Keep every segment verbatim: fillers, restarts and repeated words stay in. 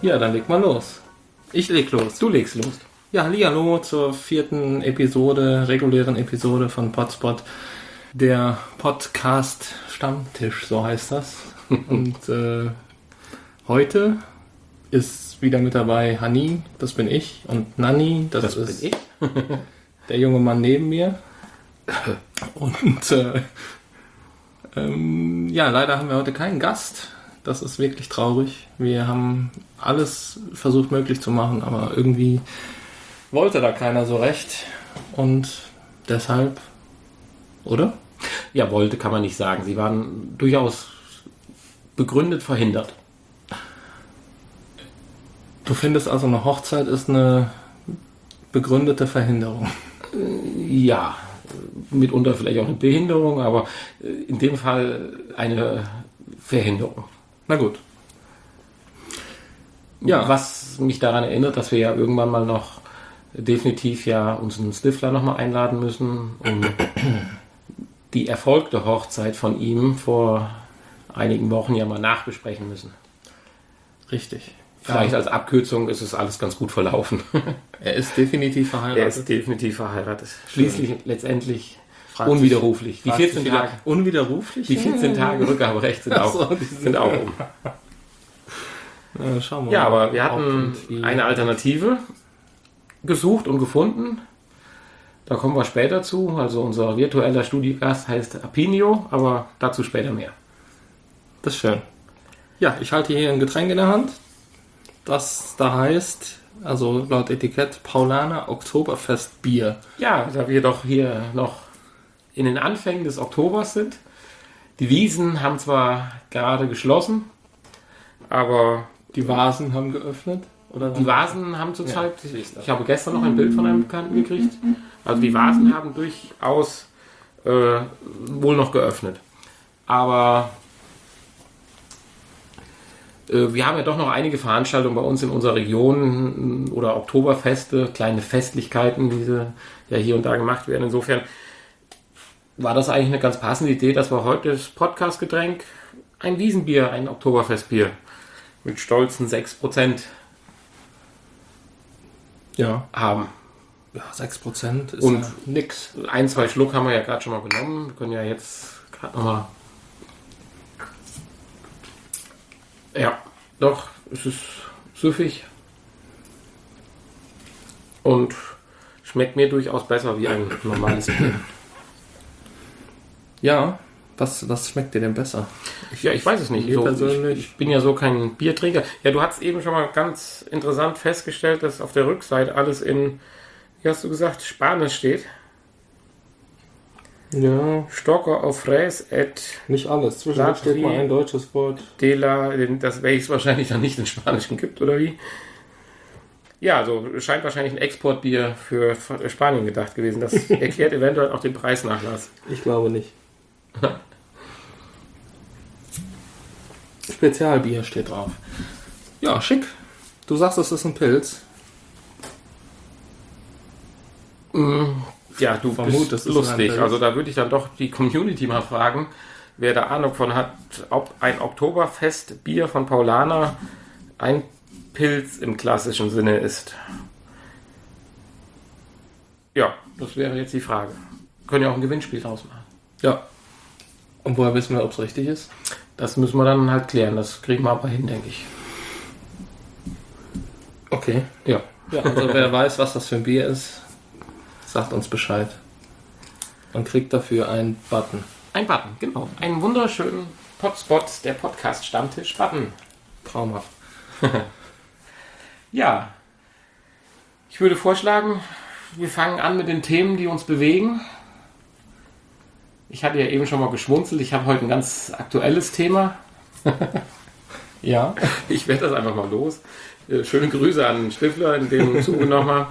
Ja, dann leg mal los. Ich leg los. Du legst los. Ja, hallihallo zur vierten Episode, regulären Episode von Podspot. Der Podcast Stammtisch, so heißt das. Und äh, heute ist wieder mit dabei Hanin, das bin ich, und Nanni, das, das ist bin ich. der junge Mann neben mir. Und äh, ähm, ja, leider haben wir heute keinen Gast. Das ist wirklich traurig. Wir haben alles versucht möglich zu machen, aber irgendwie wollte da keiner so recht. Und deshalb, oder? Ja, wollte kann man nicht sagen. Sie waren durchaus begründet verhindert. Du findest also, eine Hochzeit ist eine begründete Verhinderung? Ja, mitunter vielleicht auch eine Behinderung, aber in dem Fall eine Verhinderung. Na gut. Ja. Was mich daran erinnert, dass wir ja irgendwann mal noch definitiv ja unseren Stifler nochmal einladen müssen, um die erfolgte Hochzeit von ihm vor einigen Wochen ja mal nachbesprechen müssen. Richtig. Vielleicht als Abkürzung ist es alles ganz gut verlaufen. Er ist definitiv verheiratet. Er ist definitiv verheiratet. Schließlich Schön. letztendlich Fragt unwiderruflich. Sich, die vierzehn Tage unwiderruflich? Die vierzehn Tage Rückgaberecht sind auch, so, sind auch um. Ja, schauen wir ja, mal. aber wir hatten eine Alternative gesucht und gefunden. Da kommen wir später zu. Also unser virtueller Studiogast heißt Apinio, aber dazu später mehr. Das ist schön. Ja, ich halte hier ein Getränk in der Hand. Das da heißt, also laut Etikett, Paulaner Oktoberfest Bier. Ja, da wir doch hier noch in den Anfängen des Oktobers sind. Die Wiesen haben zwar gerade geschlossen, aber die Vasen haben geöffnet. Oder die Vasen haben zurzeit, ja, ich, ich habe gestern noch ein Bild von einem Bekannten gekriegt, also die Vasen haben durchaus äh, wohl noch geöffnet. Aber äh, wir haben ja doch noch einige Veranstaltungen bei uns in unserer Region oder Oktoberfeste, kleine Festlichkeiten, die ja hier und da gemacht werden. Insofern war das eigentlich eine ganz passende Idee, dass wir heute das Podcast-Getränk, ein Wiesenbier, ein Oktoberfestbier mit stolzen sechs Prozent ja. haben. Ja, sechs Prozent ist und ja nix. Ein, zwei Schluck haben wir ja gerade schon mal genommen. Wir können ja jetzt gerade nochmal. Ja, doch, es ist süffig. Und schmeckt mir durchaus besser wie ein normales Bier. Ja, was, was schmeckt dir denn besser? Ich, ja, ich weiß es nicht. So, ich, ich bin ja so kein Bierträger. Ja, du hast eben schon mal ganz interessant festgestellt, dass auf der Rückseite alles in, wie hast du gesagt, Spanisch steht. Ja. Stocker auf Fräs et... Nicht alles. Zwischendurch steht mal ein deutsches Wort. De la, das welches wahrscheinlich dann nicht in Spanischen gibt, oder wie? Ja, also scheint wahrscheinlich ein Exportbier für Spanien gedacht gewesen. Das erklärt eventuell auch den Preisnachlass. Ich glaube nicht. Spezialbier steht drauf. Ja, schick. Du sagst, es ist ein Pilz. Ja, du vermutest es lustig. Also da würde ich dann doch die Community mal fragen, wer da Ahnung von hat, ob ein Oktoberfestbier von Paulaner ein Pilz im klassischen Sinne ist. Ja, das wäre jetzt die Frage. Können ja auch ein Gewinnspiel draus machen. Ja. Und woher wissen wir, ob es richtig ist? Das müssen wir dann halt klären. Das kriegen wir aber hin, denke ich. Okay. Ja. Ja, also wer weiß, was das für ein Bier ist, sagt uns Bescheid. Und kriegt dafür einen Button. Ein Button, genau. Einen wunderschönen Podspot, der Podcast-Stammtisch-Button. Traumhaft. Ja. Ich würde vorschlagen, wir fangen an mit den Themen, die uns bewegen. Ich hatte ja eben schon mal geschmunzelt. Ich habe heute ein ganz aktuelles Thema. Ja. Ich werde das einfach mal los. Schöne Grüße an Stifler in dem Zuge nochmal.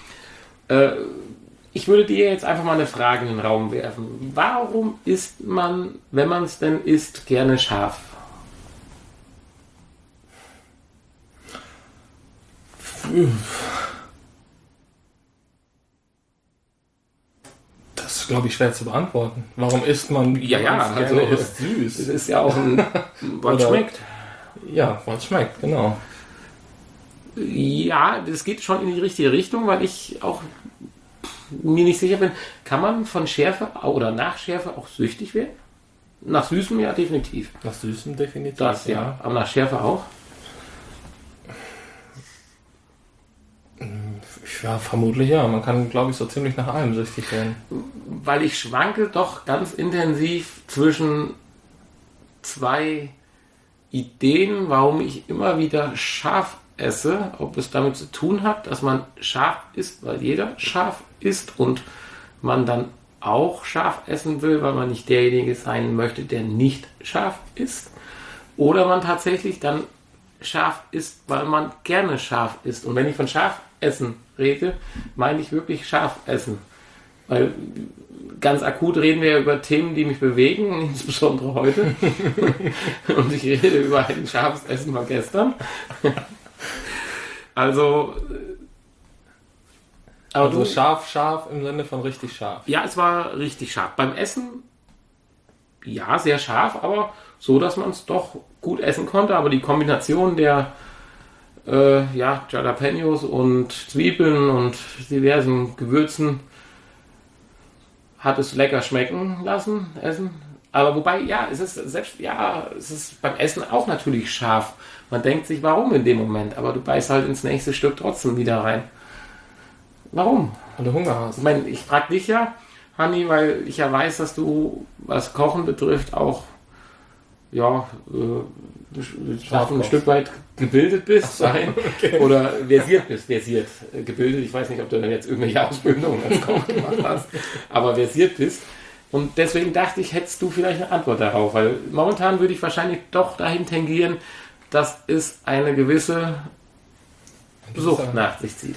Ich würde dir jetzt einfach mal eine Frage in den Raum werfen. Warum isst man, wenn man es denn isst, gerne scharf? Das ist, glaube ich, schwer zu beantworten. Warum isst man? Ja, ja, also ist süß. Es ist ja auch ein, was schmeckt. Ja, was schmeckt, genau. Ja, das geht schon in die richtige Richtung, weil ich auch mir nicht sicher bin, kann man von Schärfe oder nach Schärfe auch süchtig werden? Nach Süßem ja definitiv. Nach Süßem definitiv. Das ja, ja. Aber nach Schärfe auch? Ja, vermutlich ja. Man kann, glaube ich, so ziemlich nach allem süchtig werden. Weil ich schwanke doch ganz intensiv zwischen zwei Ideen, warum ich immer wieder scharf esse, ob es damit zu tun hat, dass man scharf isst, weil jeder scharf isst und man dann auch scharf essen will, weil man nicht derjenige sein möchte, der nicht scharf isst, oder man tatsächlich dann scharf isst, weil man gerne scharf isst. Und wenn ich von scharf essen rede, meine ich wirklich scharf essen. Weil ganz akut reden wir über Themen, die mich bewegen, insbesondere heute. Und ich rede über ein scharfes Essen von gestern. Also, aber also du, scharf, scharf im Sinne von richtig scharf. Ja, es war richtig scharf. Beim Essen, ja, sehr scharf, aber so, dass man es doch gut essen konnte. Aber die Kombination der äh, ja, Jalapenos und Zwiebeln und diversen Gewürzen hat es lecker schmecken lassen, essen. Aber wobei, ja, es ist selbst, ja, es ist beim Essen auch natürlich scharf. Man denkt sich, warum in dem Moment? Aber du beißt halt ins nächste Stück trotzdem wieder rein. Warum? Weil du Hunger hast. Ich meine, ich frage dich ja, Hanni, weil ich ja weiß, dass du, was Kochen betrifft, auch ja, äh, ein Stück weit gebildet bist. So, sein, okay. Oder versiert bist. Versiert. Äh, gebildet, ich weiß nicht, ob du dann jetzt irgendwelche Ausbildungen als Koch gemacht hast, aber versiert bist. Und deswegen dachte ich, hättest du vielleicht eine Antwort darauf, weil momentan würde ich wahrscheinlich doch dahin tendieren, dass es eine gewisse Sucht nach sich zieht.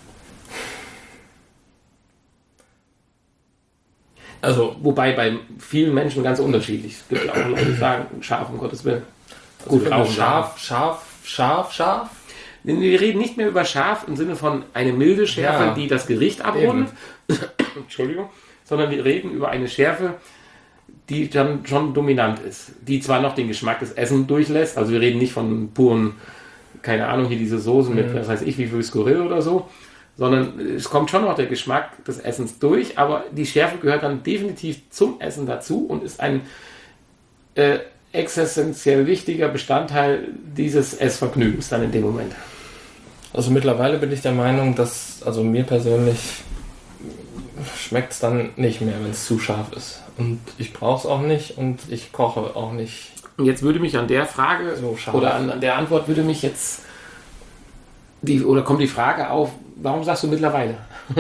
Also, wobei bei vielen Menschen ganz unterschiedlich. Es gibt ja auch Leute, die sagen, scharf, um Gottes Willen. Also gut, auch scharf, scharf, scharf, scharf. Wir reden nicht mehr über scharf im Sinne von eine milde Schärfe, ja, die das Gericht abrundet. Entschuldigung. Sondern wir reden über eine Schärfe, die dann schon dominant ist. Die zwar noch den Geschmack des Essens durchlässt. Also wir reden nicht von puren, keine Ahnung, hier diese Soßen mit, was weiß ich, wie viel Skurril oder so. Sondern es kommt schon noch der Geschmack des Essens durch, aber die Schärfe gehört dann definitiv zum Essen dazu und ist ein äh, existenziell wichtiger Bestandteil dieses Essvergnügens dann in dem Moment. Also mittlerweile bin ich der Meinung, dass, also mir persönlich schmeckt es dann nicht mehr, wenn es zu scharf ist. Und ich brauche es auch nicht und ich koche auch nicht. Und jetzt würde mich an der Frage, so oder an, an der Antwort würde mich jetzt, die, oder kommt die Frage auf, warum sagst du mittlerweile?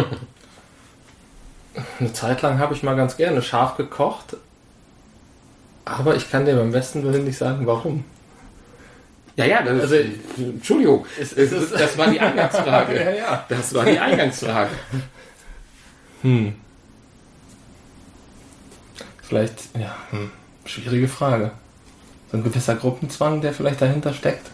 Eine Zeit lang habe ich mal ganz gerne scharf gekocht, aber ich kann dir beim besten Willen nicht sagen, warum. Ja, ja, das also, ist, Entschuldigung, es, es ist, das war die Eingangsfrage. ja, ja. Das war die Eingangsfrage. Hm. Vielleicht, ja, hm. schwierige Frage. So ein gewisser Gruppenzwang, der vielleicht dahinter steckt.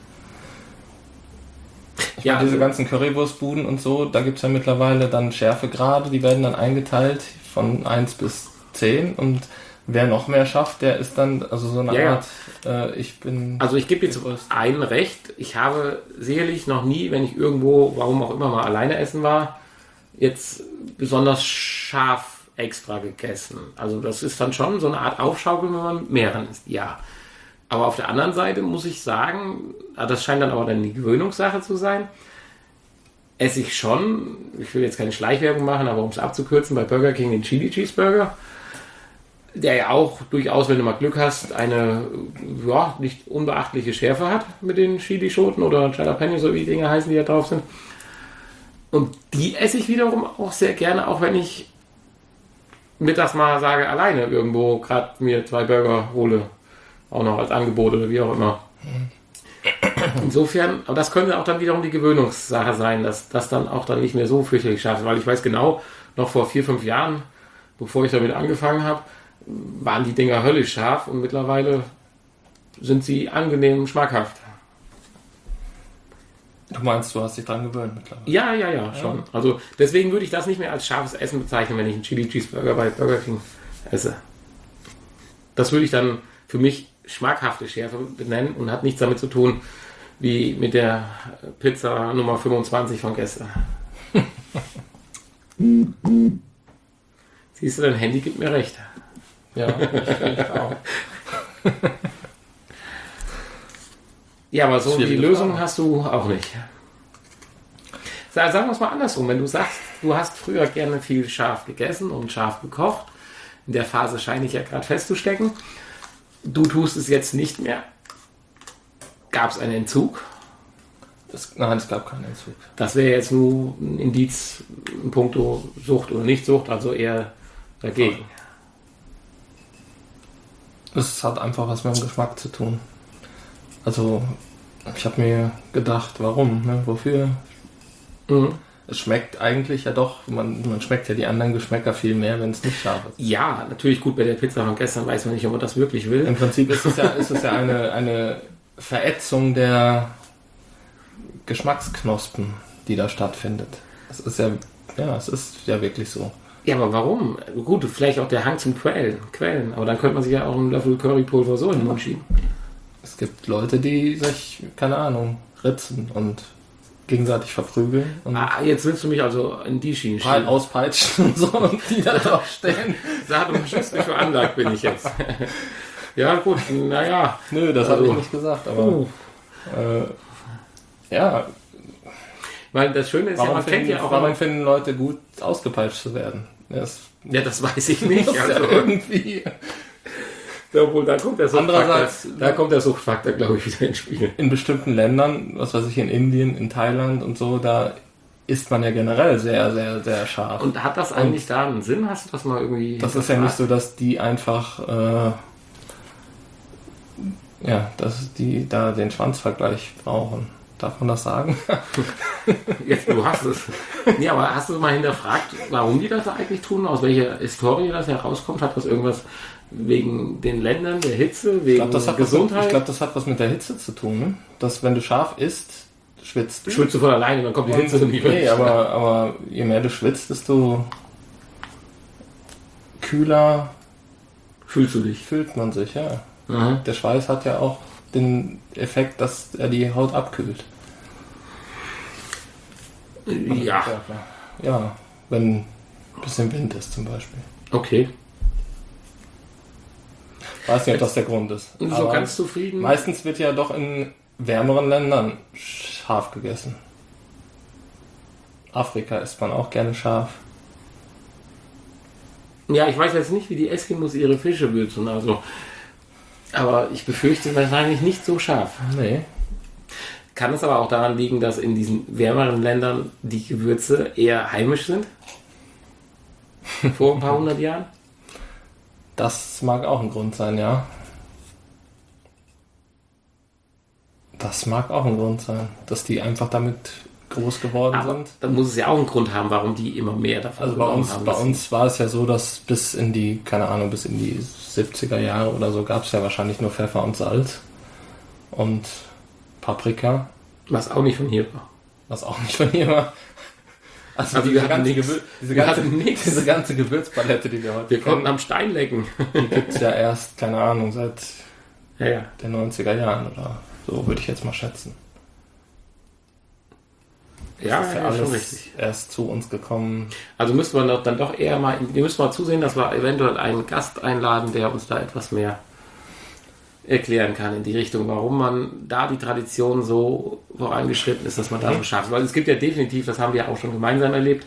Ich ja, meine, diese also, ganzen Currywurstbuden und so, da gibt es ja mittlerweile dann Schärfegrade, die werden dann eingeteilt von eins bis zehn und wer noch mehr schafft, der ist dann, also so eine ja, Art, ja. Äh, ich bin... Also ich gebe jetzt ein Recht, ich habe sicherlich noch nie, wenn ich irgendwo, warum auch immer mal alleine essen war, jetzt besonders scharf extra gegessen. Also das ist dann schon so eine Art Aufschaukeln, wenn man mit mehreren isst, ja. Aber auf der anderen Seite muss ich sagen, das scheint dann aber dann die Gewöhnungssache zu sein, esse ich schon, ich will jetzt keine Schleichwerbung machen, aber um es abzukürzen, bei Burger King den Chili Cheeseburger, der ja auch durchaus, wenn du mal Glück hast, eine ja, nicht unbeachtliche Schärfe hat mit den Chilischoten oder Jalapenos, so wie die Dinge heißen, die da drauf sind. Und die esse ich wiederum auch sehr gerne, auch wenn ich mittags mal sage, alleine irgendwo gerade mir zwei Burger hole. Auch noch als Angebot oder wie auch immer. Insofern, aber das könnte auch dann wiederum die Gewöhnungssache sein, dass das dann auch dann nicht mehr so fürchterlich scharf ist, weil ich weiß genau, noch vor vier, fünf Jahren, bevor ich damit angefangen habe, waren die Dinger höllisch scharf und mittlerweile sind sie angenehm schmackhaft. Du meinst, du hast dich dran gewöhnt mittlerweile? Ja, ja, ja, schon. Ja. Also deswegen würde ich das nicht mehr als scharfes Essen bezeichnen, wenn ich einen Chili Cheeseburger bei Burger King esse. Das würde ich dann für mich schmackhafte Schärfe benennen und hat nichts damit zu tun, wie mit der Pizza Nummer fünfundzwanzig von gestern. Siehst du, dein Handy gibt mir recht. Ja, ich, ich auch. Ja, aber so die Schwierige Lösung Frage. hast du auch nicht. Sa- Sagen wir es mal andersrum. Wenn du sagst, du hast früher gerne viel scharf gegessen und scharf gekocht, in der Phase scheine ich ja gerade festzustecken, du tust es jetzt nicht mehr. Gab es einen Entzug? Es, nein, es gab keinen Entzug. Das wäre jetzt nur ein Indiz in puncto Sucht oder Nicht-Sucht, also eher dagegen. Es hat einfach was mit dem Geschmack zu tun. Also, ich habe mir gedacht, warum, ne? Wofür? Mhm. Es schmeckt eigentlich ja doch, man, man schmeckt ja die anderen Geschmäcker viel mehr, wenn es nicht scharf ist. Ja, natürlich gut, bei der Pizza von gestern weiß man nicht, ob man das wirklich will. Im Prinzip ist es ja, ist es ja eine, eine Verätzung der Geschmacksknospen, die da stattfindet. Es ist ja, ja, es ist ja wirklich so. Ja, aber warum? Gut, vielleicht auch der Hang zum Quellen, Quellen. Aber dann könnte man sich ja auch einen Löffel Currypulver so in den Mund schieben. Es gibt Leute, die sich, keine Ahnung, ritzen und gegenseitig verprügeln und Ah, jetzt willst du mich also in die Schiene Peil schieben. auspeitschen und so, und die da drauf stehen. Sadomasochistisch veranlagt bin ich jetzt. Ja, gut, naja. Nö, das habe Also, ich nicht gesagt, aber Uh, äh, ja, weil das Schöne ist ja, warum, man kennt finden, ja auch warum immer, finden Leute gut, ausgepeitscht zu werden? Das ja, das weiß ich nicht. muss ja Also, irgendwie obwohl, da kommt der Suchtfaktor, Andererseits- da kommt der Suchtfaktor, glaube ich, wieder ins Spiel. in bestimmten Ländern, was weiß ich, in Indien, in Thailand und so, da isst man ja generell sehr, sehr, sehr scharf. Und hat das eigentlich da einen Sinn? Hast du das mal irgendwie... Das ist ja nicht so, dass die einfach, äh, ja, dass die da den Schwanzvergleich brauchen. Darf man das sagen? Jetzt, du hast es. Nee, aber hast du mal hinterfragt, warum die das eigentlich tun? Aus welcher Historie das herauskommt? Hat das irgendwas wegen den Ländern, der Hitze, wegen Ich glaube, das, hat was mit- Gesundheit? ich glaub, das hat was mit der Hitze zu tun. Ne? Dass wenn du scharf isst, schwitzt du. Schwitzt du von alleine, dann kommt die Hitze Und, nicht nee, aber, aber je mehr du schwitzt, desto kühler Fühlst du dich? fühlt man sich. Ja. Aha. Der Schweiß hat ja auch den Effekt, dass er die Haut abkühlt. Ja, Ja, wenn ein bisschen Wind ist zum Beispiel. okay. Weiß nicht, ob das der Grund ist. Und so Aber ganz zufrieden? meistens wird ja doch in wärmeren Ländern scharf gegessen. Afrika isst man auch gerne scharf. Ja, ich weiß jetzt nicht, wie die Eskimos ihre Fische würzen, also. Aber ich befürchte wahrscheinlich nicht so scharf. Nee. Kann es aber auch daran liegen, dass in diesen wärmeren Ländern die Gewürze eher heimisch sind? Vor ein paar hundert Jahren? Das mag auch ein Grund sein, ja. Das mag auch ein Grund sein, dass die einfach damit groß geworden Aber sind. dann muss es ja auch einen Grund haben, warum die immer mehr davon Also bei genommen uns, haben. bei uns war es ja so, dass bis in die, keine Ahnung, bis in die siebziger Jahre oder so gab es ja wahrscheinlich nur Pfeffer und Salz und Paprika, Was auch nicht von hier war. was auch nicht von hier war. Also Aber wir diese hatten ganze, nix. Gewür diese, Wir ganze, hatten nix. diese ganze Gewürzpalette, die wir heute Wir konnten kennen, am Stein lecken. die gibt es ja erst, keine Ahnung, seit Ja, ja. den neunziger Jahren oder so, würde ich jetzt mal schätzen. Ja, Das ist ja ja, schon alles richtig. erst zu uns gekommen. Also müsste man doch dann doch eher mal, wir müssen mal zusehen, dass wir eventuell einen Gast einladen, der uns da etwas mehr erklären kann in die Richtung, warum man da die Tradition so vorangeschritten ist, dass man da so scharf ist. Weil es gibt ja definitiv, das haben wir auch schon gemeinsam erlebt,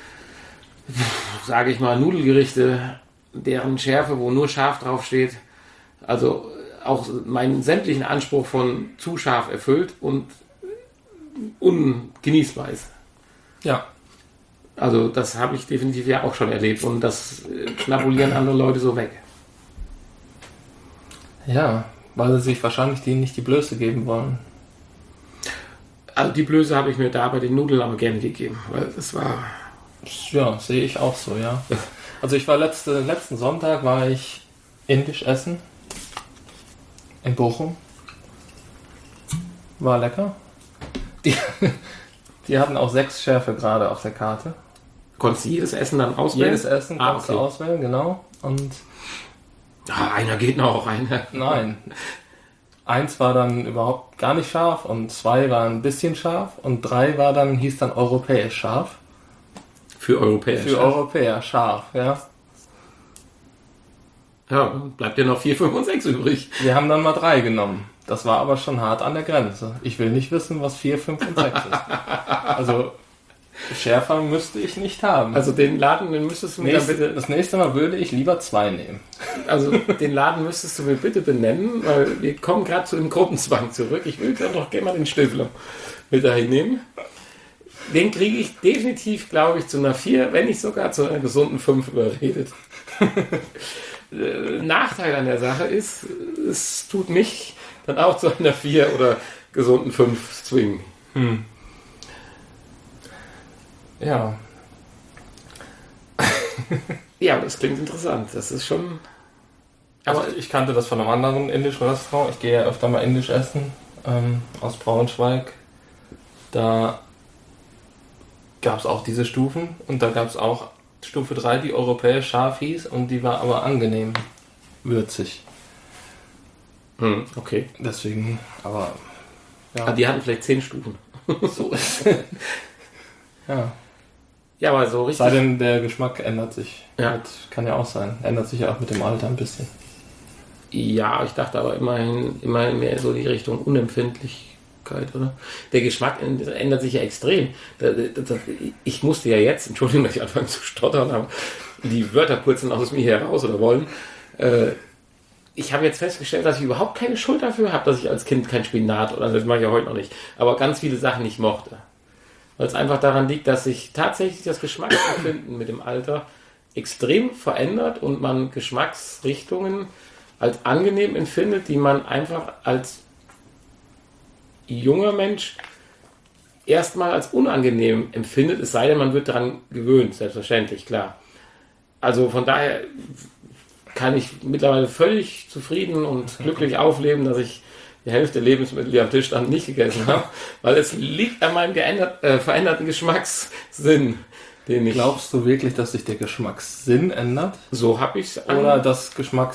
sage ich mal, Nudelgerichte, deren Schärfe, wo nur scharf draufsteht, also auch meinen sämtlichen Anspruch von zu scharf erfüllt und ungenießbar ist. Ja. Also das habe ich definitiv ja auch schon erlebt und das äh, schnabulieren andere Leute so weg. Ja, weil sie sich wahrscheinlich denen nicht die Blöße geben wollen. Also die Blöße habe ich mir da bei den Nudeln aber gerne gegeben, weil das war... Ja, sehe ich auch so, ja. Also ich war letzte, letzten Sonntag war ich indisch essen in Bochum. War lecker. Die, die hatten auch sechs Schärfe gerade auf der Karte. Konntest du jedes Essen dann auswählen? Jedes Essen Ah, kannst okay. du auswählen, genau. Und Ah, einer geht noch, einer. nein. eins war dann überhaupt gar nicht scharf und zwei war ein bisschen scharf und drei war dann, hieß dann europäisch scharf. Für Europäer Für scharf. Europäer scharf, ja. Ja, bleibt ja noch vier, fünf und sechs übrig. Wir haben dann mal drei genommen. Das war aber schon hart an der Grenze. Ich will nicht wissen, was vier, fünf und sechs ist. Also schärfer müsste ich nicht haben. Also den Laden, den müsstest du mir Nächste, dann bitte... Das nächste Mal würde ich lieber zwei nehmen. Also den Laden müsstest du mir bitte benennen, weil wir kommen gerade zu dem Gruppenzwang zurück. Ich will dann doch gerne mal den Stifler mit dahin nehmen. Den kriege ich definitiv, glaube ich, zu einer vier, wenn nicht sogar zu einer gesunden fünf überredet. Nachteil an der Sache ist, es tut mich dann auch zu einer vier oder gesunden fünf zwingen. Hm. Ja. Ja, aber das klingt interessant. Das ist schon... Aber also ich kannte das von einem anderen indischen Restaurant. Ich gehe ja öfter mal indisch essen, ähm, aus Braunschweig. Da gab es auch diese Stufen und da gab es auch Stufe drei, die europäisch scharf hieß und die war aber angenehm würzig. Hm, okay. Deswegen, aber... Ja. Ah, die hatten vielleicht zehn Stufen. So ist Ja. Ja, aber so richtig... Sei denn, der Geschmack ändert sich. Ja. Das kann ja auch sein. Ändert sich ja auch mit dem Alter ein bisschen. Ja, ich dachte aber immerhin, immerhin mehr so die Richtung Unempfindlichkeit, oder? Der Geschmack ändert sich ja extrem. Ich musste ja jetzt, Entschuldigung, dass ich anfange zu stottern, aber die Wörter purzeln aus mir heraus oder wollen. Ich habe jetzt festgestellt, dass ich überhaupt keine Schuld dafür habe, dass ich als Kind kein Spinat, oder das mache ich ja heute noch nicht, aber ganz viele Sachen nicht mochte. Weil es einfach daran liegt, dass sich tatsächlich das Geschmacksempfinden mit dem Alter extrem verändert und man Geschmacksrichtungen als angenehm empfindet, die man einfach als junger Mensch erstmal als unangenehm empfindet, es sei denn, man wird daran gewöhnt, selbstverständlich, klar. Also von daher kann ich mittlerweile völlig zufrieden und glücklich aufleben, dass ich die Hälfte der Lebensmittel, die am Tisch standen, nicht gegessen habe, weil es liegt an meinem geändert, äh, veränderten Geschmackssinn, den ich... Glaubst du wirklich, dass sich der Geschmackssinn ändert? So habe ich es. Oder das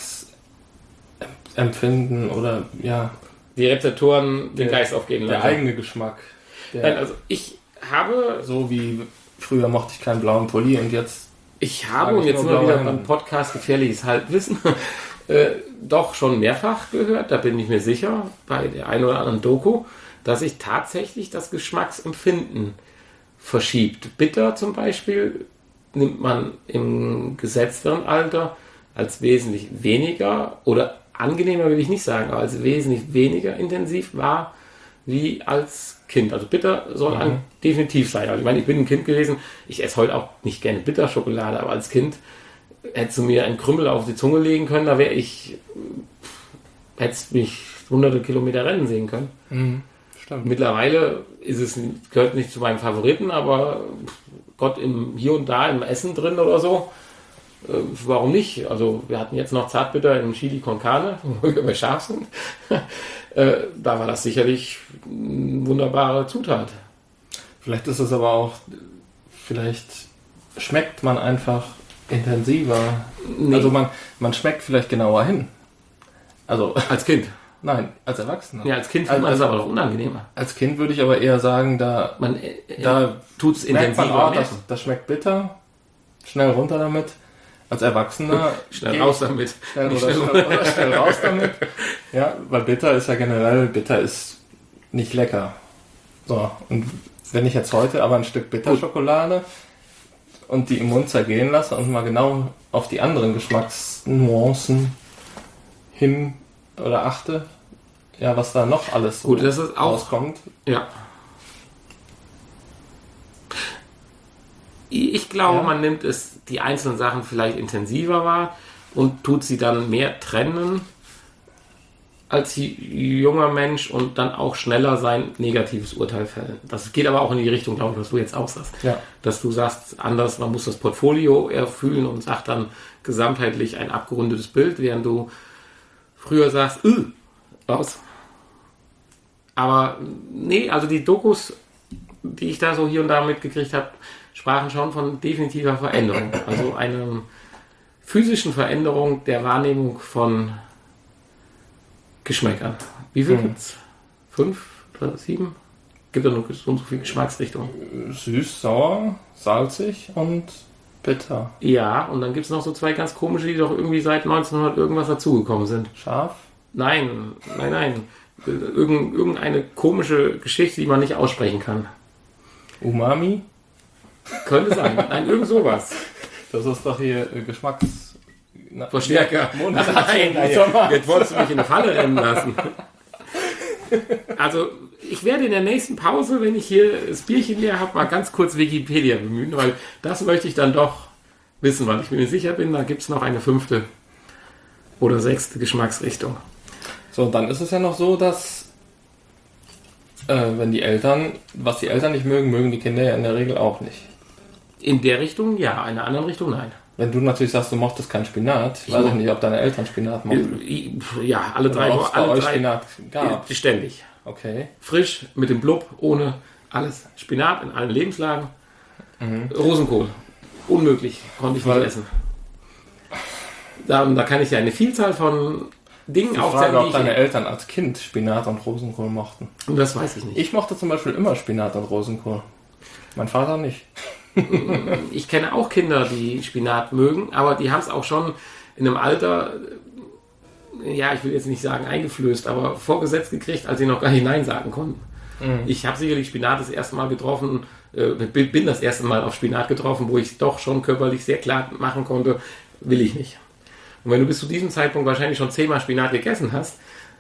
Geschmacksempfinden oder, ja... Die Rezeptoren den der, Geist aufgeben lassen. Der eigene Geschmack. Der Nein, also ich habe... So wie früher mochte ich keinen blauen Pulli und jetzt... Ich habe, und jetzt nur wieder beim Podcast gefährliches Halbwissen, äh, doch schon mehrfach gehört, da bin ich mir sicher, bei der einen oder anderen Doku, dass sich tatsächlich das Geschmacksempfinden verschiebt. Bitter zum Beispiel nimmt man im gesetzteren Alter als wesentlich weniger, oder angenehmer will ich nicht sagen, aber als wesentlich weniger intensiv wahr wie als Kind. Also bitter soll mhm. definitiv sein. Also ich meine, ich bin ein Kind gewesen, ich esse heute auch nicht gerne Bitterschokolade, aber als Kind hättest du mir einen Krümmel auf die Zunge legen können, da wäre ich, hättest mich hunderte Kilometer rennen sehen können. Mhm. Stimmt. Mittlerweile ist es, gehört nicht zu meinen Favoriten, aber Gott, im, hier und da im Essen drin oder so, äh, warum nicht? Also wir hatten jetzt noch Zartbitter im Chili con Carne, wo wir bei scharf sind. äh, da war das sicherlich eine wunderbare Zutat. Vielleicht ist es aber auch, vielleicht schmeckt man einfach intensiver. Nee. Also man, man schmeckt vielleicht genauer hin. Also als Kind? Nein, als Erwachsener. Ja, als Kind findet man es aber doch unangenehmer. Als Kind würde ich aber eher sagen, da, man, äh, da tut es intensiver. Man, oh, das, das schmeckt bitter, schnell runter damit. Als Erwachsener... schnell raus damit. Schnell, oder schnell, oder schnell raus damit. Ja, weil bitter ist ja generell, bitter ist nicht lecker. So, und wenn ich jetzt heute aber ein Stück Bitterschokolade und die im Mund zergehen lasse und mal genau auf die anderen Geschmacksnuancen hin oder achte, ja, was da noch alles so Gut, das ist auch, rauskommt. Ja. Ich glaube, ja. man nimmt es, die einzelnen Sachen vielleicht intensiver wahr und tut sie dann mehr trennen als junger Mensch und dann auch schneller sein negatives Urteil fällen. Das geht aber auch in die Richtung, glaube ich, was du jetzt auch sagst. Ja. Dass du sagst, anders, man muss das Portfolio erfüllen und sagt dann gesamtheitlich ein abgerundetes Bild, während du früher sagst, äh, raus. Aber nee, also die Dokus, die ich da so hier und da mitgekriegt habe, sprachen schon von definitiver Veränderung. Also einer physischen Veränderung der Wahrnehmung von Geschmäckern. Wie viel Mhm. gibt's? Fünf oder sieben? Gibt ja nur so und so viele Geschmacksrichtungen. Süß, sauer, salzig und bitter. Ja, und dann gibt es noch so zwei ganz komische, die doch irgendwie seit neunzehnhundert irgendwas dazugekommen sind. Scharf? Nein, nein, nein. Irgend, irgendeine komische Geschichte, die man nicht aussprechen kann. Umami? Könnte sein. Nein, irgend sowas. Das ist doch hier äh, Geschmacks... Na, Verstärker. Monat- Nein, Monat- jetzt wolltest du mich in eine Falle rennen lassen. Also, ich werde in der nächsten Pause, wenn ich hier das Bierchen leer habe, mal ganz kurz Wikipedia bemühen, weil das möchte ich dann doch wissen, weil ich mir sicher bin, da gibt es noch eine fünfte oder sechste Geschmacksrichtung. So, dann ist es ja noch so, dass äh, wenn die Eltern, was die Eltern nicht mögen, mögen die Kinder ja in der Regel auch nicht. In der Richtung ja, in der anderen Richtung nein. Wenn du natürlich sagst, du mochtest keinen Spinat, ich Ich weiß mo- ich nicht, ob deine Eltern Spinat mochten. Ja, alle drei. Oder ob es bei alle euch drei Spinat gab. ständig. Okay. Frisch, mit dem Blub, ohne alles. Spinat in allen Lebenslagen. Rosenkohl. Unmöglich, konnte ich nicht Weil- essen. Da, da kann ich ja eine Vielzahl von Dingen Ich aufzählen, frage, ob die deine ich... Eltern als Kind Spinat und Rosenkohl mochten. Das weiß ich nicht. Ich mochte zum Beispiel immer Spinat und Rosenkohl. Mein Vater nicht. Ich kenne auch Kinder, die Spinat mögen, aber die haben es auch schon in einem Alter, äh, ja, ich will jetzt nicht sagen eingeflößt, aber vorgesetzt gekriegt, als sie noch gar nicht Nein sagen konnten. Ich habe sicherlich Spinat das erste Mal getroffen, äh, bin das erste Mal auf Spinat getroffen, wo ich doch schon körperlich sehr klar machen konnte, will ich nicht. Und wenn du bis zu diesem Zeitpunkt wahrscheinlich schon zehnmal Spinat gegessen hast,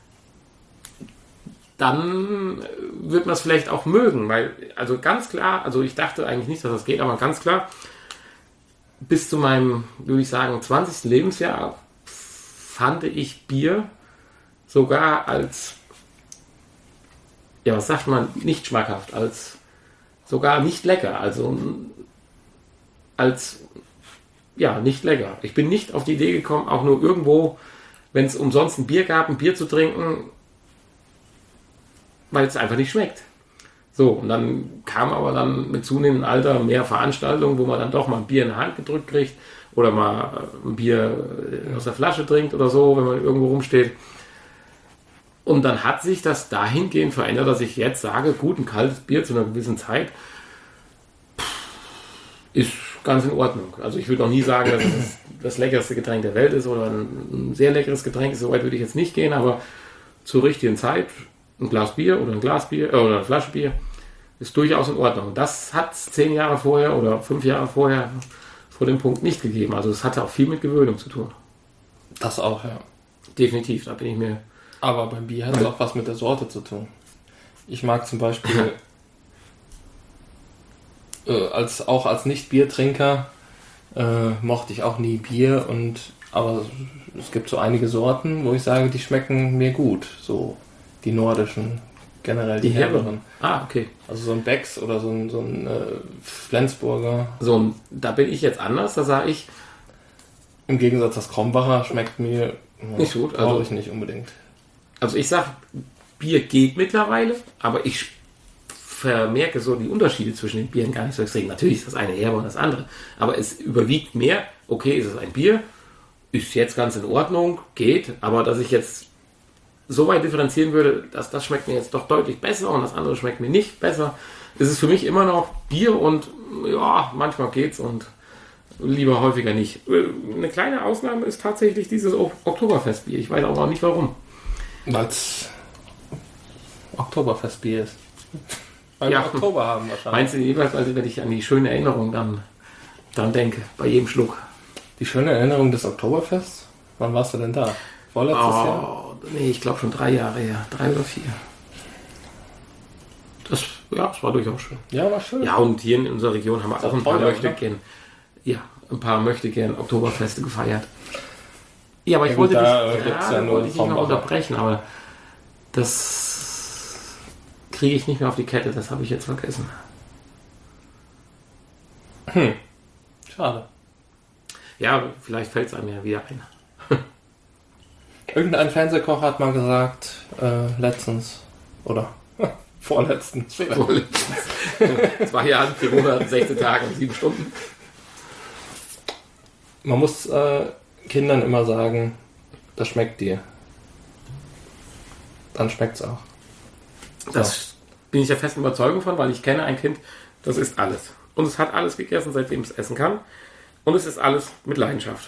dann äh, wird man es vielleicht auch mögen, weil, also ganz klar, also ich dachte eigentlich nicht, dass das geht, aber ganz klar, bis zu meinem, würde ich sagen, zwanzigsten Lebensjahr fand ich Bier sogar als, ja, was sagt man, nicht schmackhaft, als sogar nicht lecker, also als, ja, nicht lecker. Ich bin nicht auf die Idee gekommen, auch nur irgendwo, wenn es umsonst ein Bier gab, ein Bier zu trinken, weil es einfach nicht schmeckt. So, und dann kam aber dann mit zunehmendem Alter mehr Veranstaltungen, wo man dann doch mal ein Bier in die Hand gedrückt kriegt oder mal ein Bier aus der Flasche trinkt oder so, wenn man irgendwo rumsteht. Und dann hat sich das dahingehend verändert, dass ich jetzt sage, gut, ein kaltes Bier zu einer gewissen Zeit ist ganz in Ordnung. Also ich würde auch nie sagen, dass es das leckerste Getränk der Welt ist oder ein sehr leckeres Getränk ist, so weit würde ich jetzt nicht gehen, aber zur richtigen Zeit ein Glas Bier oder ein Glas Bier äh, oder eine Flasche Bier ist durchaus in Ordnung. Das hat es zehn Jahre vorher oder fünf Jahre vorher vor dem Punkt nicht gegeben. Also es hatte auch viel mit Gewöhnung zu tun. Das auch, ja. Definitiv, da bin ich mir... Aber beim Bier hat es auch was mit der Sorte zu tun. Ich mag zum Beispiel äh, als, auch als Nicht-Biertrinker äh, mochte ich auch nie Bier und aber es gibt so einige Sorten, wo ich sage, die schmecken mir gut. So die nordischen, generell die, Die herberen. Herren. Ah, okay. Also so ein Becks oder so ein, so ein äh, Flensburger. So, und da bin ich jetzt anders, da sage ich, Im Gegensatz das Krombacher schmeckt mir ja, Nicht gut, brauche also- ich nicht unbedingt. also ich sage, Bier geht mittlerweile, aber ich vermerke so die Unterschiede zwischen den Bieren gar nicht so extrem. Natürlich ist das eine herber und das andere, aber es überwiegt mehr, okay, ist es ein Bier, ist jetzt ganz in Ordnung, geht, aber dass ich jetzt so weit differenzieren würde, dass das schmeckt mir jetzt doch deutlich besser und das andere schmeckt mir nicht besser, ist es für mich immer noch Bier und ja, manchmal geht's und lieber häufiger nicht. Eine kleine Ausnahme ist tatsächlich dieses Ok- Oktoberfestbier. Ich weiß auch noch nicht warum. Weil es Oktoberfestbier ist. Weil Ja. wir Oktober haben wahrscheinlich. Meinst du jeweils, also wenn ich an die schöne Erinnerung dann, dann denke, bei jedem Schluck? Die schöne Erinnerung des Oktoberfests? Wann warst du denn da? Vorletztes Jahr? Oh, nee, ich glaube schon drei Jahre her. Drei oder vier. Das, ja, das war durchaus schön. Ja, war schön. Ja, und hier in unserer Region haben wir Ist auch auch ein paar teuer, möchte oder? gern, ja, ein paar möchte gern Oktoberfeste gefeiert. Ja, aber ich Ja, wollte gut, da, dich, äh, ja, gibt's ja da nur wollte ich dich noch Krombacher. unterbrechen, aber das kriege ich nicht mehr auf die Kette, das habe ich jetzt vergessen. Schade. Ja, vielleicht fällt es einem ja wieder ein. Irgendein Fernsehkoch hat mal gesagt, äh, letztens, oder vorletzten, Zwei Jahre, vier Monate, sechzehn Tage und sieben Stunden. man muss äh, Kindern immer sagen, das schmeckt dir. dann schmeckt es auch. Das so. Bin ich der festen Überzeugung von, weil ich kenne ein Kind, das isst alles. Und es hat alles gegessen, seitdem es essen kann. Und es ist alles mit Leidenschaft.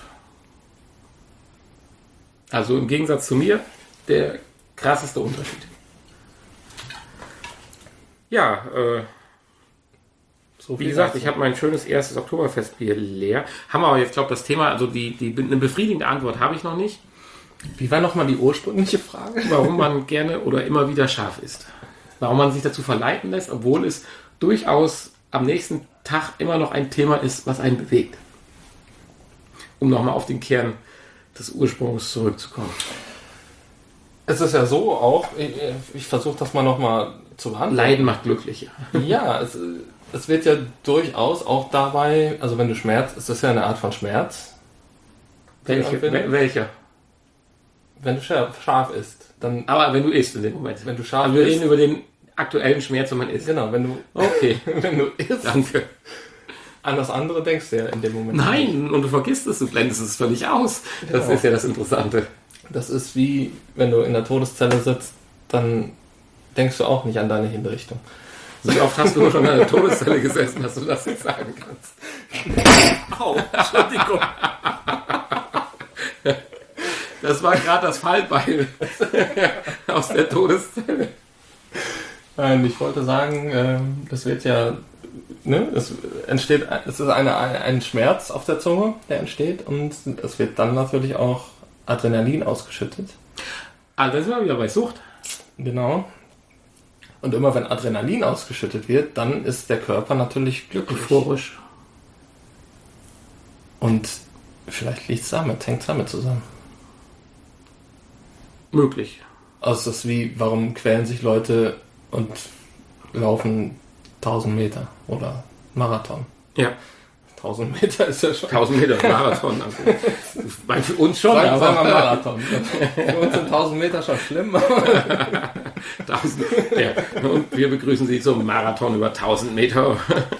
Also im Gegensatz zu mir, der krasseste Unterschied. Ja, äh, so wie gesagt, ich habe mein schönes erstes Oktoberfestbier leer. Haben wir aber jetzt, glaube ich, das Thema, also die, die, eine befriedigende Antwort habe ich noch nicht. Wie war nochmal die ursprüngliche Frage? Warum man gerne oder immer wieder scharf isst. Warum man sich dazu verleiten lässt, obwohl es durchaus am nächsten Tag immer noch ein Thema ist, was einen bewegt. Um nochmal auf den Kern des Ursprungs zurückzukommen. Es ist ja so auch, ich, ich versuche das mal nochmal zu behandeln. Leiden macht glücklich. Ja, es, es wird ja durchaus auch dabei, also wenn du schmerzt, ist das ja eine Art von Schmerz. Welche? Wel- welcher? Wenn du scharf, scharf isst, dann... Aber wenn du isst in dem Moment. Wenn du scharf also wir isst... reden über den aktuellen Schmerz, wenn man isst. Genau, wenn du... Okay. wenn du isst... Danke. An das andere denkst du ja in dem Moment. Nein, nicht. Und du vergisst es, du blendest es völlig aus. Das Genau. ist ja das Interessante. Das ist wie, wenn du in der Todeszelle sitzt, dann denkst du auch nicht an deine Hinrichtung. Wie oft hast du schon in der Todeszelle gesessen, dass du das jetzt sagen kannst? Au, Entschuldigung. Das war gerade das Fallbeil aus der Todeszelle. Nein, ich wollte sagen, ähm, das wird ja, ne, es entsteht, es ist eine, ein Schmerz auf der Zunge, der entsteht, und es wird dann natürlich auch Adrenalin ausgeschüttet. Also, das sind wir wieder bei Sucht. Genau. Und immer wenn Adrenalin ausgeschüttet wird, dann ist der Körper natürlich glücklich. Euphorisch. Und vielleicht liegt es damit, hängt es damit zusammen. Möglich. Also es ist wie, warum quälen sich Leute und laufen tausend Meter oder Marathon? Ja. tausend Meter ist ja schon... tausend Meter Marathon. Also, weil für uns schon, Sagen, aber... sagen wir Marathon. Für uns sind tausend Meter schon schlimm. tausend, ja. Und wir begrüßen Sie zum Marathon über tausend Meter.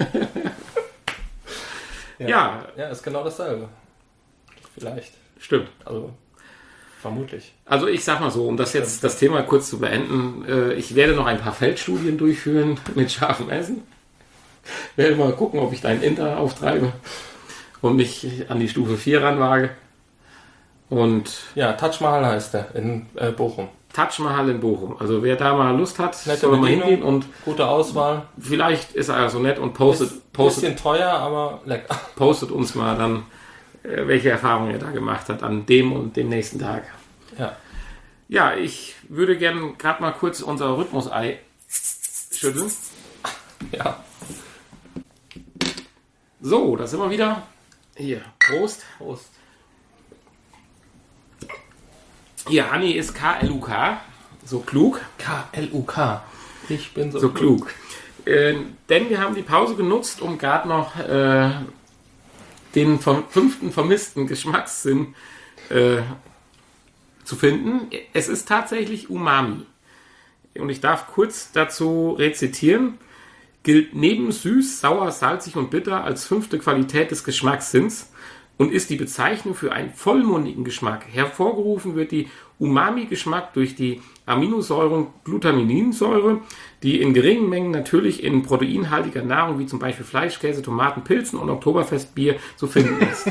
ja. ja. Ja, ist genau dasselbe. Vielleicht. Stimmt. Also... Vermutlich. Also ich sag mal so, um das jetzt das Thema kurz zu beenden, äh, ich werde noch ein paar Feldstudien durchführen mit scharfem Essen. Werde mal gucken, ob ich da einen Inter auftreibe und mich an die Stufe vier ranwage. Und ja, Taj Mahal heißt der in äh, Bochum. Taj Mahal in Bochum. Also wer da mal Lust hat, Nette soll mal Bedienung, hingehen und gute Auswahl. Vielleicht ist er so nett und postet, Ist postet, bisschen teuer, aber lecker. postet uns mal dann, äh, welche Erfahrungen er da gemacht hat an dem und dem nächsten Tag. Ja. Ja, ich würde gerne gerade mal kurz unser Rhythmus-Ei schütteln. Ja. So, da sind wir wieder. Hier, Prost. Prost. Hier, Hanni ist K L U K. So klug. K L U K. Ich bin so, So klug. Äh, denn wir haben die Pause genutzt, um gerade noch äh, den vom fünften vermissten Geschmackssinn äh, zu finden. Es ist tatsächlich Umami. Und ich darf kurz dazu rezitieren. Gilt neben süß, sauer, salzig und bitter als fünfte Qualität des Geschmackssinns und ist die Bezeichnung für einen vollmundigen Geschmack. Hervorgerufen wird die Umami-Geschmack durch die Aminosäure Glutamininsäure, die in geringen Mengen natürlich in proteinhaltiger Nahrung wie zum Beispiel Fleisch, Käse, Tomaten, Pilzen und Oktoberfestbier zu finden ist.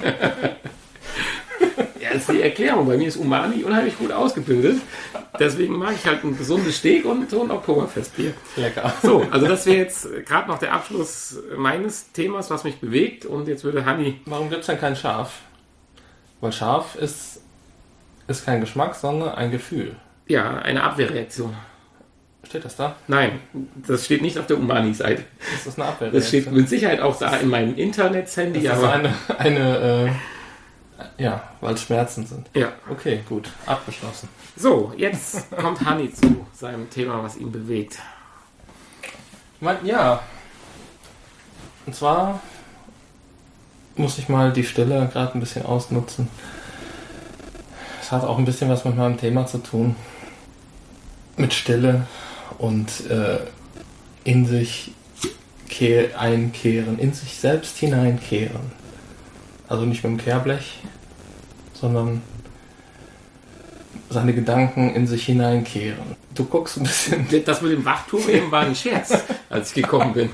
Ja, das ist die Erklärung. Bei mir ist Umami unheimlich gut ausgebildet. Deswegen mag ich halt ein gesundes Steak und so ein Oktoberfestbier. Lecker. So, also das wäre jetzt gerade noch der Abschluss meines Themas, was mich bewegt. Und jetzt würde Hanni... Warum gibt es denn kein Schaf? Weil Schaf ist, ist kein Geschmack, sondern ein Gefühl. Ja, eine Abwehrreaktion. Steht das da? Nein, das steht nicht auf der Umani-Seite. Das ist eine Abwehrreaktion. Das steht mit Sicherheit auch da in meinem Internet-Handy. Das ist aber eine... eine äh, ja, weil es Schmerzen sind. ja. Okay, gut. Abgeschlossen. So, jetzt kommt Hanni zu seinem Thema, was ihn bewegt. Mein, ja. Und zwar muss ich mal die Stille gerade ein bisschen ausnutzen. Es hat auch ein bisschen was mit meinem Thema zu tun. Mit Stille und äh, in sich kehr, einkehren, in sich selbst hineinkehren. Also nicht mit dem Kehrblech, sondern seine Gedanken in sich hineinkehren. Du guckst ein bisschen... Das mit dem Wachturm eben war ein Scherz, als ich gekommen bin.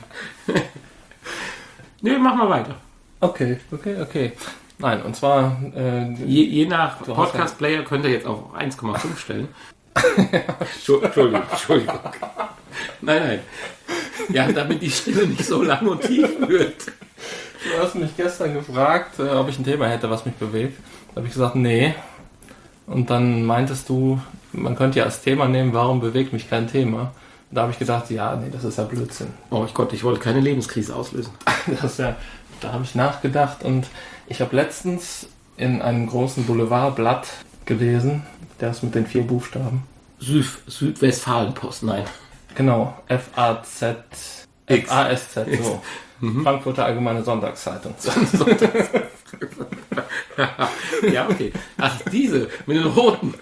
Nee, mach mal weiter. Okay, okay, okay. Nein, und zwar... Äh, je, je nach Podcast-Player könnt ihr jetzt auf eins Komma fünf stellen. Entschuldigung, Entschuldigung. Nein, nein. Ja, damit die Stimme nicht so lang und tief wird. Du hast mich gestern gefragt, äh, ob ich ein Thema hätte, was mich bewegt. Da habe ich gesagt, nee. Und dann meintest du, man könnte ja als Thema nehmen, warum bewegt mich kein Thema? Da habe ich gedacht, ja, nee, das ist ja Blödsinn. Oh Gott, ich wollte keine Lebenskrise auslösen. Das ist ja, da habe ich nachgedacht und ich habe letztens in einem großen Boulevardblatt gelesen, der ist mit den vier Buchstaben. Süd, Südwestfalen-Post, nein. Genau, F A Z F A S Z, so. Mhm. Frankfurter Allgemeine Sonntagszeitung. Ja, okay. Ach, diese, mit den roten.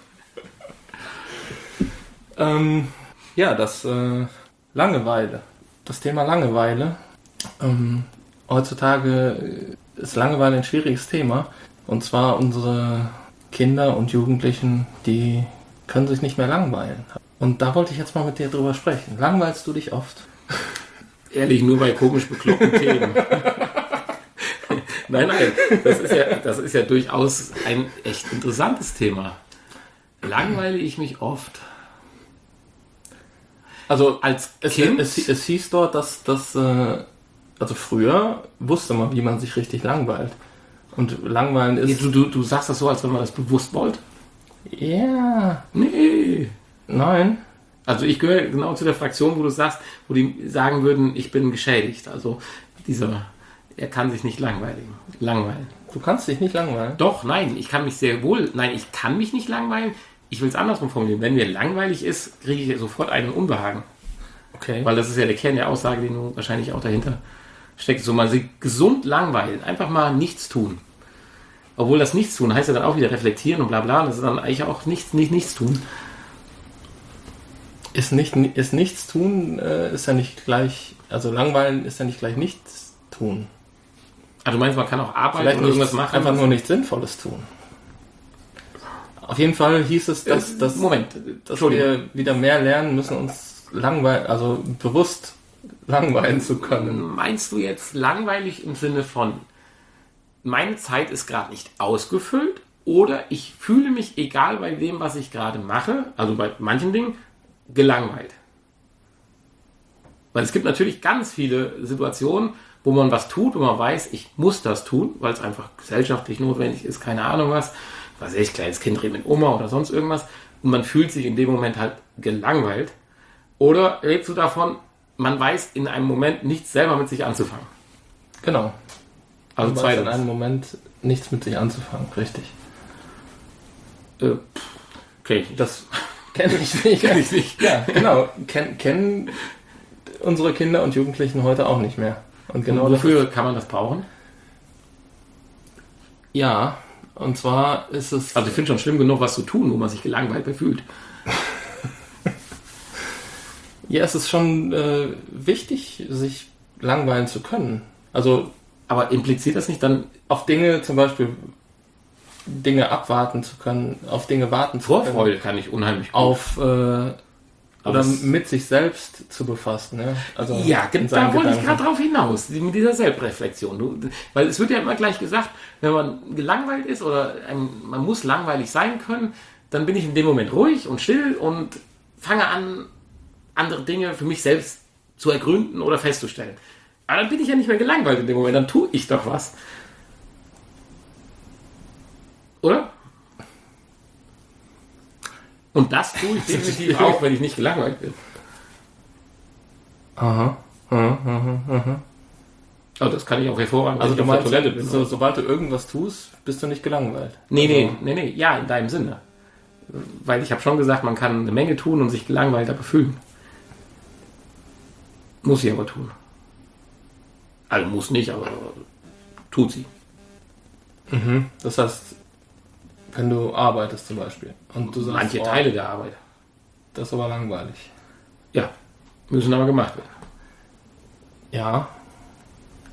Ähm, ja, das äh, Langeweile. Das Thema Langeweile. Ähm, heutzutage ist Langeweile ein schwieriges Thema. Und zwar unsere Kinder und Jugendlichen, die können sich nicht mehr langweilen. Und da wollte ich jetzt mal mit dir drüber sprechen. Langweilst du dich oft? Ehrlich, nur bei komisch bekloppten Themen. Nein, nein, das ist, ja, das ist ja durchaus ein echt interessantes Thema. Langweile ich mich oft? Also als Kind? Es, es, es hieß dort, dass das, äh, also früher wusste man, wie man sich richtig langweilt. Und langweilen ist... Du, du, du sagst das so, als wenn man das bewusst wollte? Ja. Nee. Nein. Also ich gehöre genau zu der Fraktion, wo du sagst, wo die sagen würden, ich bin geschädigt. Also dieser, er kann sich nicht langweilen. langweilen. Du kannst dich nicht langweilen? Doch, nein, ich kann mich sehr wohl, nein, ich kann mich nicht langweilen. Ich will es andersrum formulieren. Wenn mir langweilig ist, kriege ich sofort einen Unbehagen. Okay. Weil das ist ja der Kern der Aussage, den du wahrscheinlich auch dahinter steckst. So, man sich gesund langweilen, einfach mal nichts tun. Obwohl das Nichts tun heißt ja dann auch wieder reflektieren und bla bla. Das ist dann eigentlich auch nichts, nicht nichts tun. Ist, nicht, ist nichts tun, äh, ist ja nicht gleich, also langweilen ist ja nicht gleich nichts tun. Also du meinst, man kann auch arbeiten Vielleicht oder irgendwas machen? Einfach nur nichts Sinnvolles tun. Auf jeden Fall hieß es, dass, dass, Moment, dass wir wieder mehr lernen müssen, uns langweilen, also bewusst langweilen zu können. Meinst du jetzt langweilig im Sinne von, meine Zeit ist gerade nicht ausgefüllt oder ich fühle mich, egal bei dem, was ich gerade mache, also bei manchen Dingen, gelangweilt. Weil es gibt natürlich ganz viele Situationen, wo man was tut, wo man weiß, ich muss das tun, weil es einfach gesellschaftlich notwendig ist, keine Ahnung was, was weiß ich, kleines Kind redet mit Oma oder sonst irgendwas und man fühlt sich in dem Moment halt gelangweilt. Oder redest du davon, man weiß in einem Moment nichts selber mit sich anzufangen? Genau. Also zwei in einem Moment nichts mit sich anzufangen, richtig. Äh, okay, das kenne ich nicht. Kenn ich nicht. Ja, genau. Ken, kennen unsere Kinder und Jugendlichen heute auch nicht mehr. Und genau und wofür ist, kann man das brauchen? Ja, und zwar ist es... Also ich finde schon schlimm genug, was zu tun, wo man sich gelangweilt befühlt. Ja, es ist schon äh, wichtig, sich langweilen zu können. Also... Aber impliziert das nicht dann... Auf Dinge zum Beispiel... Dinge abwarten zu können, auf Dinge warten zu können. Vorfreude kann ich unheimlich gut. Auf, äh, oder mit sich selbst zu befassen. Ne? Also ja, da wollte ich gerade drauf hinaus, mit dieser Selbstreflexion. Du, weil es wird ja immer gleich gesagt, wenn man gelangweilt ist oder ein, man muss langweilig sein können, dann bin ich in dem Moment ruhig und still und fange an, andere Dinge für mich selbst zu ergründen oder festzustellen. Aber dann bin ich ja nicht mehr gelangweilt in dem Moment, dann tue ich doch was. Oder? Und das tue ich definitiv auch, wenn ich nicht gelangweilt bin. Aha. Aha, aha, aha. Also das kann ich auch hervorragend, also wenn du ich auf meinst, der Toilette bin. So, sobald du irgendwas tust, bist du nicht gelangweilt. Nee, nee, nee, nee, ja, in deinem Sinne. Weil ich habe schon gesagt, man kann eine Menge tun und sich gelangweilt aber fühlen. Muss sie aber tun. Also muss nicht, aber tut sie. Mhm. Das heißt, wenn du arbeitest zum Beispiel. Und du sagst, manche oh, Teile der Arbeit. Das ist aber langweilig. Ja, müssen aber gemacht werden. Ja.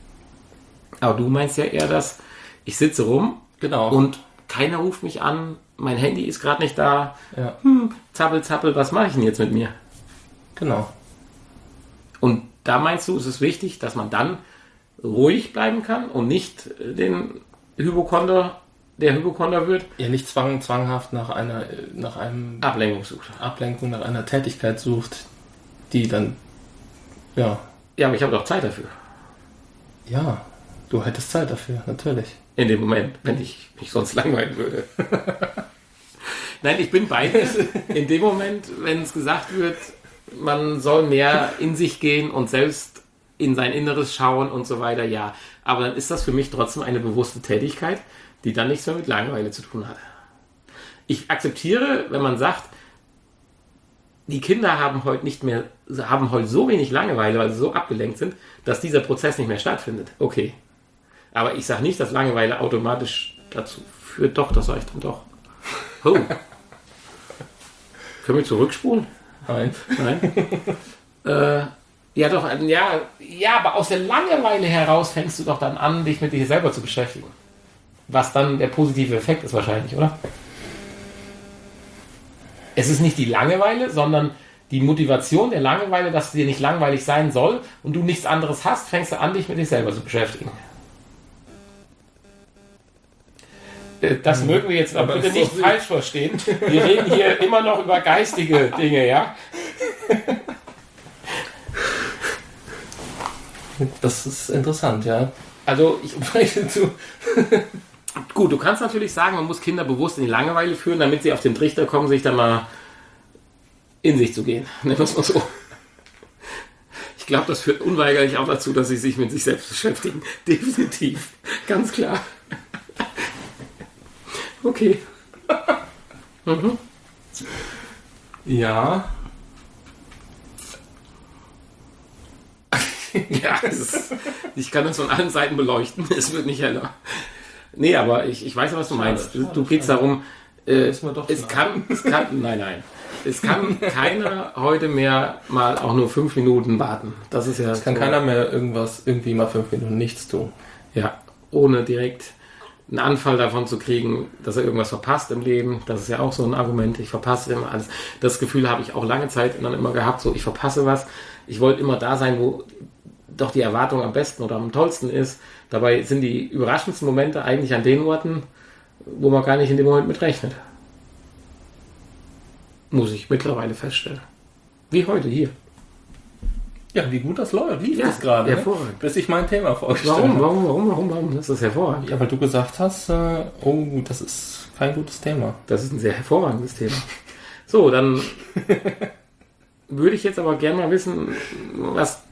Aber du meinst ja eher, dass ich sitze rum genau. und keiner ruft mich an, mein Handy ist gerade nicht da. Ja. Hm, zappel, zappel, was mache ich denn jetzt mit mir? Genau. Und da meinst du, ist es wichtig, dass man dann ruhig bleiben kann und nicht den Hypochonder, der Hypochonder wird? Ja, nicht zwang, zwanghaft nach einer, nach einem Ablenkung sucht. Ablenkung, nach einer Tätigkeit sucht, die dann, ja. Ja, aber ich habe doch Zeit dafür. Ja, du hättest Zeit dafür, natürlich. In dem Moment, wenn ich mich sonst langweilen würde. Nein, ich bin bei dir. In dem Moment, wenn es gesagt wird, man soll mehr in sich gehen und selbst in sein Inneres schauen und so weiter, ja. Aber dann ist das für mich trotzdem eine bewusste Tätigkeit, die dann nichts mehr mit Langeweile zu tun hat. Ich akzeptiere, wenn man sagt, die Kinder haben heute nicht mehr, haben heute so wenig Langeweile, weil sie so abgelenkt sind, dass dieser Prozess nicht mehr stattfindet. Okay. Aber ich sage nicht, dass Langeweile automatisch dazu führt. Doch, das sage ich dann doch. Oh. Können wir zurückspulen? Nein. Nein. äh, ja, doch, ja, ja, aber aus der Langeweile heraus fängst du doch dann an, dich mit dir selber zu beschäftigen. Was dann der positive Effekt ist wahrscheinlich, oder? Es ist nicht die Langeweile, sondern die Motivation der Langeweile, dass es dir nicht langweilig sein soll und du nichts anderes hast, fängst du an, dich mit dir selber zu beschäftigen. Das mögen wir jetzt aber bitte nicht falsch verstehen. Wir reden hier immer noch über geistige Dinge, ja? Das ist interessant, ja. Also ich spreche zu. Gut, du kannst natürlich sagen, man muss Kinder bewusst in die Langeweile führen, damit sie auf den Trichter kommen, sich dann mal in sich zu gehen. Nennen wir es mal so. Ich glaube, das führt unweigerlich auch dazu, dass sie sich mit sich selbst beschäftigen. Definitiv. Ganz klar. Okay. Mhm. Ja. Ja, es ist, ich kann es von allen Seiten beleuchten. Es wird nicht heller. Nee, aber ich, ich weiß ja, was du schade, meinst. Schade, du geht's schade. darum, äh, es, kann, es kann, nein, nein. Es kann keiner heute mehr mal auch nur fünf Minuten warten. Das ist ja. Es kann so, keiner mehr irgendwas, irgendwie mal fünf Minuten nichts tun. Ja, ohne direkt einen Anfall davon zu kriegen, dass er irgendwas verpasst im Leben. Das ist ja auch so ein Argument. Ich verpasse immer alles. Das Gefühl habe ich auch lange Zeit dann immer gehabt, so ich verpasse was. Ich wollte immer da sein, wo doch die Erwartung am besten oder am tollsten ist. Dabei sind die überraschendsten Momente eigentlich an den Orten, wo man gar nicht in dem Moment mit rechnet. Muss ich mittlerweile feststellen. Wie heute hier. Ja, wie gut das läuft. Lief ja, das gerade, hervorragend. Ne? Bis ich mein Thema vorgestellt habe. Warum, warum, warum, warum, warum? Das ist hervorragend. Ja, weil du gesagt hast, äh, oh, das ist kein gutes Thema. Das ist ein sehr hervorragendes Thema. So, dann würde ich jetzt aber gerne mal wissen, was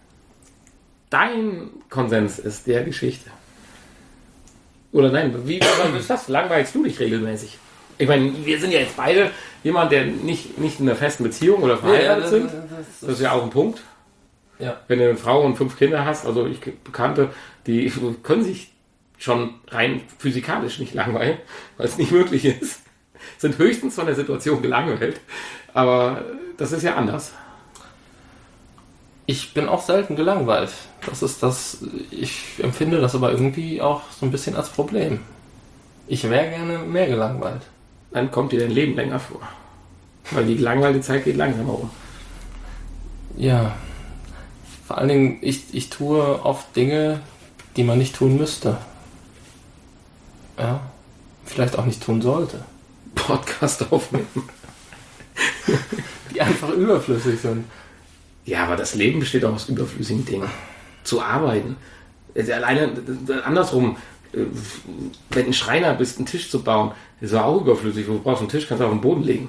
dein Konsens ist der Geschichte. Oder nein, wie was ist das? Langweilst du dich regelmäßig? Ich meine, wir sind ja jetzt beide jemand, der nicht, nicht in einer festen Beziehung oder verheiratet ja, sind. Das, das, das ist ja auch ein Punkt. Ja. Wenn du eine Frau und fünf Kinder hast, also ich Bekannte, die können sich schon rein physikalisch nicht langweilen, weil es nicht möglich ist. Sind höchstens von der Situation gelangweilt. Aber das ist ja anders. Ich bin auch selten gelangweilt. Das ist das, ich empfinde das aber irgendwie auch so ein bisschen als Problem. Ich wäre gerne mehr gelangweilt. Dann kommt dir dein Leben länger vor. Weil die langweilige Zeit geht langsamer um. Ja. Vor allen Dingen, ich, ich tue oft Dinge, die man nicht tun müsste. Ja. Vielleicht auch nicht tun sollte. Podcast aufnehmen. Die einfach überflüssig sind. Ja, aber das Leben besteht auch aus überflüssigen Dingen. Zu arbeiten. Alleine andersrum, wenn du ein Schreiner bist, einen Tisch zu bauen, ist ja auch überflüssig. Du brauchst einen Tisch, kannst du auf den Boden legen.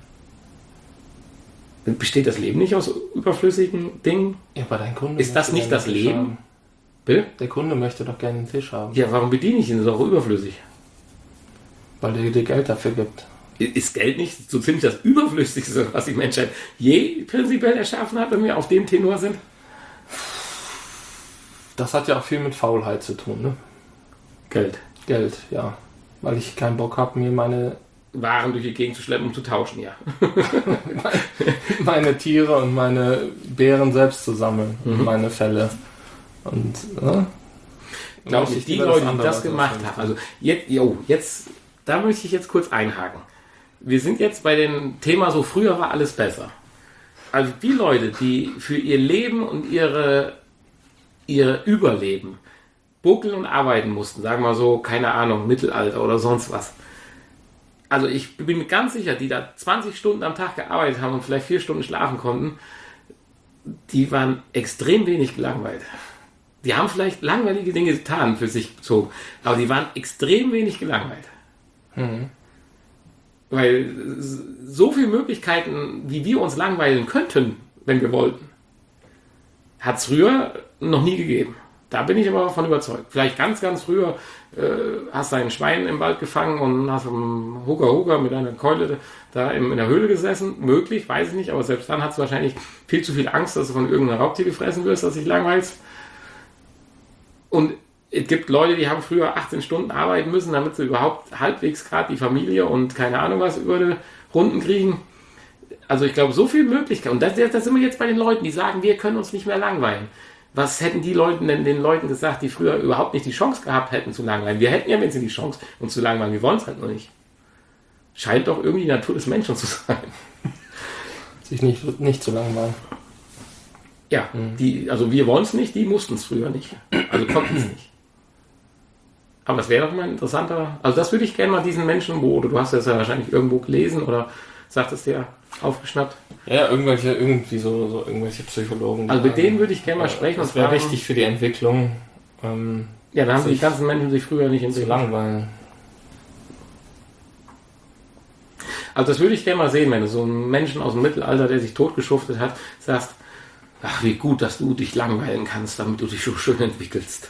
Besteht das Leben nicht aus überflüssigen Dingen? Ja, aber dein Kunde ist das nicht das Leben? Haben. Bitte? Der Kunde möchte doch gerne einen Tisch haben. Ja, warum bediene ich ihn? Das ist auch überflüssig. Weil der dir Geld dafür gibt. Ist Geld nicht so ziemlich das Überflüssigste, was die Menschheit je prinzipiell erschaffen hat, wenn wir auf dem Tenor sind? Das hat ja auch viel mit Faulheit zu tun, ne? Geld. Geld, ja. Weil ich keinen Bock habe, mir meine Waren durch die Gegend zu schleppen, um zu tauschen, ja. meine Tiere und meine Beeren selbst zu sammeln. Mhm. Und meine Felle. Und, ne? Glaube ich, die Leute, die das gemacht haben, also jetzt, jo, jetzt da möchte ich jetzt kurz einhaken. Wir sind jetzt bei dem Thema so, früher war alles besser. Also die Leute, die für ihr Leben und ihre, ihr Überleben buckeln und arbeiten mussten, sagen wir mal so, keine Ahnung, Mittelalter oder sonst was. Also ich bin mir ganz sicher, die da zwanzig Stunden am Tag gearbeitet haben und vielleicht vier Stunden schlafen konnten, die waren extrem wenig gelangweilt. Die haben vielleicht langweilige Dinge getan für sich bezogen, aber die waren extrem wenig gelangweilt. Mhm. Weil so viele Möglichkeiten, wie wir uns langweilen könnten, wenn wir wollten, hat es früher noch nie gegeben. Da bin ich aber davon überzeugt. Vielleicht ganz, ganz früher äh, hast du ein Schwein im Wald gefangen und hast im Hugger Hugger mit einer Keule da in, in der Höhle gesessen. Möglich, weiß ich nicht, aber selbst dann hast du wahrscheinlich viel zu viel Angst, dass du von irgendeinem Raubtier gefressen wirst, dass dich langweilst. Und es gibt Leute, die haben früher achtzehn Stunden arbeiten müssen, damit sie überhaupt halbwegs gerade die Familie und keine Ahnung was über die Runden kriegen. Also ich glaube, so viele Möglichkeiten. Und das, das sind wir jetzt bei den Leuten, die sagen, wir können uns nicht mehr langweilen. Was hätten die Leute denn den Leuten gesagt, die früher überhaupt nicht die Chance gehabt hätten zu langweilen? Wir hätten ja wenigstens die Chance, uns zu langweilen. Wir wollen es halt noch nicht. Scheint doch irgendwie die Natur des Menschen zu sein. Sich nicht, nicht zu langweilen. Ja, mhm. die, also wir wollen es nicht, die mussten es früher nicht. Also konnten es nicht. Aber das wäre doch mal ein interessanter... Also das würde ich gerne mal diesen Menschen, wo, oder du hast das ja wahrscheinlich irgendwo gelesen oder sagtest dir aufgeschnappt. Ja, irgendwelche, irgendwie so, so irgendwelche Psychologen. Also mit denen würde ich gerne mal sprechen. Das wäre wichtig für die Entwicklung. Ähm, ja, da haben die ganzen Menschen sich früher nicht entwickelt. Zu langweilen. Also das würde ich gerne mal sehen, wenn du so einen Menschen aus dem Mittelalter, der sich totgeschuftet hat, sagst, ach, wie gut, dass du dich langweilen kannst, damit du dich so schön entwickelst.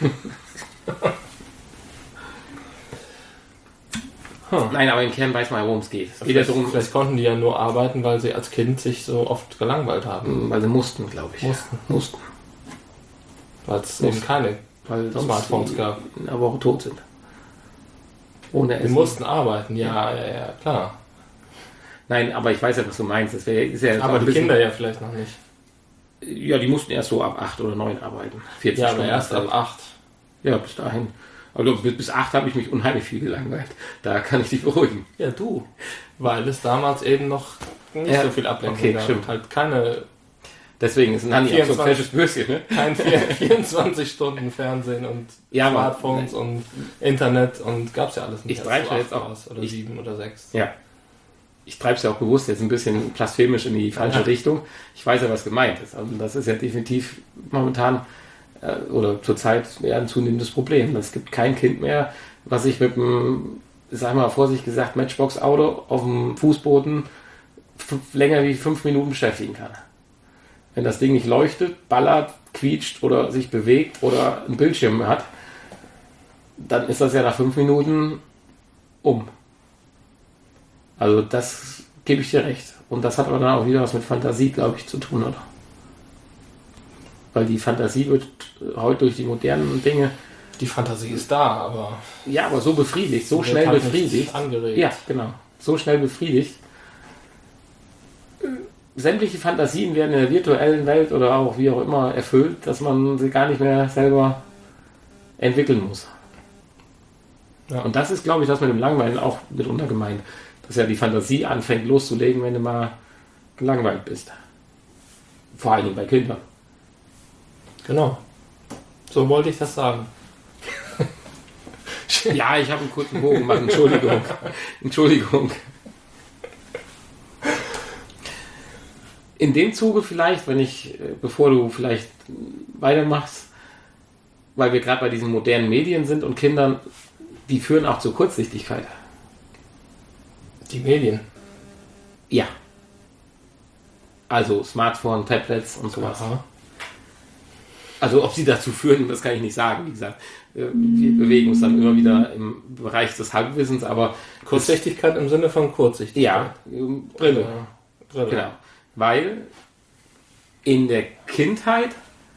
Hm. Nein, aber im Kern weiß man, worum es geht. Es geht ja darum, vielleicht konnten die ja nur arbeiten, weil sie als Kind sich so oft gelangweilt haben. Weil sie mussten, glaube ich. Mussten. Mussten. Weil es eben keine weil Smartphones gab. In einer Woche tot sind. Ohne Essen. Die mussten arbeiten, ja, ja, ja, klar. Nein, aber ich weiß ja, was du meinst. Das wär, ist ja aber die Kinder ja vielleicht noch nicht. Ja, die mussten erst so ab acht oder neun arbeiten. vierzig ja, Stunden aber erst ab acht. Ja, bis dahin. Aber bis, bis acht habe ich mich unheimlich viel gelangweilt. Da kann ich dich beruhigen. Ja, du. Weil es damals eben noch nicht ja, so viel Ablenkung okay, gab. Stimmt. Halt keine... Deswegen ist Nanni auch so ein fesches Bürstchen, ne? Kein vierundzwanzig Stunden Fernsehen und ja, Smartphones aber, und Internet und gab's ja alles nicht. Ich treibe jetzt auch aus, oder ich, sieben oder sechs. Ja. Ich treibe es ja auch bewusst jetzt ein bisschen blasphemisch in die falsche ja. Richtung. Ich weiß ja, was gemeint ist. Also das ist ja definitiv momentan äh, oder zurzeit eher ein zunehmendes Problem. Es gibt kein Kind mehr, was sich mit einem, sag mal vorsichtig gesagt, Matchbox-Auto auf dem Fußboden f- länger wie fünf Minuten beschäftigen kann. Wenn das Ding nicht leuchtet, ballert, quietscht oder sich bewegt oder einen Bildschirm hat, dann ist das ja nach fünf Minuten um. Also das gebe ich dir recht. Und das hat aber dann auch wieder was mit Fantasie, glaube ich, zu tun, oder? Weil die Fantasie wird heute durch die modernen Dinge... Die Fantasie ist da, aber... Ja, aber so befriedigt, so schnell halt befriedigt. Angeregt. Ja, genau. So schnell befriedigt. Sämtliche Fantasien werden in der virtuellen Welt oder auch wie auch immer erfüllt, dass man sie gar nicht mehr selber entwickeln muss. Ja. Und das ist, glaube ich, das mit dem Langweilen auch mitunter gemeint. Dass ja die Fantasie anfängt loszulegen, wenn du mal gelangweilt bist. Vor allen Dingen bei Kindern. Genau. So wollte ich das sagen. Ja, ich habe einen kurzen Bogen gemacht. Entschuldigung. Entschuldigung. In dem Zuge vielleicht, wenn ich, bevor du vielleicht weitermachst, weil wir gerade bei diesen modernen Medien sind und Kindern, die führen auch zur Kurzsichtigkeit. Die Medien? Ja. Also Smartphone, Tablets und sowas. Aha. Also ob sie dazu führen, das kann ich nicht sagen. Wie gesagt, wir bewegen uns dann immer wieder im Bereich des Halbwissens, aber... Kurzsichtigkeit im Sinne von Kurzsichtigkeit? Ja, Brille. Ja, Brille. Genau. Weil in der Kindheit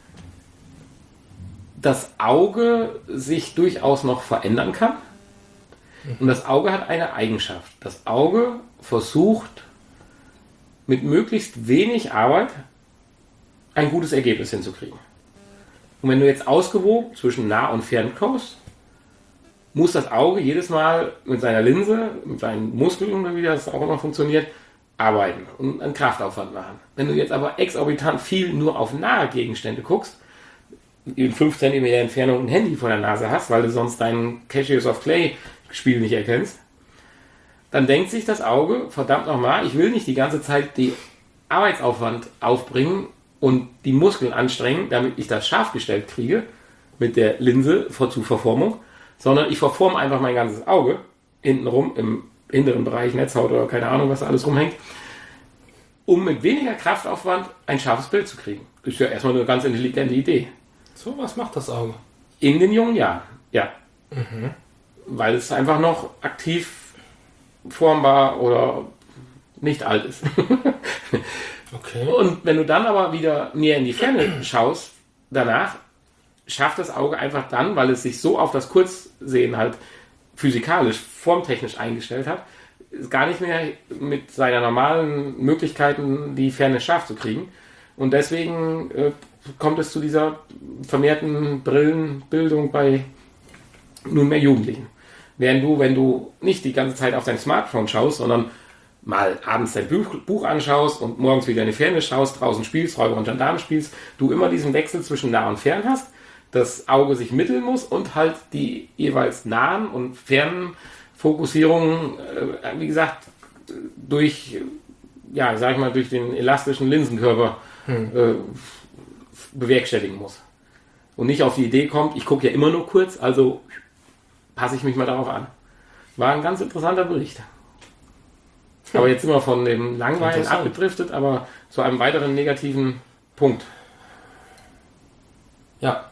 das Auge sich durchaus noch verändern kann. Und das Auge hat eine Eigenschaft. Das Auge versucht mit möglichst wenig Arbeit ein gutes Ergebnis hinzukriegen. Und wenn du jetzt ausgewogen zwischen nah und fern kommst, muss das Auge jedes Mal mit seiner Linse, mit seinen Muskeln oder wie das auch immer funktioniert, arbeiten und einen Kraftaufwand machen. Wenn du jetzt aber exorbitant viel nur auf nahe Gegenstände guckst, in fünf Zentimeter Entfernung ein Handy vor der Nase hast, weil du sonst dein Cassius of Clay Spiel nicht erkennst, dann denkt sich das Auge, verdammt nochmal, ich will nicht die ganze Zeit die Arbeitsaufwand aufbringen und die Muskeln anstrengen, damit ich das scharf gestellt kriege mit der Linse zur Verformung, sondern ich verforme einfach mein ganzes Auge hintenrum im hinteren Bereich, Netzhaut oder keine Ahnung, was da alles rumhängt, um mit weniger Kraftaufwand ein scharfes Bild zu kriegen. Das ist ja erstmal eine ganz intelligente Idee. So, was macht das Auge? In den jungen Jahren, ja. Mhm. Weil es einfach noch aktiv formbar oder nicht alt ist. Okay. Und wenn du dann aber wieder mehr in die Ferne schaust, danach schafft das Auge einfach dann, weil es sich so auf das Kurzsehen halt physikalisch, formtechnisch eingestellt hat, ist gar nicht mehr mit seiner normalen Möglichkeiten die Ferne scharf zu kriegen. Und deswegen äh, kommt es zu dieser vermehrten Brillenbildung bei nunmehr Jugendlichen. Während du, wenn du nicht die ganze Zeit auf dein Smartphone schaust, sondern mal abends dein Buch, Buch anschaust und morgens wieder in die Ferne schaust, draußen spielst, Räuber und Gendarmen spielst, du immer diesen Wechsel zwischen nah und fern hast, das Auge sich mitteln muss und halt die jeweils nahen und fernen Fokussierungen, äh, wie gesagt, durch, ja, sag ich mal, durch den elastischen Linsenkörper hm. äh, bewerkstelligen muss. Und nicht auf die Idee kommt, ich gucke ja immer nur kurz, also passe ich mich mal darauf an. War ein ganz interessanter Bericht. Aber jetzt sind wir von dem Langweilen abgedriftet, aber zu einem weiteren negativen Punkt. Ja.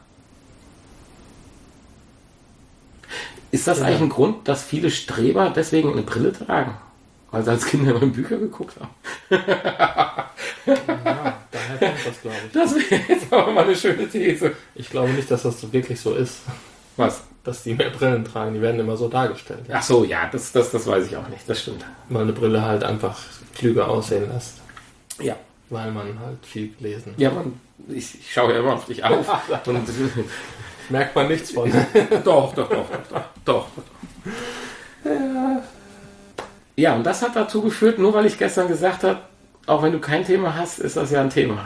Ist das ja. eigentlich ein Grund, dass viele Streber deswegen eine Brille tragen? Weil sie als Kinder immer in Bücher geguckt haben. Ja, daher kommt das, glaube ich. Das wäre jetzt aber mal eine schöne These. Ich glaube nicht, dass das wirklich so ist. Was? Dass die mehr Brillen tragen. Die werden immer so dargestellt. Ach so, ja, das, das, das weiß ich auch nicht. Das stimmt. Weil eine Brille halt einfach klüger aussehen lässt. Ja. Weil man halt viel gelesen hat. Ja, man, ich, ich schaue ja immer auf dich auf. Und merkt man nichts von. doch, doch, doch, doch, doch, doch. Ja. Ja, und das hat dazu geführt, nur weil ich gestern gesagt habe, auch wenn du kein Thema hast, ist das ja ein Thema.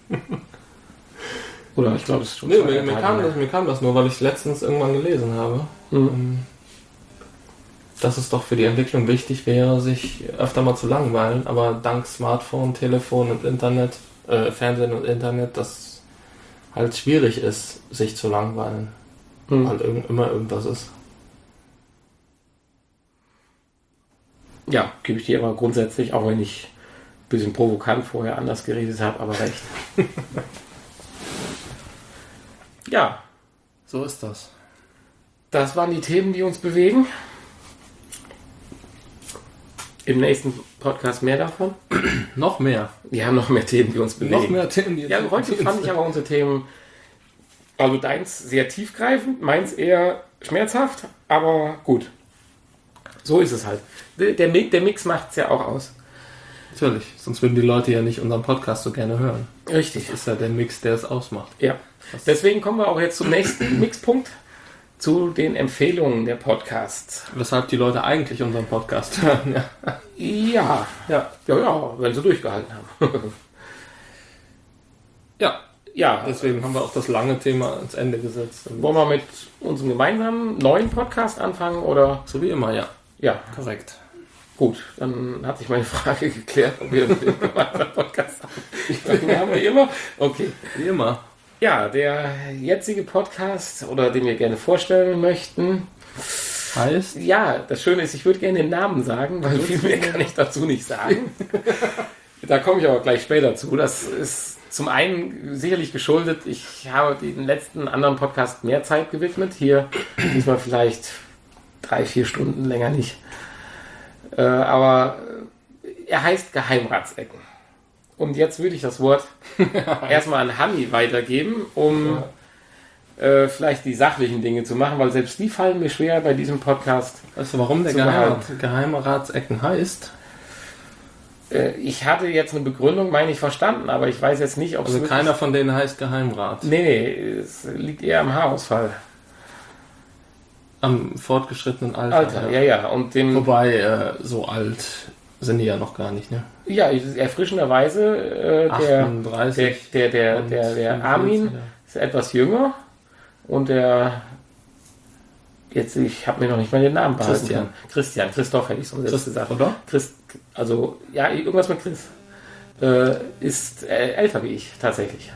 Oder ich glaube, es ist schon. Nee, mir, mir, kam das, mir kam das nur, weil ich letztens irgendwann gelesen habe, mhm. dass es doch für die Entwicklung wichtig wäre, sich öfter mal zu langweilen, aber dank Smartphone, Telefon und Internet, äh, Fernsehen und Internet, das halt schwierig ist, sich zu langweilen, mhm. weil irg- immer irgendwas ist. Ja, gebe ich dir aber grundsätzlich, auch wenn ich ein bisschen provokant vorher anders geredet habe, aber recht. Ja. So ist das. Das waren die Themen, die uns bewegen. Im nächsten Podcast mehr davon. Noch mehr. Wir haben noch mehr Themen, die uns bewegen. Noch mehr Themen, die uns bewegen. Ja, heute fand ich aber unsere Themen, also deins sehr tiefgreifend, meins eher schmerzhaft, aber gut. So ist es halt. Der, der, der Mix macht es ja auch aus. Natürlich, sonst würden die Leute ja nicht unseren Podcast so gerne hören. Richtig. Das ist ja der Mix, der es ausmacht. Ja. Deswegen kommen wir auch jetzt zum nächsten Mixpunkt, zu den Empfehlungen der Podcasts. Weshalb die Leute eigentlich unseren Podcast hören. Ja, ja, ja, ja, ja wenn sie durchgehalten haben. ja, ja. Deswegen haben wir auch das lange Thema ans Ende gesetzt. Wollen wir mit unserem gemeinsamen neuen Podcast anfangen, oder? So wie immer, ja. Ja. Korrekt. Gut, dann hat sich meine Frage geklärt, ob wir einen gemeinsamen Podcast haben. Ich glaube, wir haben wir immer. Okay. Wie immer. Ja, der jetzige Podcast, oder den wir gerne vorstellen möchten, heißt? Ja, das Schöne ist, ich würde gerne den Namen sagen, weil viel mehr kann ich dazu nicht sagen. Da komme ich aber gleich später zu. Das ist zum einen sicherlich geschuldet, ich habe den letzten anderen Podcast mehr Zeit gewidmet. Hier diesmal vielleicht drei, vier Stunden länger nicht. Äh, aber er heißt Geheimratsecken. Und jetzt würde ich das Wort erstmal an Hanni weitergeben, um ja. äh, vielleicht die sachlichen Dinge zu machen, weil selbst die fallen mir schwer bei diesem Podcast. Weißt du, warum der Geheimrat, Geheimratsecken heißt? Äh, ich hatte jetzt eine Begründung, meine ich, verstanden, aber ich weiß jetzt nicht, ob es... Also keiner von denen heißt Geheimrat? Nee, nee, es liegt eher am Haarausfall. Am fortgeschrittenen Alter. Alter, ja, ja. Und den, Wobei, äh, so alt sind die ja noch gar nicht, ne? ja, erfrischenderweise, äh, der, achtunddreißig der, der, der, der, der Armin ist etwas jünger und der, jetzt, ich habe mir noch nicht mal den Namen behalten. Christian. Christian, Christoph hätte ich so Christ, gesagt. oder? Christ, also, ja, irgendwas mit Chris. Äh, ist äh, älter wie ich, tatsächlich.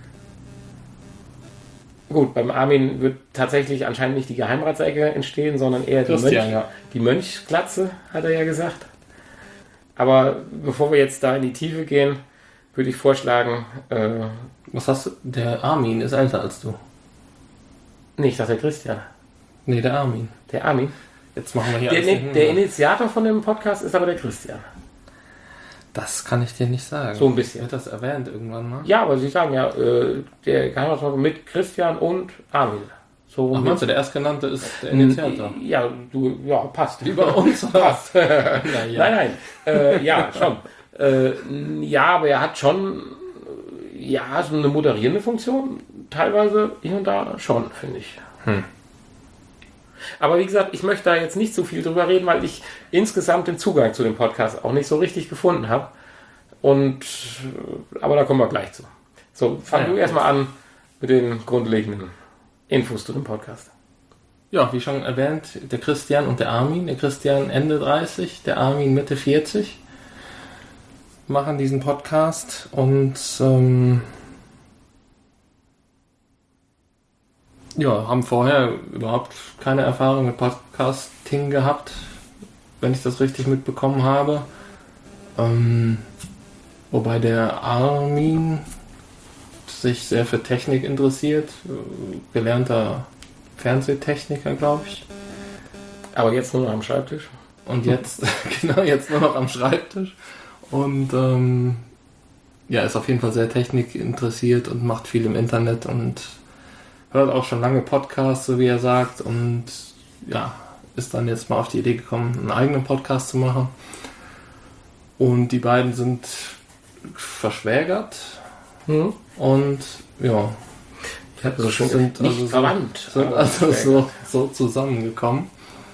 Gut, beim Armin wird tatsächlich anscheinend nicht die Geheimratsecke entstehen, sondern eher die, Christian, Mönch, ja. die Mönchsglatze, hat er ja gesagt. Aber bevor wir jetzt da in die Tiefe gehen, würde ich vorschlagen, äh, Was hast du? Der Armin ist älter als du. nee, ich dachte der Christian, Nee, der Armin. der Armin. Jetzt machen wir hier Der, alles der, hin. der Initiator von dem Podcast ist aber der Christian. Das kann ich dir nicht sagen. So ein bisschen. Wird das erwähnt irgendwann mal? Ja, aber Sie sagen ja, äh, der Geheimratsfolge mit Christian und Armin. So Ach, mit- meinst du, der Erstgenannte ist der Initiator? Ja, du, ja, passt. Wie bei uns, oder? Passt. Na Nein, ja. nein. Äh, ja, schon. Äh, ja, aber er hat schon ja, so eine moderierende Funktion. Teilweise hier und da schon, finde ich. Hm. Aber wie gesagt, ich möchte da jetzt nicht so viel drüber reden, weil ich insgesamt den Zugang zu dem Podcast auch nicht so richtig gefunden habe. Und aber da kommen wir gleich zu. So, fang Ja, du erstmal an mit den grundlegenden Infos zu dem Podcast. Ja, wie schon erwähnt, der Christian und der Armin. Der Christian Ende dreißig, der Armin Mitte vierzig. Machen diesen Podcast und ähm, ja, haben vorher überhaupt keine Erfahrung mit Podcasting gehabt, wenn ich das richtig mitbekommen habe. Ähm, wobei der Armin sich sehr für Technik interessiert, äh, gelernter Fernsehtechniker, glaube ich. Aber jetzt nur noch am Schreibtisch. Und jetzt, genau, jetzt nur noch am Schreibtisch. Und ähm, ja, ist auf jeden Fall sehr technikinteressiert und macht viel im Internet und hört auch schon lange Podcasts, so wie er sagt. Und ja, ist dann jetzt mal auf die Idee gekommen, einen eigenen Podcast zu machen. Und die beiden sind verschwägert. Hm? Und ja, Ich habe so schön sind nicht also so- verwandt. sind aber also sehr so, gut. so zusammengekommen.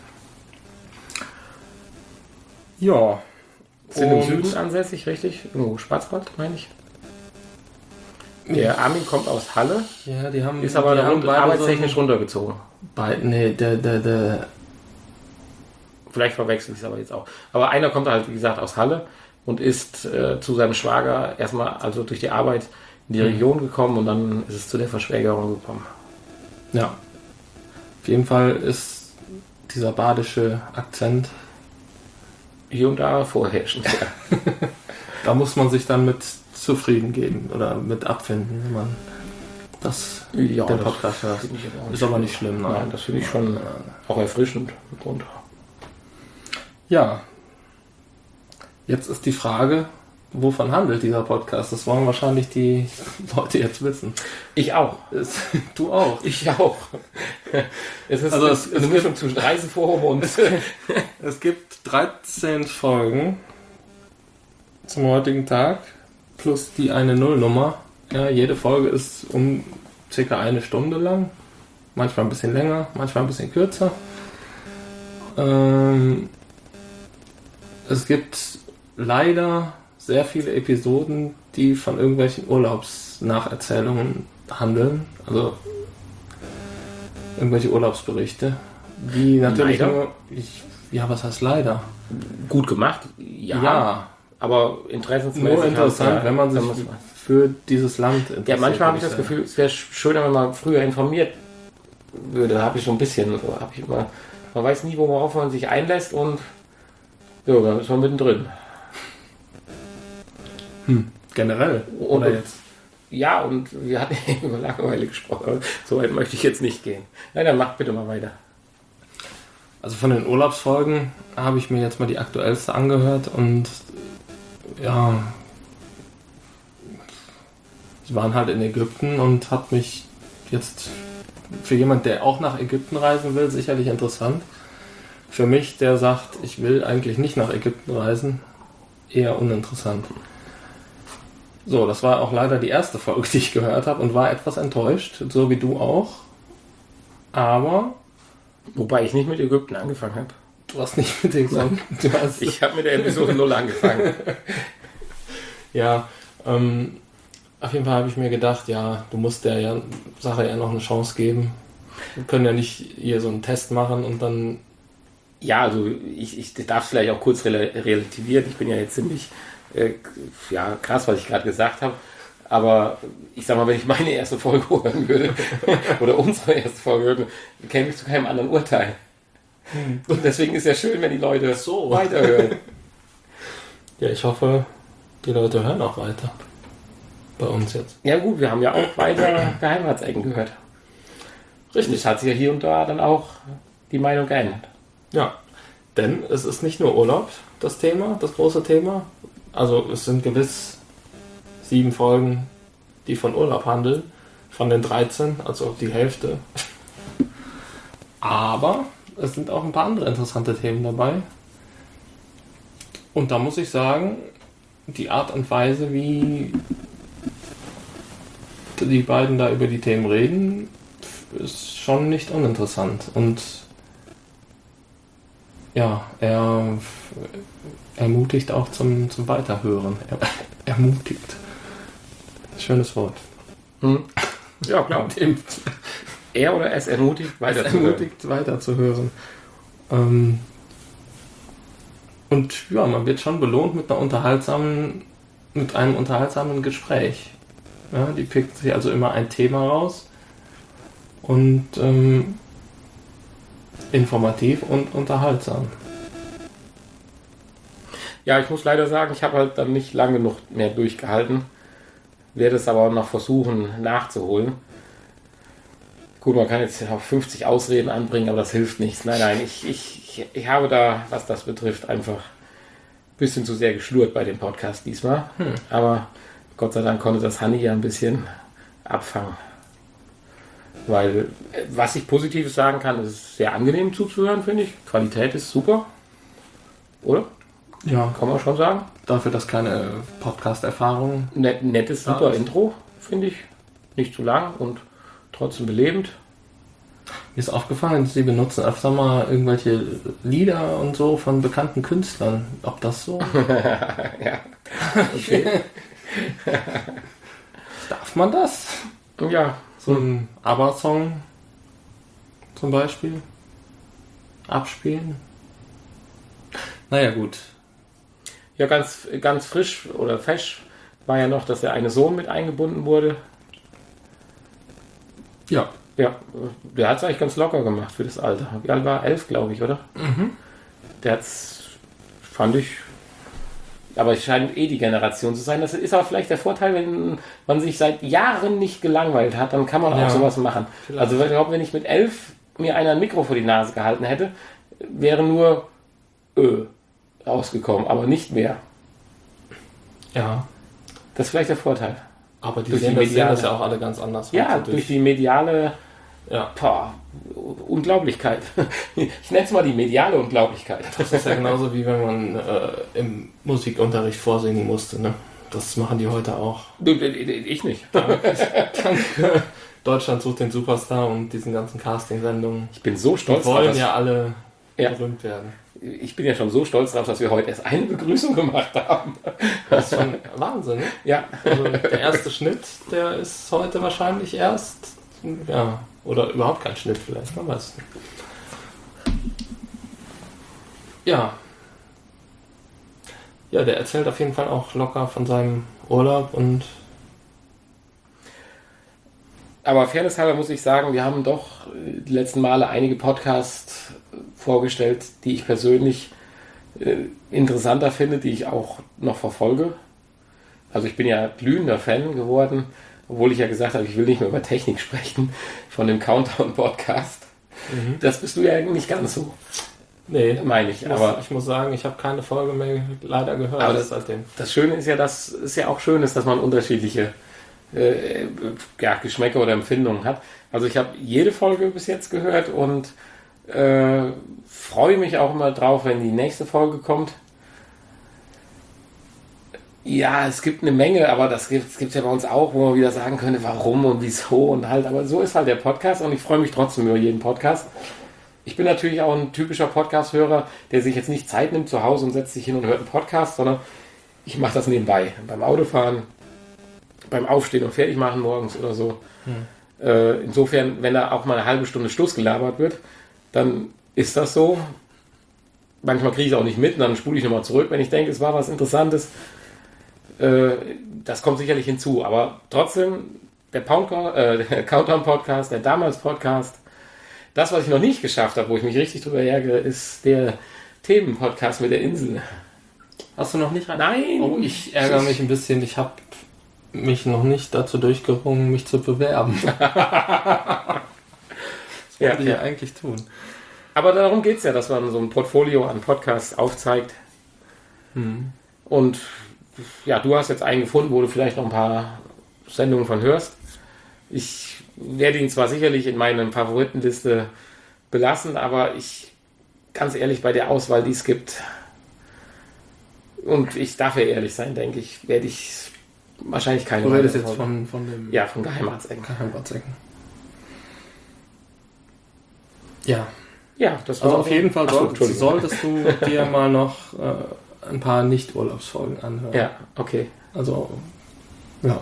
Ja. Sind im Und- Süden ansässig, richtig? Oh, Schwarzwald, meine ich. Der Armin kommt aus Halle, Ja, die haben, ist aber die haben rund, arbeitstechnisch so runtergezogen. beide, nee, der, der, der, Vielleicht verwechsel ich es aber jetzt auch. Aber einer kommt halt, wie gesagt, aus Halle und ist äh, zu seinem Schwager erstmal also durch die Arbeit in die Region gekommen und dann ist es zu der Verschwägerung gekommen. ja. Auf jeden Fall ist dieser badische Akzent, Hier und da vorherrschend. Ja. da muss man sich dann mit zufrieden geben oder mit abfinden, wenn man das, Ja, den das Podcast hört. finde ich aber auch Ist aber nicht schlimm, nein. Nein, das finde ich schon auch erfrischend. Und Ja. Jetzt ist die Frage, wovon handelt dieser Podcast? Das wollen wahrscheinlich die Leute jetzt wissen. ich auch. Es- Du auch. Ich auch. Es ist Also eine, es- eine es Mischung zwischen Reiseforum und Es gibt dreizehn Folgen zum heutigen Tag plus die eine Nullnummer. Ja, jede Folge ist um circa eine Stunde lang. Manchmal ein bisschen länger, manchmal ein bisschen kürzer. Ähm, es gibt leider sehr viele Episoden, die von irgendwelchen Urlaubsnacherzählungen handeln. Also irgendwelche Urlaubsberichte. Die natürlich Leider? nur... Ich, ja, was heißt leider? gut gemacht. Ja. Ja, Aber interessensmäßig. nur interessant, halt, wenn man sich muss- für dieses Land interessiert. Ja, manchmal habe ich würde das sagen. Gefühl, es wäre schöner, wenn man früher informiert würde. Da habe ich so ein bisschen, so habe ich immer, man weiß nie, worauf man sich einlässt und ja, dann ist man mittendrin. Generell. Und- Oder jetzt? Ja, und wir hatten über Langeweile gesprochen, aber so weit möchte ich jetzt nicht gehen. Nein, dann macht bitte mal weiter. Also von den Urlaubsfolgen habe ich mir jetzt mal die aktuellste angehört und ja, sie waren halt in Ägypten und hat mich jetzt für jemand, der auch nach Ägypten reisen will, sicherlich interessant. Für mich, der sagt, ich will eigentlich nicht nach Ägypten reisen, eher uninteressant. So, das war auch leider die erste Folge, die ich gehört habe und war etwas enttäuscht, so wie du auch. Aber Wobei ich nicht mit Ägypten angefangen habe. Du hast nicht mit den Song. Du hast Ich habe mit der Episode null angefangen. Ja, ähm, auf jeden Fall habe ich mir gedacht, ja, du musst der ja, Sache ja noch eine Chance geben. Wir können ja nicht hier so einen Test machen und dann... Ja, also ich, ich darf es vielleicht auch kurz rel- relativieren. Ich bin ja jetzt ziemlich äh, ja, krass, was ich gerade gesagt habe. Aber ich sag mal, wenn ich meine erste Folge hören würde oder unsere erste Folge hören würde, käme ich zu keinem anderen Urteil. Und deswegen ist ja schön, wenn die Leute So. weiterhören. Ja, ich hoffe, die Leute hören auch weiter. Bei uns jetzt. Ja gut, wir haben ja auch weiter Geheimratsecken gehört. Richtig. Es hat sich ja hier und da dann auch die Meinung geändert. Ja, denn es ist nicht nur Urlaub das Thema, das große Thema. Also es sind gewiss sieben Folgen, die von Urlaub handeln. Von den dreizehn, also die Hälfte. Aber es sind auch ein paar andere interessante Themen dabei. Und da muss ich sagen, die Art und Weise, wie die beiden da über die Themen reden, ist schon nicht uninteressant. Und ja, er ermutigt auch zum, zum Weiterhören. Er, ermutigt. Schönes Wort. Hm. Ja, klar. Er oder es ermutigt, weiterzuhören. Ermutigt, weiterzuhören. Ähm, und ja, man wird schon belohnt mit einer unterhaltsamen, mit einem unterhaltsamen Gespräch. Ja, die pickt sich also immer ein Thema raus und ähm, informativ und unterhaltsam. Ja, ich muss leider sagen, ich habe halt dann nicht lange genug mehr durchgehalten. Werde es aber auch noch versuchen nachzuholen. Gut, man kann jetzt auch fünfzig Ausreden anbringen, aber das hilft nichts. Nein, nein, ich, ich, ich habe da, was das betrifft, einfach ein bisschen zu sehr geschlurrt bei dem Podcast diesmal. Hm. Aber Gott sei Dank konnte das Hanni ja ein bisschen abfangen. Weil, was ich Positives sagen kann, ist es sehr angenehm zuzuhören, finde ich. Qualität ist super. Oder? Ja. Kann man schon sagen. Dafür, dass keine Podcast-Erfahrung. Net, nettes, super ja, Intro, finde ich. Nicht zu lang und trotzdem belebend. Mir ist aufgefallen, sie benutzen öfter mal irgendwelche Lieder und so von bekannten Künstlern. Ob das so? Ja. Okay. Darf man das? Ja. So ein ABBA-Song zum Beispiel abspielen? Naja, gut. Ja, ganz, ganz frisch oder fesch war ja noch, dass der eine Sohn mit eingebunden wurde. Ja. Ja, der hat es eigentlich ganz locker gemacht für das Alter. Wie alt war er? Elf, glaube ich, oder? Mhm. Der hat's, fand ich, aber es scheint eh die Generation zu sein. Das ist aber vielleicht der Vorteil, wenn man sich seit Jahren nicht gelangweilt hat, dann kann man auch ja, sowas machen. Vielleicht. Also ich glaube, wenn ich mit elf mir einer ein Mikro vor die Nase gehalten hätte, wäre nur Ö rausgekommen, aber nicht mehr. Ja. Das ist vielleicht der Vorteil. Aber die durch sehen, die das, mediale, sehen das ja auch alle ganz anders. Ja, also durch, durch die mediale ja. Boah, Unglaublichkeit. Ich nenne es mal die mediale Unglaublichkeit. Das ist ja genauso wie wenn man äh, im Musikunterricht vorsingen musste. Ne? Das machen die heute auch. Ich nicht. Dank, dank Deutschland sucht den Superstar und diesen ganzen Casting-Sendungen. Ich bin so stolz die wollen drauf, ja alle ja. berühmt werden. Ich bin ja schon so stolz darauf, dass wir heute erst eine Begrüßung gemacht haben. Das ist schon Wahnsinn, ne? Ja. Also der erste Schnitt, der ist heute wahrscheinlich erst, ja, oder überhaupt kein Schnitt vielleicht, man weiß nicht. Ja. Ja, der erzählt auf jeden Fall auch locker von seinem Urlaub und... Aber fairnesshalber muss ich sagen, wir haben doch die letzten Male einige Podcasts vorgestellt, die ich persönlich äh, interessanter finde, die ich auch noch verfolge. Also ich bin ja glühender Fan geworden, obwohl ich ja gesagt habe, ich will nicht mehr über Technik sprechen, von dem Countdown-Podcast. Mhm. Das bist du ja nicht ganz so. Nee, meine ich. Ich muss, aber ich muss sagen, ich habe keine Folge mehr leider gehört. Aber das, seitdem. Das Schöne ist ja, dass es ja auch schön ist, dass man unterschiedliche äh, ja, Geschmäcker oder Empfindungen hat. Also ich habe jede Folge bis jetzt gehört und äh, freue mich auch immer drauf, wenn die nächste Folge kommt. Ja, es gibt eine Menge, aber das gibt es ja bei uns auch, wo man wieder sagen könnte, warum und wieso und halt, aber so ist halt der Podcast und ich freue mich trotzdem über jeden Podcast. Ich bin natürlich auch ein typischer Podcast-Hörer, der sich jetzt nicht Zeit nimmt zu Hause und setzt sich hin und hört einen Podcast, sondern ich mache das nebenbei. Beim Autofahren, beim Aufstehen und Fertigmachen morgens oder so. Hm. Äh, insofern, wenn da auch mal eine halbe Stunde Schluss gelabert wird, dann ist das so. Manchmal kriege ich es auch nicht mit und dann spule ich nochmal zurück, wenn ich denke, es war was Interessantes. Äh, das kommt sicherlich hinzu. Aber trotzdem, der, Poundca- äh, der Countdown-Podcast, der Damals-Podcast, das, was ich noch nicht geschafft habe, wo ich mich richtig drüber ärgere, ist der Themen-Podcast mit der Insel. Hast du noch nicht rein? Nein! Oh, ich ärgere mich ein bisschen. Ich habe mich noch nicht dazu durchgerungen, mich zu bewerben. Das ja, wollte ich ja ja eigentlich tun. Aber darum geht es ja, dass man so ein Portfolio an Podcasts aufzeigt. Hm. Und ja, du hast jetzt einen gefunden, wo du vielleicht noch ein paar Sendungen von hörst. Ich werde ihn zwar sicherlich in meiner Favoritenliste belassen, aber ich, ganz ehrlich, bei der Auswahl, die es gibt, und ich darf ja ehrlich sein, denke ich, werde ich wahrscheinlich keine. Du redest jetzt von, von dem... Ja, von Geheimatsecken. Geheimatsecken. Ja. Ja, das war Also auf jeden Fall Achso, solltest, solltest du dir mal noch äh, ein paar Nicht-Urlaubsfolgen anhören. Ja, okay. Also, ja.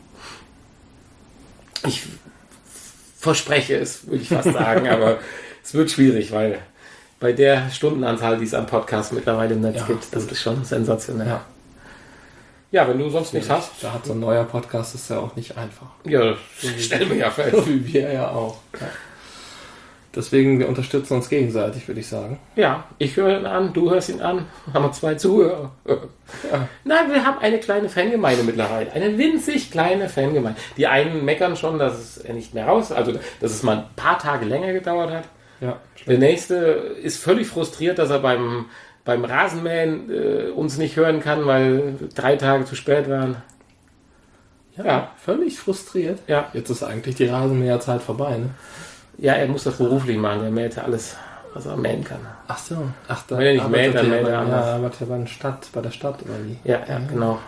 Ich verspreche es, würde ich fast sagen, aber es wird schwierig, weil bei der Stundenanzahl, die es am Podcast mittlerweile im Netz Ja, gibt, das gut. ist schon sensationell. Ja. Ja, wenn du sonst nichts hast, Da hat so ein neuer Podcast, ist ja auch nicht einfach. ja, stell mir ja fest. So wie wir ja auch. Ja. Deswegen, wir unterstützen uns gegenseitig, würde ich sagen. Ja, ich höre ihn an, du hörst ihn an, haben wir zwei Zuhörer. Ja. Nein, wir haben eine kleine Fangemeinde mittlerweile, eine winzig kleine Fangemeinde. Die einen meckern schon, dass es nicht mehr raus, also dass es mal ein paar Tage länger gedauert hat. Ja, Der nächste ist völlig frustriert, dass er beim, beim Rasenmähen äh, uns nicht hören kann, weil drei Tage zu spät waren. ja, Ja. völlig frustriert. Ja, Jetzt ist eigentlich die Rasenmäherzeit vorbei, ne? ja, er muss das beruflich machen, er mäht alles, was er mähen kann. Ach so. Ach, da Wenn er nicht mäht, dann arbeitet mäht bei, er ja, anders. arbeitet er bei der Stadt, bei der Stadt oder wie? Ja, ja, genau.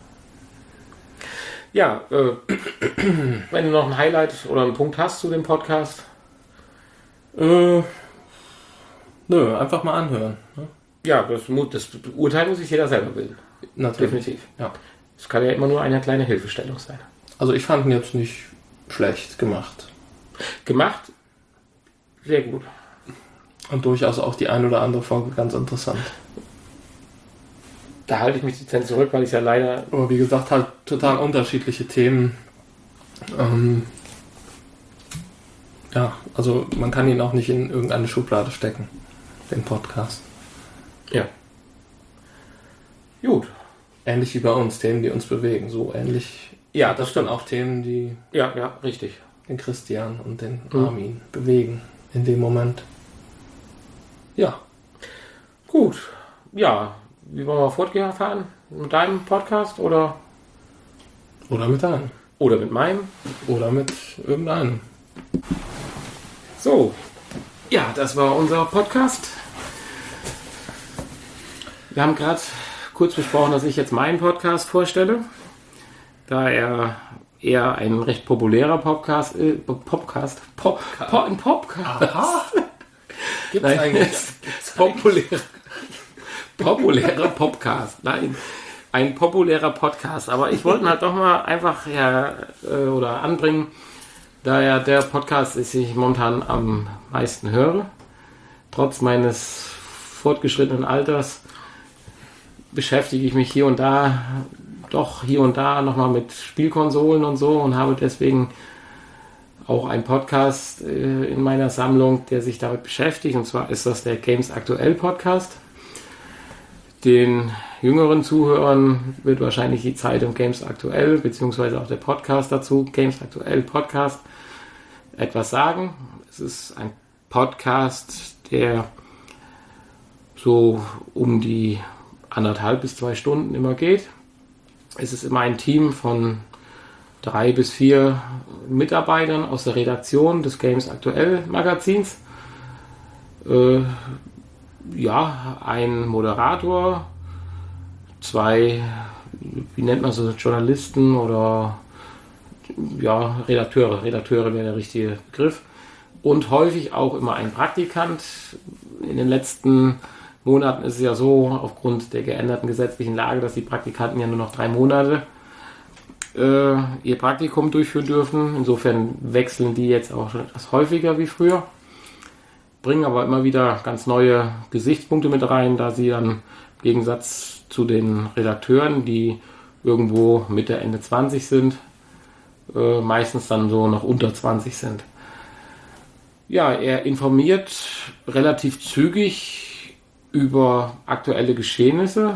Ja, äh, wenn du noch ein Highlight oder einen Punkt hast zu dem Podcast. Äh, nö, einfach mal anhören. Ne? Ja, das, mu- das Urteil muss sich jeder selber bilden. Natürlich. Definitiv. Ja. Es kann ja immer nur eine kleine Hilfestellung sein. Also ich fand ihn jetzt nicht schlecht gemacht. Gemacht, sehr gut. Und durchaus auch die ein oder andere Folge ganz interessant. Da halte ich mich dezent zurück, weil ich ja leider... Aber wie gesagt, halt total unterschiedliche Themen. Ähm, ja, also man kann ihn auch nicht in irgendeine Schublade stecken, den Podcast. Ja. Gut. Ähnlich wie bei uns, Themen, die uns bewegen. So ähnlich. Ja, hat das das dann stimmt. auch Themen, die Ja, ja, richtig. den Christian und den Mhm. Armin bewegen in dem Moment. Ja. Gut. Ja, wie wollen wir fortfahren? Mit deinem Podcast oder, Oder mit einem. oder mit meinem? Oder mit irgendeinem. So. Ja, das war unser Podcast. Wir haben gerade kurz besprochen, dass ich jetzt meinen Podcast vorstelle, da er eher ein recht populärer Podcast, äh, Podcast, Pop, Pop, ein Podcast. Aha. Gibt's Nein, eigentlich? populärer, populärer Podcast. Nein, ein populärer Podcast. Aber ich wollte ihn halt doch mal einfach ja, äh, oder anbringen, da ja der Podcast ist, den ich momentan am meisten höre. Trotz meines fortgeschrittenen Alters beschäftige ich mich hier und da doch hier und da nochmal mit Spielkonsolen und so und habe deswegen auch einen Podcast äh, in meiner Sammlung, der sich damit beschäftigt. Und zwar ist das der Games Aktuell Podcast. Den jüngeren Zuhörern wird wahrscheinlich die Zeitung Games Aktuell, beziehungsweise auch der Podcast dazu, Games Aktuell Podcast, etwas sagen. Es ist ein Podcast, der so um die anderthalb bis zwei Stunden immer geht. Es ist immer ein Team von drei bis vier Mitarbeitern aus der Redaktion des Games Aktuell Magazins. Äh, ja, ein Moderator, zwei, wie nennt man so, Journalisten oder ja, Redakteure. Redakteure wäre der richtige Begriff. und häufig auch immer ein Praktikant. In den letzten Monaten ist es ja so, aufgrund der geänderten gesetzlichen Lage, dass die Praktikanten ja nur noch drei Monate äh, ihr Praktikum durchführen dürfen. Insofern wechseln die jetzt auch schon etwas häufiger wie früher, bringen aber immer wieder ganz neue Gesichtspunkte mit rein, da sie dann im Gegensatz zu den Redakteuren, die irgendwo Mitte, Ende zwanzig sind, äh, meistens dann so noch unter zwanzig sind. Ja, er informiert relativ zügig über aktuelle Geschehnisse,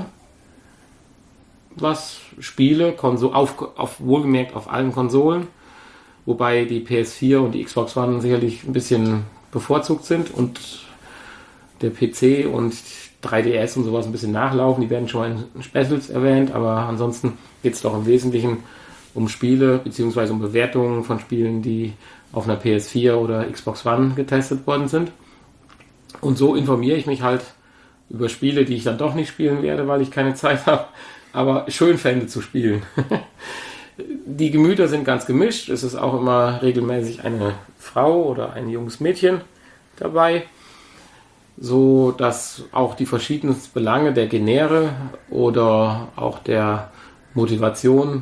was Spiele, Konso- auf, auf, wohlgemerkt auf allen Konsolen, wobei die P S vier und die Xbox One sicherlich ein bisschen bevorzugt sind und der P C und drei D S und sowas ein bisschen nachlaufen. Die werden schon mal in Specials erwähnt, aber ansonsten geht es doch im Wesentlichen um Spiele bzw. um Bewertungen von Spielen, die auf einer P S vier oder Xbox One getestet worden sind. Und so informiere ich mich halt über Spiele, die ich dann doch nicht spielen werde, weil ich keine Zeit habe, aber schön fände zu spielen. Die Gemüter sind ganz gemischt. Es ist auch immer regelmäßig eine Frau oder ein junges Mädchen dabei, so dass auch die verschiedensten Belange der Genere oder auch der Motivation,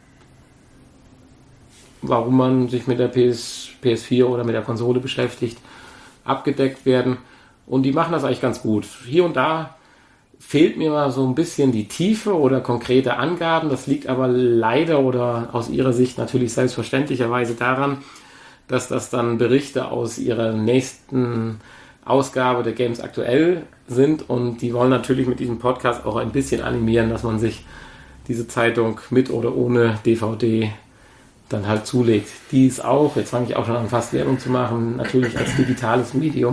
warum man sich mit der P S, P S vier oder mit der Konsole beschäftigt, abgedeckt werden. Und die machen das eigentlich ganz gut. Hier und da fehlt mir mal so ein bisschen die Tiefe oder konkrete Angaben. Das liegt aber leider oder aus ihrer Sicht natürlich selbstverständlicherweise daran, dass das dann Berichte aus ihrer nächsten Ausgabe der Games Aktuell sind. Und die wollen natürlich mit diesem Podcast auch ein bisschen animieren, dass man sich diese Zeitung mit oder ohne D V D dann halt zulegt. Die ist auch, jetzt fange ich auch schon an fast Werbung zu machen, natürlich als digitales Medium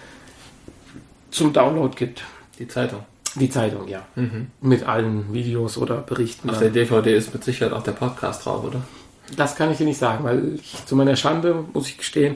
zum Download gibt. Die Zeitung. Die Zeitung, ja. Mhm. Mit allen Videos oder Berichten. Auf der D V D ist mit Sicherheit auch der Podcast drauf, oder? Das kann ich dir nicht sagen, weil ich, zu meiner Schande, muss ich gestehen,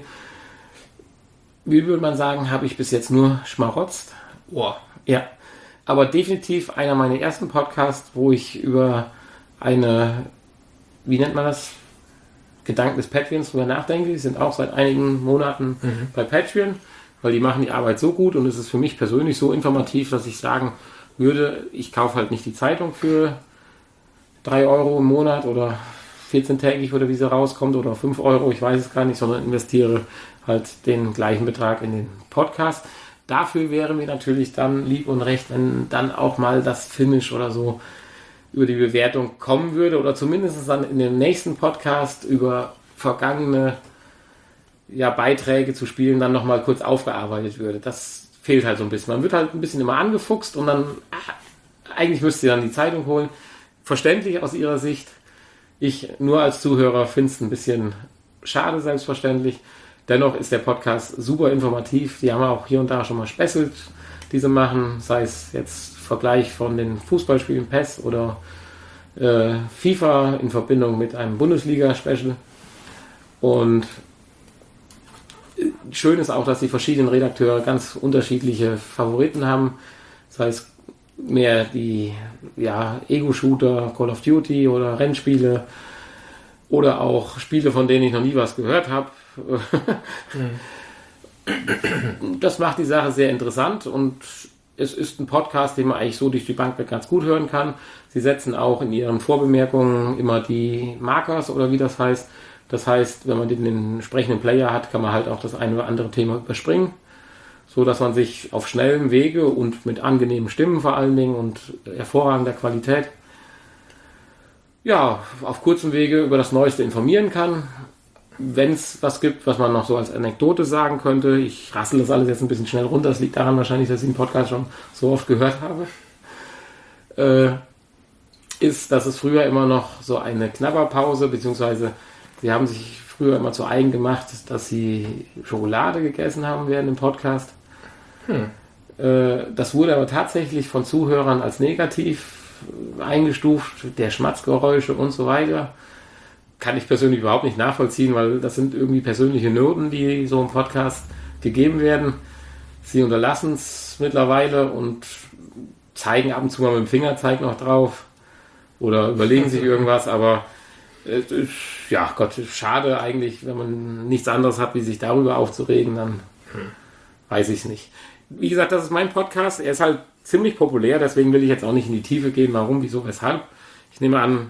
wie würde man sagen, habe ich bis jetzt nur schmarotzt. Boah. Ja, aber definitiv einer meiner ersten Podcasts, wo ich über eine, wie nennt man das, Gedanken des Patreons drüber nachdenke. Die sind auch seit einigen Monaten mhm. bei Patreon, weil die machen die Arbeit so gut und es ist für mich persönlich so informativ, dass ich sagen würde, ich kaufe halt nicht die Zeitung für drei Euro im Monat oder vierzehntägig oder wie sie rauskommt oder fünf Euro, ich weiß es gar nicht, sondern investiere halt den gleichen Betrag in den Podcast. Dafür wäre mir natürlich dann lieb und recht, wenn dann auch mal das Finish oder so über die Bewertung kommen würde oder zumindest dann in dem nächsten Podcast über vergangene ja, Beiträge zu Spielen dann nochmal kurz aufgearbeitet würde. Das fehlt halt so ein bisschen. Man wird halt ein bisschen immer angefuchst und dann, ach, eigentlich müsste ihr dann die Zeitung holen. Verständlich aus ihrer Sicht. Ich nur als Zuhörer finde es ein bisschen schade, selbstverständlich. Dennoch ist der Podcast super informativ. Die haben auch hier und da schon mal Specials, die sie machen, sei es jetzt Vergleich von den Fußballspielen P E S oder äh, FIFA in Verbindung mit einem Bundesliga-Special. Und schön ist auch, dass die verschiedenen Redakteure ganz unterschiedliche Favoriten haben. Das heißt, mehr die ja, Ego-Shooter, Call of Duty oder Rennspiele oder auch Spiele, von denen ich noch nie was gehört habe. Das macht die Sache sehr interessant und es ist ein Podcast, den man eigentlich so durch die Bank ganz gut hören kann. Sie setzen auch in ihren Vorbemerkungen immer die Markers oder wie das heißt. Das heißt, wenn man den entsprechenden Player hat, kann man halt auch das eine oder andere Thema überspringen, so dass man sich auf schnellem Wege und mit angenehmen Stimmen vor allen Dingen und hervorragender Qualität ja, auf kurzem Wege über das Neueste informieren kann. Wenn es was gibt, was man noch so als Anekdote sagen könnte, ich rassel das alles jetzt ein bisschen schnell runter, das liegt daran wahrscheinlich, dass ich den Podcast schon so oft gehört habe, äh, ist, dass es früher immer noch so eine Knabberpause, beziehungsweise sie haben sich früher immer zu eigen gemacht, dass sie Schokolade gegessen haben während dem Podcast. Hm. Äh, das wurde aber tatsächlich von Zuhörern als negativ eingestuft, der Schmatzgeräusche und so weiter. Kann ich persönlich überhaupt nicht nachvollziehen, weil das sind irgendwie persönliche Noten, die so im Podcast gegeben werden. Sie unterlassen es mittlerweile und zeigen ab und zu mal mit dem Fingerzeig noch drauf oder überlegen sich irgendwas, aber Es ist, ja, Gott, schade eigentlich, wenn man nichts anderes hat, wie sich darüber aufzuregen, dann hm. weiß ich es nicht. Wie gesagt, das ist mein Podcast. Er ist halt ziemlich populär, deswegen will ich jetzt auch nicht in die Tiefe gehen, warum, wieso, weshalb. Ich nehme an,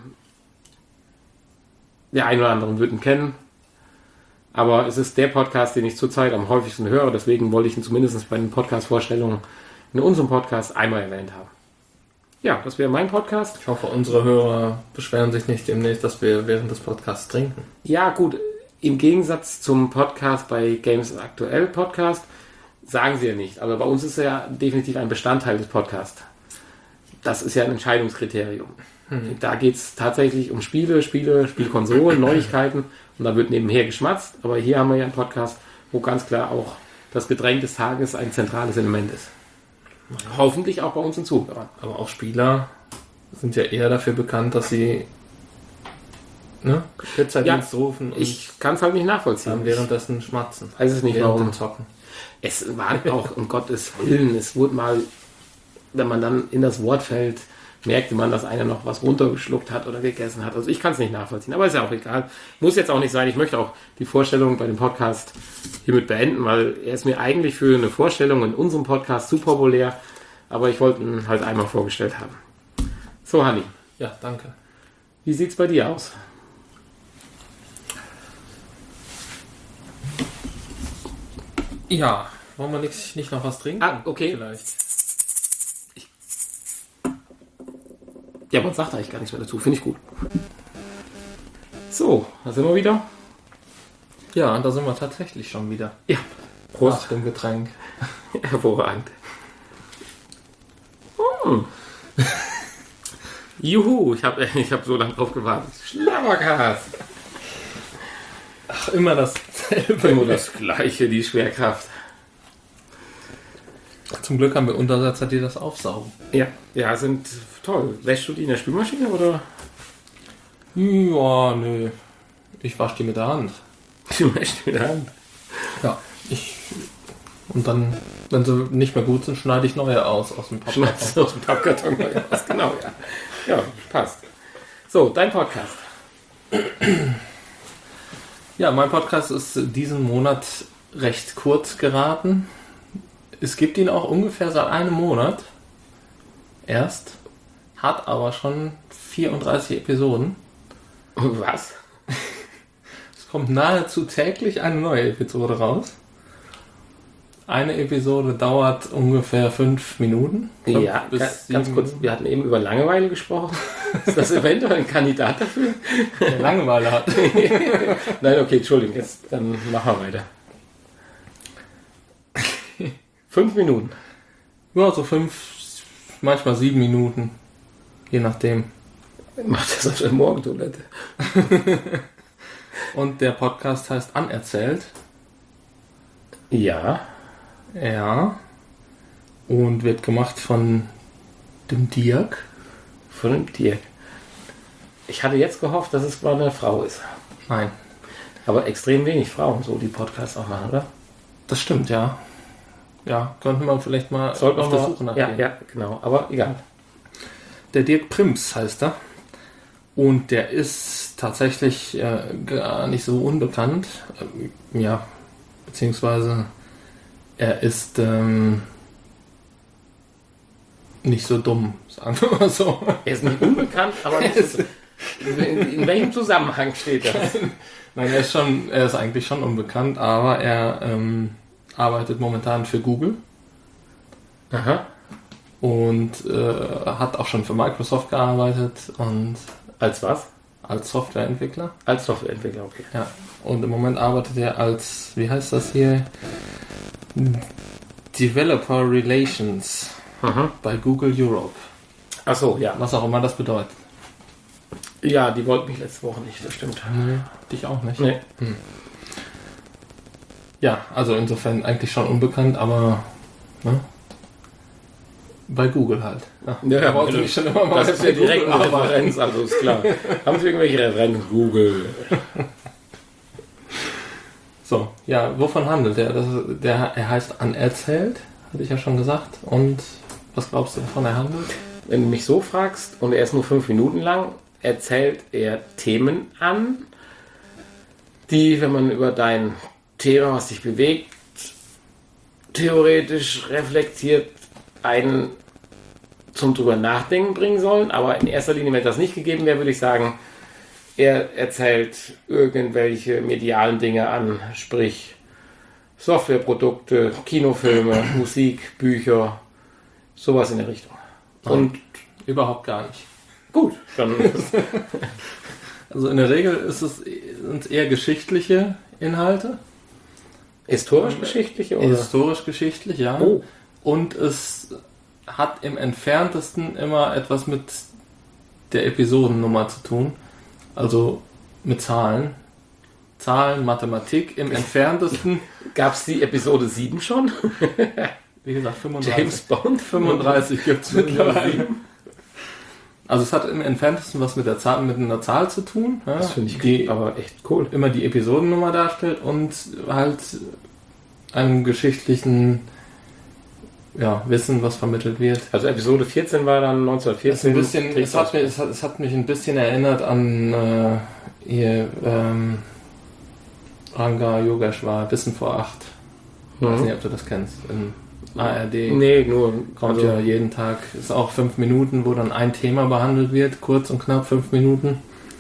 der ein oder andere wird ihn kennen. Aber es ist der Podcast, den ich zurzeit am häufigsten höre. Deswegen wollte ich ihn zumindest bei den Podcast-Vorstellungen in unserem Podcast einmal erwähnt haben. Ja, das wäre mein Podcast. Ich hoffe, unsere Hörer beschweren sich nicht demnächst, dass wir während des Podcasts trinken. Ja, gut. Im Gegensatz zum Podcast bei Games Aktuell Podcast sagen sie ja nicht. Aber bei uns ist er ja definitiv ein Bestandteil des Podcasts. Das ist ja ein Entscheidungskriterium. Hm. Da geht es tatsächlich um Spiele, Spiele, Spielkonsolen, Neuigkeiten. Und da wird nebenher geschmatzt. Aber hier haben wir ja einen Podcast, wo ganz klar auch das Getränk des Tages ein zentrales Element ist. Ja. Hoffentlich auch bei uns in Zuhörern. Aber auch Spieler sind ja eher dafür bekannt, dass sie ne, Pizzadienst ja, rufen. Und ich kann es halt nicht nachvollziehen. Dann währenddessen schmatzen. Weiß es nicht, während warum. Zocken. Es war auch, um Gottes Willen, es wurde mal, wenn man dann in das Wort fällt, merkte man, dass einer noch was runtergeschluckt hat oder gegessen hat. Also ich kann es nicht nachvollziehen, aber ist ja auch egal. Muss jetzt auch nicht sein. Ich möchte auch die Vorstellung bei dem Podcast hiermit beenden, weil er ist mir eigentlich für eine Vorstellung in unserem Podcast zu populär, aber ich wollte ihn halt einmal vorgestellt haben. So, Hanni. Ja, danke. Wie sieht's bei dir aus? Ja, wollen wir nicht, nicht noch was trinken? Ah, okay. Vielleicht. Ja, man sagt eigentlich gar nichts mehr dazu. Finde ich gut. So, da sind wir wieder. Ja, und da sind wir tatsächlich schon wieder. Ja. Prost. Nach dem Getränk. Hervorragend. Hm. Juhu, ich habe ich hab so lange drauf gewartet. Schlabbergas. Ach, immer dasselbe. Immer das Gleiche, die Schwerkraft. Zum Glück haben wir Untersetzer, die das aufsaugen. Ja, ja, sind toll. Wäschst du die in der Spülmaschine oder? Ja, nö. Ich wasche die mit der Hand. Du wäschst die mit der Hand? Ja. Ich, und dann, wenn sie nicht mehr gut sind, schneide ich neue aus aus dem Pappkarton. Schneidest du aus dem Pappkarton neue aus, genau, ja. Ja, passt. So, dein Podcast. Ja, mein Podcast ist diesen Monat recht kurz geraten. Es gibt ihn auch ungefähr seit einem Monat erst, hat aber schon vierunddreißig Episoden. Was? Es kommt nahezu täglich eine neue Episode raus. Eine Episode dauert ungefähr fünf Minuten. Fünf ja, bis ganz, ganz kurz, wir hatten eben über Langeweile gesprochen. Ist das eventuell ein Kandidat dafür? Der Langeweile hat. Nein, okay, Entschuldigung, jetzt dann machen wir weiter. Fünf Minuten. Ja, so fünf, manchmal sieben Minuten. Je nachdem. Macht das auf der Morgentoilette. Und der Podcast heißt Anerzählt. Ja. Ja. Und wird gemacht von dem Dirk. Von dem Dirk. Ich hatte jetzt gehofft, dass es mal eine Frau ist. Nein. Aber extrem wenig Frauen so die Podcasts auch machen, oder? Das stimmt, ja. Ja, könnte man vielleicht mal Sollten auf der Suche nachgehen. Ja, ja, genau. Aber egal. Der Dirk Prims heißt er. Und der ist tatsächlich äh, gar nicht so unbekannt. Ähm, ja, beziehungsweise er ist ähm, nicht so dumm, sagen wir mal so. Er ist nicht unbekannt, aber nicht so, in, in welchem Zusammenhang steht das? Nein, er ist schon, er ist eigentlich schon unbekannt, aber er ähm, arbeitet momentan für Google. Aha. Und äh, hat auch schon für Microsoft gearbeitet und als was? Als Softwareentwickler. Als Softwareentwickler, okay. Ja. Und im Moment arbeitet er als, wie heißt das hier? Developer Relations Aha. bei Google Europe. Ach so, ja. Was auch immer das bedeutet. Ja, die wollten mich letzte Woche nicht, das stimmt. Nee, dich auch nicht. Nee. Hm. Ja, also insofern eigentlich schon unbekannt, aber ne? Bei Google halt. Ja, ja, wollte ich schon immer mal. Das ist ja direkt eine Referenz, also ist klar. Haben Sie irgendwelche Referenzen? Google. So, ja, wovon handelt der? Das, der? Er heißt Anerzählt, hatte ich ja schon gesagt. Und was glaubst du, wovon er handelt? Wenn du mich so fragst und er ist nur fünf Minuten lang, erzählt er Themen an, die, wenn man über dein Thema, was dich bewegt, theoretisch reflektiert, einen zum drüber nachdenken bringen sollen. Aber in erster Linie, wenn das nicht gegeben wäre, würde ich sagen, er erzählt irgendwelche medialen Dinge an, sprich Softwareprodukte, Kinofilme, Musik, Bücher, sowas in der Richtung. Und überhaupt gar nicht. Gut, dann also in der Regel ist es, sind es eher geschichtliche Inhalte. Historisch-geschichtliche? Oder? Historisch-geschichtlich, ja. Oh. Und es hat im entferntesten immer etwas mit der Episodennummer zu tun. Also mit Zahlen. Zahlen, Mathematik. Im entferntesten. Gab es die Episode sieben schon? Wie gesagt, fünfunddreißig. James Bond? fünfunddreißig gibt es mittlerweile. Also es hat im entferntesten was mit der Zahl, mit einer Zahl zu tun. Ja, das finde ich die aber echt cool. Immer die Episodennummer darstellt und halt einem geschichtlichen ja, Wissen, was vermittelt wird. Also Episode vierzehn war dann neunzehnhundertvierzehn. Ein bisschen, es, hat mich, es, hat, es hat mich ein bisschen erinnert an äh, ihr ähm, Ranga Yogeshwar, Wissen vor acht. Ich weiß nicht, ob du das kennst. In A R D. Nee, nur. Kommt also ja jeden Tag. Ist auch fünf Minuten, wo dann ein Thema behandelt wird. Kurz und knapp fünf Minuten.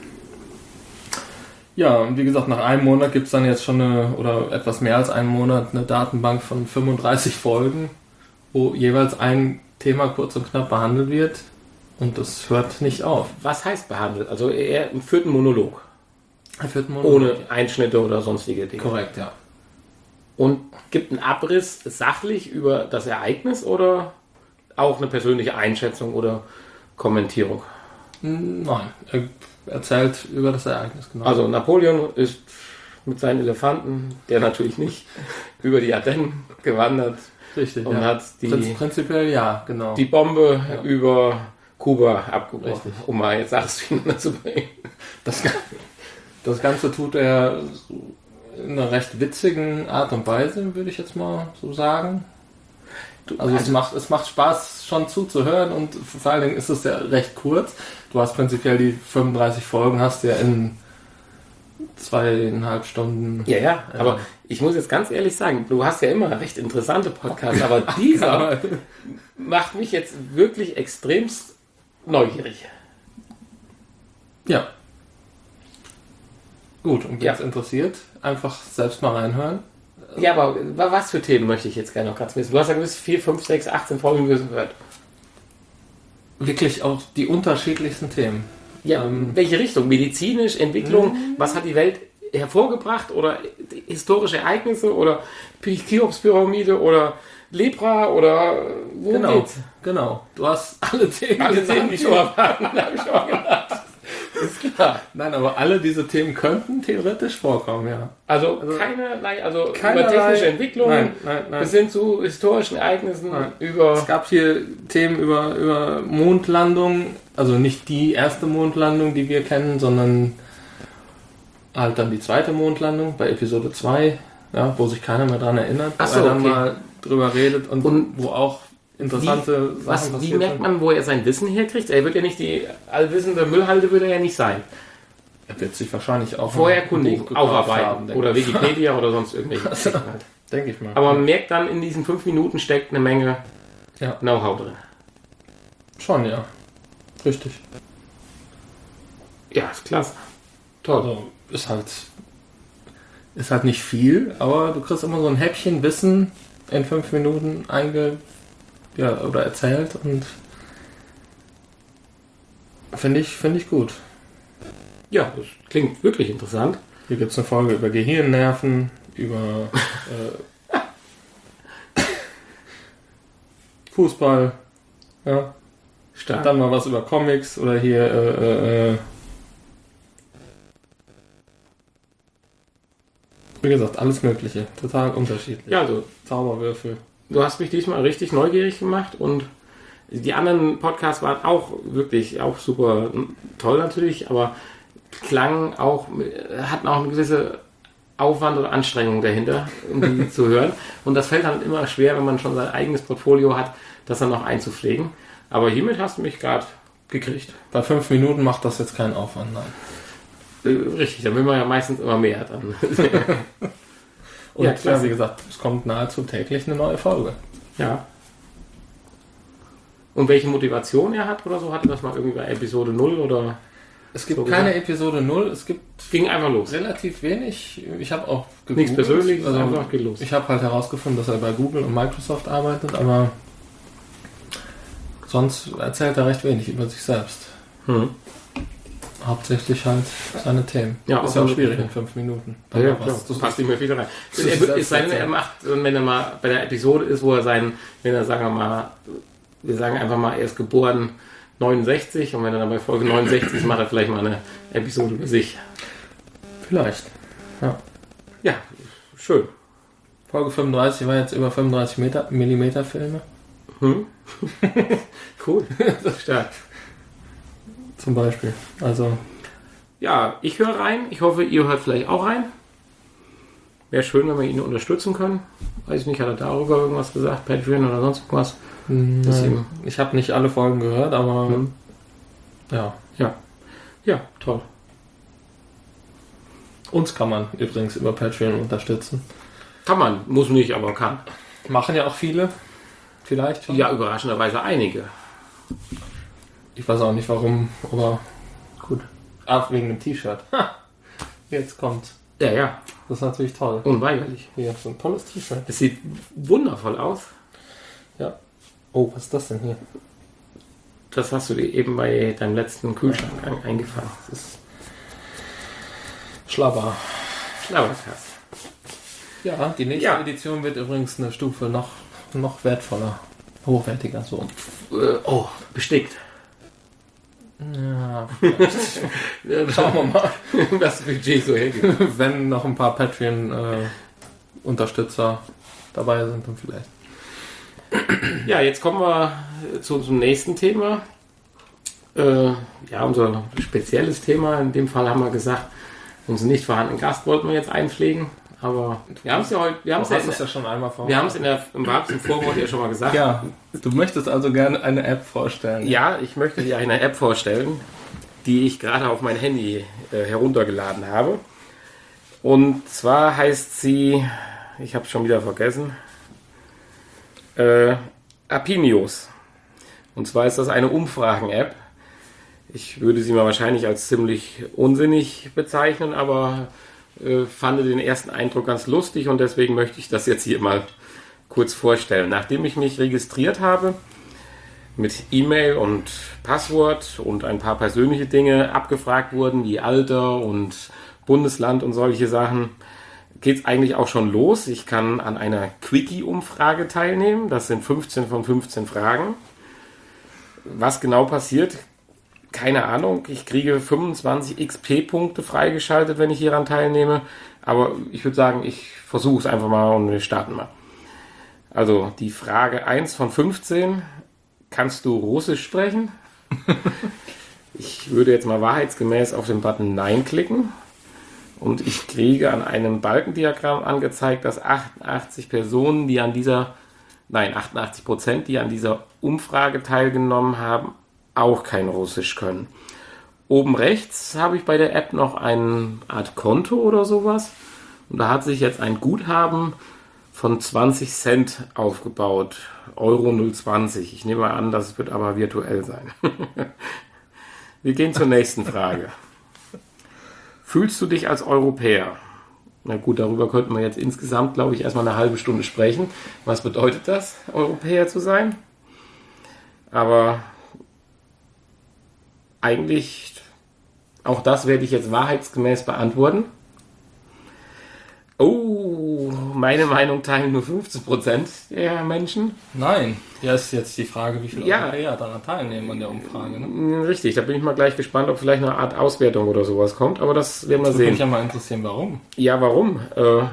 Ja, und wie gesagt, nach einem Monat gibt es dann jetzt schon eine, oder etwas mehr als einen Monat, eine Datenbank von fünfunddreißig Folgen, wo jeweils ein Thema kurz und knapp behandelt wird. Und das hört nicht auf. Was heißt behandelt? Also er führt einen Monolog. Er führt einen Monolog. Ohne Einschnitte oder sonstige Dinge. Korrekt, ja. Und gibt einen Abriss sachlich über das Ereignis oder auch eine persönliche Einschätzung oder Kommentierung? Nein, er erzählt über das Ereignis, genau. Also Napoleon ist mit seinen Elefanten, der natürlich nicht, über die Ardennen gewandert. Richtig, und ja. hat die, Prinz, prinzipiell ja, genau. die Bombe ja. über Kuba abgebrochen, Richtig. um mal jetzt alles durcheinander zu bringen. Das, das Ganze tut er in einer recht witzigen Art und Weise, würde ich jetzt mal so sagen. Also, also es, macht, es macht Spaß schon zuzuhören und vor allen Dingen ist es ja recht kurz. Du hast prinzipiell die fünfunddreißig Folgen, hast ja in zweieinhalb Stunden. Ja, ja, äh, aber ich muss jetzt ganz ehrlich sagen, du hast ja immer recht interessante Podcasts, aber dieser macht mich jetzt wirklich extremst neugierig. Ja. Gut, und jetzt ja. interessiert, einfach selbst mal reinhören. Ja, aber was für Themen möchte ich jetzt gerne noch ganz wissen? Du hast ja gewiss vier, fünf, sechs, achtzehn Folgen gehört. Wirklich auch die unterschiedlichsten Themen. Ja, ähm, welche Richtung? Medizinisch, Entwicklung, mhm. was hat die Welt hervorgebracht oder historische Ereignisse oder Cheops-Pyramide oder Lepra oder wo genau, geht's? Genau, du hast alle Themen Alle Themen, die schon mal waren, habe ich schon mal gedacht. Ist klar. Nein, aber alle diese Themen könnten theoretisch vorkommen, ja. Also, also keine, nein, also keinerlei, über technische Entwicklungen, nein, nein, nein. bis hin zu historischen Ereignissen, nein. über... Es gab hier Themen über, über Mondlandung, also nicht die erste Mondlandung, die wir kennen, sondern halt dann die zweite Mondlandung bei Episode zwei, ja, wo sich keiner mehr dran erinnert, Ach wo so, er dann okay. mal drüber redet und, und wo auch interessante wie, Sachen was, passiert Wie merkt man, wo er sein Wissen herkriegt? Er wird ja nicht die allwissende Müllhalde, wird er ja nicht sein. Er wird sich wahrscheinlich auch vorher kundig aufarbeiten haben, oder Wikipedia oder sonst irgendwelche also, halt. Denke ich mal. Aber man merkt dann, in diesen fünf Minuten steckt eine Menge ja. Know-how drin. Schon, ja. Richtig. Ja, ist klasse. Toll. Also, ist halt ist halt nicht viel, aber du kriegst immer so ein Häppchen Wissen in fünf Minuten einge ja, oder erzählt und finde ich, finde ich gut. Ja, das klingt wirklich interessant. Hier gibt es eine Folge über Gehirnnerven, über äh, Fußball, ja. Stark. Dann mal was über Comics oder hier äh, äh, wie gesagt, alles Mögliche. Total unterschiedlich. Ja, also Zauberwürfel. Du hast mich diesmal richtig neugierig gemacht und die anderen Podcasts waren auch wirklich auch super toll natürlich, aber klangen auch, hatten auch eine gewisse Aufwand und Anstrengung dahinter, um die zu hören. Und das fällt dann immer schwer, wenn man schon sein eigenes Portfolio hat, das dann noch einzupflegen. Aber hiermit hast du mich gerade gekriegt. Bei fünf Minuten macht das jetzt keinen Aufwand, nein. Äh, richtig, dann will man ja meistens immer mehr. Dann. Und Ja, ja, klasse. wie gesagt, es kommt nahezu täglich eine neue Folge. Ja. Und welche Motivation er hat oder so? Hatte das mal irgendwie bei Episode null oder? Es gibt So keine gesagt. Episode null, es gibt Ging einfach los. relativ wenig. Ich habe auch gegoogelt. Nichts Persönliches, also einfach geht los. ich habe halt herausgefunden, dass er bei Google und Microsoft arbeitet, aber sonst erzählt er recht wenig über sich selbst. Hm. Hauptsächlich halt seine Themen. Ja, ist auch ja auch so- schwierig in fünf Minuten. Ja, ja, Aber klar. was- Das passt nicht mehr viel rein. das Er, ist es sei denn, selbst- er macht, wenn er mal bei der Episode ist, wo er sein, wenn er, sagen wir mal, wir sagen einfach mal, er ist geboren neunundsechzig und wenn er dann bei Folge neunundsechzig ist, macht er vielleicht mal eine Episode über sich. Vielleicht. Ja. Ja, schön. Folge fünfunddreißig war jetzt über fünfunddreißig Meter, Millimeter Filme. Hm? Cool. Stark. Zum Beispiel. Also, Ja, ich höre rein. Ich hoffe, ihr hört vielleicht auch rein. Wäre schön, wenn wir ihn unterstützen können. Weiß ich nicht, hat er darüber irgendwas gesagt? Patreon oder sonst irgendwas? nein, ich habe nicht alle Folgen gehört, aber Hm. ja. Ja. Ja, toll. Uns kann man übrigens über Patreon unterstützen. Kann man, muss nicht, aber kann. Machen ja auch viele. Vielleicht. schon. Ja, überraschenderweise einige. Ich weiß auch nicht warum, aber gut. Ah, wegen dem T-Shirt. Ha! Jetzt kommt's. Ja, ja, Das ist natürlich toll. unweigerlich. Hier, so ein tolles T-Shirt. Es sieht wundervoll aus. Ja. Oh, was ist das denn hier? Das hast du dir eben bei deinem letzten Kühlschrank ein- eingefangen. Das ist Schlabber. Schlauertass. Ja, die nächste Ja. Edition wird übrigens eine Stufe noch, noch wertvoller, hochwertiger so. Äh, oh, bestickt. Ja, vielleicht. Schauen wir mal. Das Budget so hergibt. Wenn noch ein paar Patreon-Unterstützer dabei sind, dann vielleicht. Ja, jetzt kommen wir zu unserem nächsten Thema. Äh, ja, unser spezielles Thema. In dem Fall haben wir gesagt, unseren nicht vorhandenen Gast wollten wir jetzt einpflegen. Aber wir haben es ja heute, wir haben es Du ja, hast in, es ja schon einmal vor. wir haben es in der, im Wabs im Vorwort ja schon mal gesagt. Ja, du möchtest also gerne eine App vorstellen. Ja, ich möchte dir eine App vorstellen, die ich gerade auf mein Handy äh, heruntergeladen habe. Und zwar heißt sie, ich habe es schon wieder vergessen, äh, Apinios. Und zwar ist das eine Umfragen-App. Ich würde sie mal wahrscheinlich als ziemlich unsinnig bezeichnen, aber äh, fand den ersten Eindruck ganz lustig und deswegen möchte ich das jetzt hier mal kurz vorstellen. Nachdem ich mich registriert habe, mit E-Mail und Passwort und ein paar persönliche Dinge abgefragt wurden, wie Alter und Bundesland und solche Sachen, geht es eigentlich auch schon los. Ich kann an einer Quickie-Umfrage teilnehmen. Das sind fünfzehn von fünfzehn Fragen. Was genau passiert, keine Ahnung. Ich kriege fünfundzwanzig X P-Punkte freigeschaltet, wenn ich hieran teilnehme. Aber ich würde sagen, ich versuche es einfach mal und wir starten mal. Also die Frage eins von fünfzehn. Kannst du Russisch sprechen? Ich würde jetzt mal wahrheitsgemäß auf den Button Nein klicken. Und ich kriege an einem Balkendiagramm angezeigt, dass achtundachtzig Personen, die an dieser, nein, achtundachtzig Prozent, die an dieser Umfrage teilgenommen haben, auch kein Russisch können. Oben rechts habe ich bei der App noch eine Art Konto oder sowas. Und da hat sich jetzt ein Guthaben von zwanzig Cent aufgebaut. Euro null zwanzig. Ich nehme an, das wird aber virtuell sein. Wir gehen zur nächsten Frage. Fühlst du dich als Europäer? Na gut, darüber könnten wir jetzt insgesamt, glaube ich, erstmal eine halbe Stunde sprechen. Was bedeutet das, Europäer zu sein? Aber eigentlich, auch das werde ich jetzt wahrheitsgemäß beantworten. Oh, meine Meinung teilen nur fünfzehn Prozent der Menschen. Nein. Ja, ist jetzt die Frage, wie viele Ja. Europäer daran teilnehmen an der Umfrage. Ne? Richtig, da bin ich mal gleich gespannt, ob vielleicht eine Art Auswertung oder sowas kommt, aber das werden wir Das würde mich sehen. ja mal interessieren, warum. Ja, warum? Äh,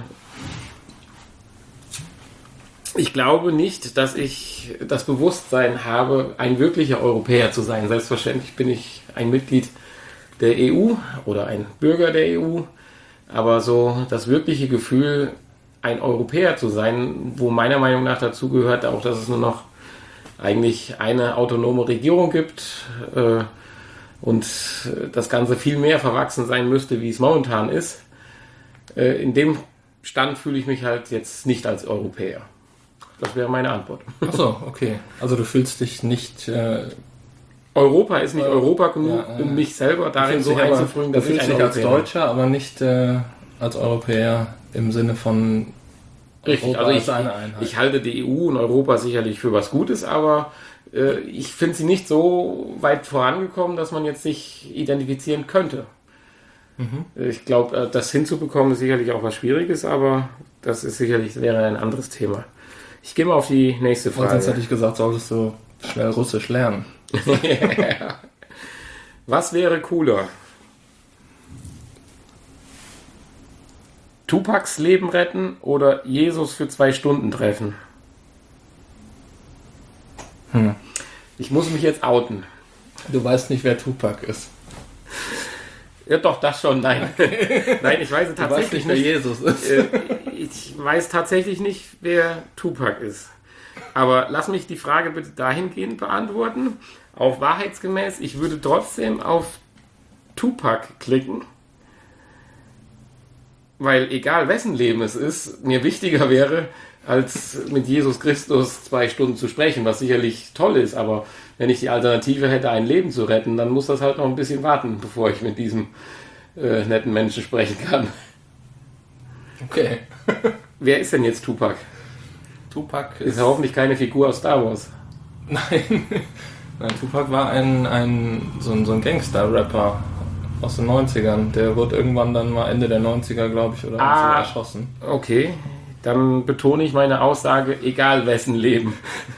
ich glaube nicht, dass ich das Bewusstsein habe, ein wirklicher Europäer zu sein. Selbstverständlich bin ich ein Mitglied der E U oder ein Bürger der E U, aber so das wirkliche Gefühl, ein Europäer zu sein, wo meiner Meinung nach dazu gehört auch, dass es nur noch eigentlich eine autonome Regierung gibt äh, und das Ganze viel mehr verwachsen sein müsste, wie es momentan ist. Äh, in dem Stand fühle ich mich halt jetzt nicht als Europäer. Das wäre meine Antwort. Ach so, okay. Also du fühlst dich nicht... Äh, Europa ist nicht Europa genug, ja, äh, um mich selber darin so einzufrieren, dass ich dich als Deutscher, aber nicht äh, als Europäer im Sinne von Richtig, Europa also ich, als eine Einheit. Ich halte die E U und Europa sicherlich für was Gutes, aber äh, ich finde sie nicht so weit vorangekommen, dass man jetzt sich identifizieren könnte. Mhm. Ich glaube, äh, das hinzubekommen ist sicherlich auch was Schwieriges, aber das ist sicherlich wäre ein anderes Thema. Ich gehe mal auf die nächste Frage. Sonst hätte ich gesagt, solltest du schnell Russisch lernen. Was wäre cooler? Tupacs Leben retten oder Jesus für zwei Stunden treffen? Hm. Ich muss mich jetzt outen. Du weißt nicht, wer Tupac ist. Ja, doch, das schon, nein. Nein, ich weiß tatsächlich nicht, wer Jesus ist. Ich weiß tatsächlich nicht, wer Tupac ist. Aber lass mich die Frage bitte dahingehend beantworten. Auch wahrheitsgemäß, ich würde trotzdem auf Tupac klicken. Weil egal wessen Leben es ist, mir wichtiger wäre, als mit Jesus Christus zwei Stunden zu sprechen, was sicherlich toll ist. Aber wenn ich die Alternative hätte, ein Leben zu retten, dann muss das halt noch ein bisschen warten, bevor ich mit diesem äh, netten Menschen sprechen kann. Okay. Wer ist denn jetzt Tupac? Tupac ist, ist ist hoffentlich keine Figur aus Star Wars. Nein. Nein, Tupac war ein, ein, so ein, so ein Gangster-Rapper aus den neunzigern. Der wurde irgendwann dann mal Ende der neunziger, glaube ich, oder ah, so erschossen. Okay, dann betone ich meine Aussage, egal wessen Leben.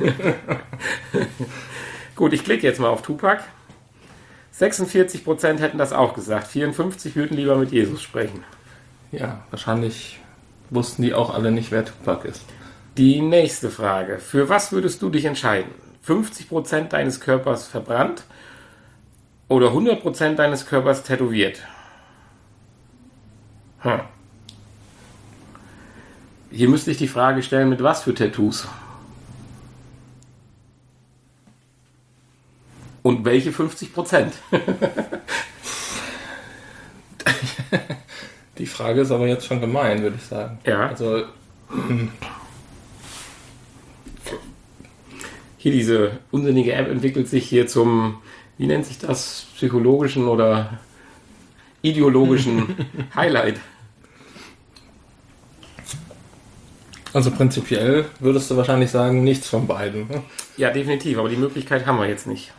Gut, ich klicke jetzt mal auf Tupac. sechsundvierzig Prozent hätten das auch gesagt. vierundfünfzig würden lieber mit Jesus sprechen. Ja, wahrscheinlich wussten die auch alle nicht, wer Tupac ist. Die nächste Frage. Für was würdest du dich entscheiden? fünfzig Prozent deines Körpers verbrannt oder hundert Prozent deines Körpers tätowiert? Hm. Hier müsste ich die Frage stellen, mit was für Tattoos? Und welche fünfzig Prozent? Die Frage ist aber jetzt schon gemein, würde ich sagen. Ja. Also, hm. Hier diese unsinnige App entwickelt sich hier zum, wie nennt sich das, psychologischen oder ideologischen Highlight. Also prinzipiell würdest du wahrscheinlich sagen, nichts von beiden. Ne? Ja, definitiv, aber die Möglichkeit haben wir jetzt nicht.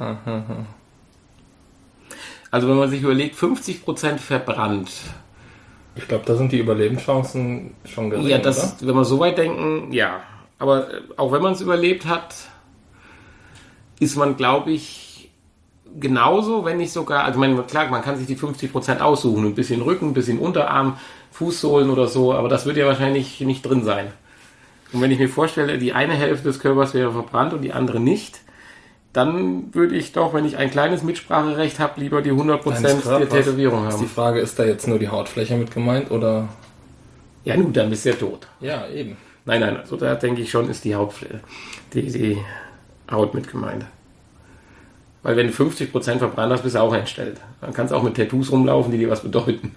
Also wenn man sich überlegt, fünfzig Prozent verbrannt. Ich glaube, da sind die Überlebenschancen schon gering, ja, das, oder? Wenn wir so weit denken, ja. Aber auch wenn man es überlebt hat, ist man, glaube ich, genauso, wenn nicht sogar, also man, klar, man kann sich die fünfzig Prozent aussuchen, ein bisschen Rücken, ein bisschen Unterarm, Fußsohlen oder so, aber das wird ja wahrscheinlich nicht drin sein. Und wenn ich mir vorstelle, die eine Hälfte des Körpers wäre verbrannt und die andere nicht, dann würde ich doch, wenn ich ein kleines Mitspracherecht habe, lieber die hundert Prozent der Tätowierung haben. Die Frage, ist da jetzt nur die Hautfläche mit gemeint, oder? Ja, nun, dann bist du ja tot. Ja, eben. Nein, nein, also da denke ich schon, ist die Hautfläche, die, die Haut mit gemeint. Weil wenn du fünfzig Prozent verbrannt hast, bist du auch entstellt. Dann kannst du auch mit Tattoos rumlaufen, die dir was bedeuten.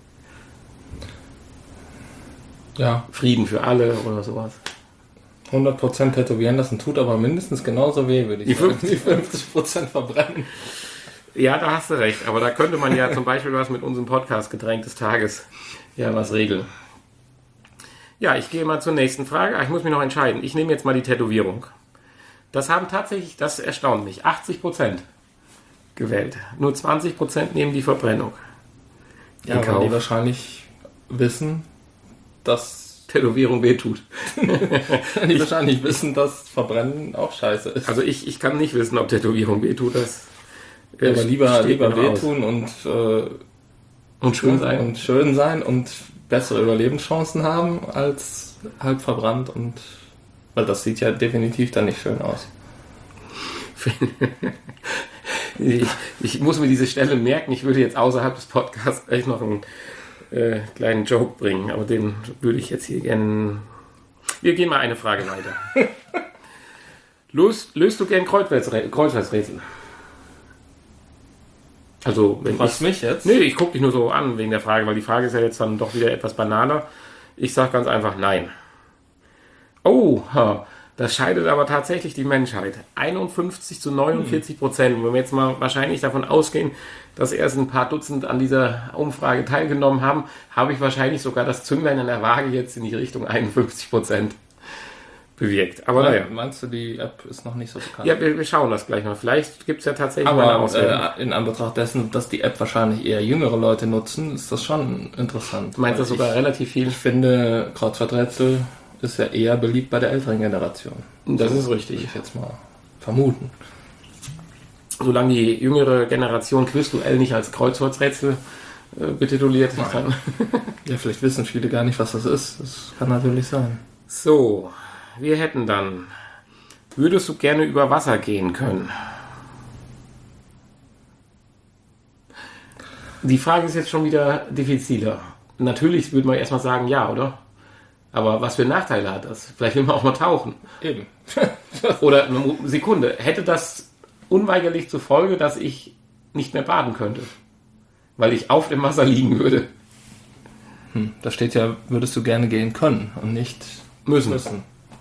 Ja. Frieden für alle oder sowas. hundert Prozent tätowieren lassen tut aber mindestens genauso weh, würde ich die sagen. Die fünfzig Prozent verbrennen. Ja, da hast du recht. Aber da könnte man ja zum Beispiel was mit unserem Podcast Getränk des Tages ja was regeln. Ja, ich gehe mal zur nächsten Frage. Ich muss mich noch entscheiden. Ich nehme jetzt mal die Tätowierung. Das haben tatsächlich, das erstaunt mich, achtzig Prozent gewählt. Nur zwanzig Prozent nehmen die Verbrennung. Ja, weil die wahrscheinlich wissen, dass Tätowierung wehtut. Die wahrscheinlich wissen, dass Verbrennen auch scheiße ist. Also ich, ich kann nicht wissen, ob Tätowierung wehtut. Das ja, aber lieber, lieber wehtun und, äh, und schön sein. Und schön sein und bessere Überlebenschancen haben, als halb verbrannt und weil das sieht ja definitiv dann nicht schön aus. ich, ich muss mir diese Stelle merken, ich würde jetzt außerhalb des Podcasts echt noch einen äh, kleinen Joke bringen, aber den würde ich jetzt hier gerne... Wir gehen mal eine Frage weiter. Löst, löst du gern Kreuzworträtsel? Kreuzworträtsel? Also, wenn Was ich mich jetzt? Nee, ich gucke dich nur so an wegen der Frage, weil die Frage ist ja jetzt dann doch wieder etwas banaler. Ich sage ganz einfach nein. Oh, ha, das scheidet aber tatsächlich die Menschheit. einundfünfzig zu neunundvierzig Prozent. Wenn wir jetzt mal wahrscheinlich davon ausgehen, dass erst ein paar Dutzend an dieser Umfrage teilgenommen haben, habe ich wahrscheinlich sogar das Zünglein an der Waage jetzt in die Richtung einundfünfzig Prozent bewirkt. Aber naja. Meinst du, die App ist noch nicht so bekannt? Ja, wir, wir schauen das gleich mal. Vielleicht gibt es ja tatsächlich mal eine Aber Auswertung. äh, in Anbetracht dessen, dass die App wahrscheinlich eher jüngere Leute nutzen, ist das schon interessant. Du meinst das sogar ich, relativ viel? Ich finde, Kreuzworträtsel ist ja eher beliebt bei der älteren Generation. Das so, ist richtig. Würde ich jetzt mal vermuten. Solange die jüngere Generation Quizduell nicht als Kreuzworträtsel äh, betituliert ist, dann... Ja, vielleicht wissen viele gar nicht, was das ist. Das kann natürlich sein. So, wir hätten dann... Würdest du gerne über Wasser gehen können? Die Frage ist jetzt schon wieder diffiziler. Natürlich würde man erstmal sagen, ja, oder? Aber was für Nachteile hat das? Vielleicht will man auch mal tauchen. Eben. Oder eine Sekunde. Hätte das unweigerlich zur Folge, dass ich nicht mehr baden könnte? Weil ich auf dem Wasser liegen würde. Hm, da steht ja, würdest du gerne gehen können und nicht müssen. müssen.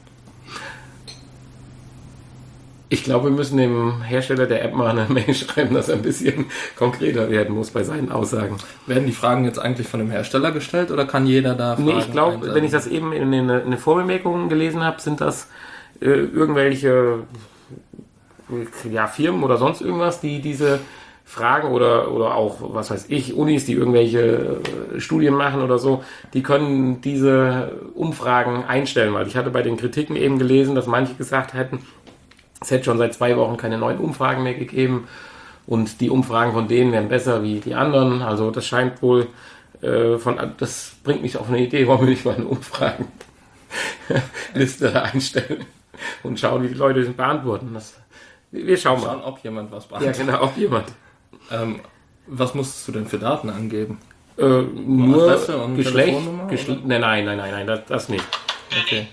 Ich glaube, wir müssen dem Hersteller der App mal eine Mail schreiben, dass er ein bisschen konkreter werden muss bei seinen Aussagen. Werden die Fragen jetzt eigentlich von dem Hersteller gestellt oder kann jeder da Fragen Nee, ich glaube, wenn ich das eben in den, in den Vorbemerkungen gelesen habe, sind das äh, irgendwelche ja, Firmen oder sonst irgendwas, die diese Fragen oder, oder auch, was weiß ich, Unis, die irgendwelche äh, Studien machen oder so, die können diese Umfragen einstellen, weil ich hatte bei den Kritiken eben gelesen, dass manche gesagt hätten, es hätte schon seit zwei Wochen keine neuen Umfragen mehr gegeben und die Umfragen von denen wären besser wie die anderen. Also das scheint wohl äh, von, das bringt mich auf eine Idee, warum wir nicht mal eine Umfragenliste einstellen und schauen, wie die Leute das beantworten. Das, wir schauen mal. Schauen, ob jemand was beantwortet. Ja, genau, ob jemand. Ähm, was musstest du denn für Daten angeben? Äh, nur Adresse und Geschlecht. Telefonnummer, Geschle- nein, nein, nein, nein, nein, das, das nicht. Okay.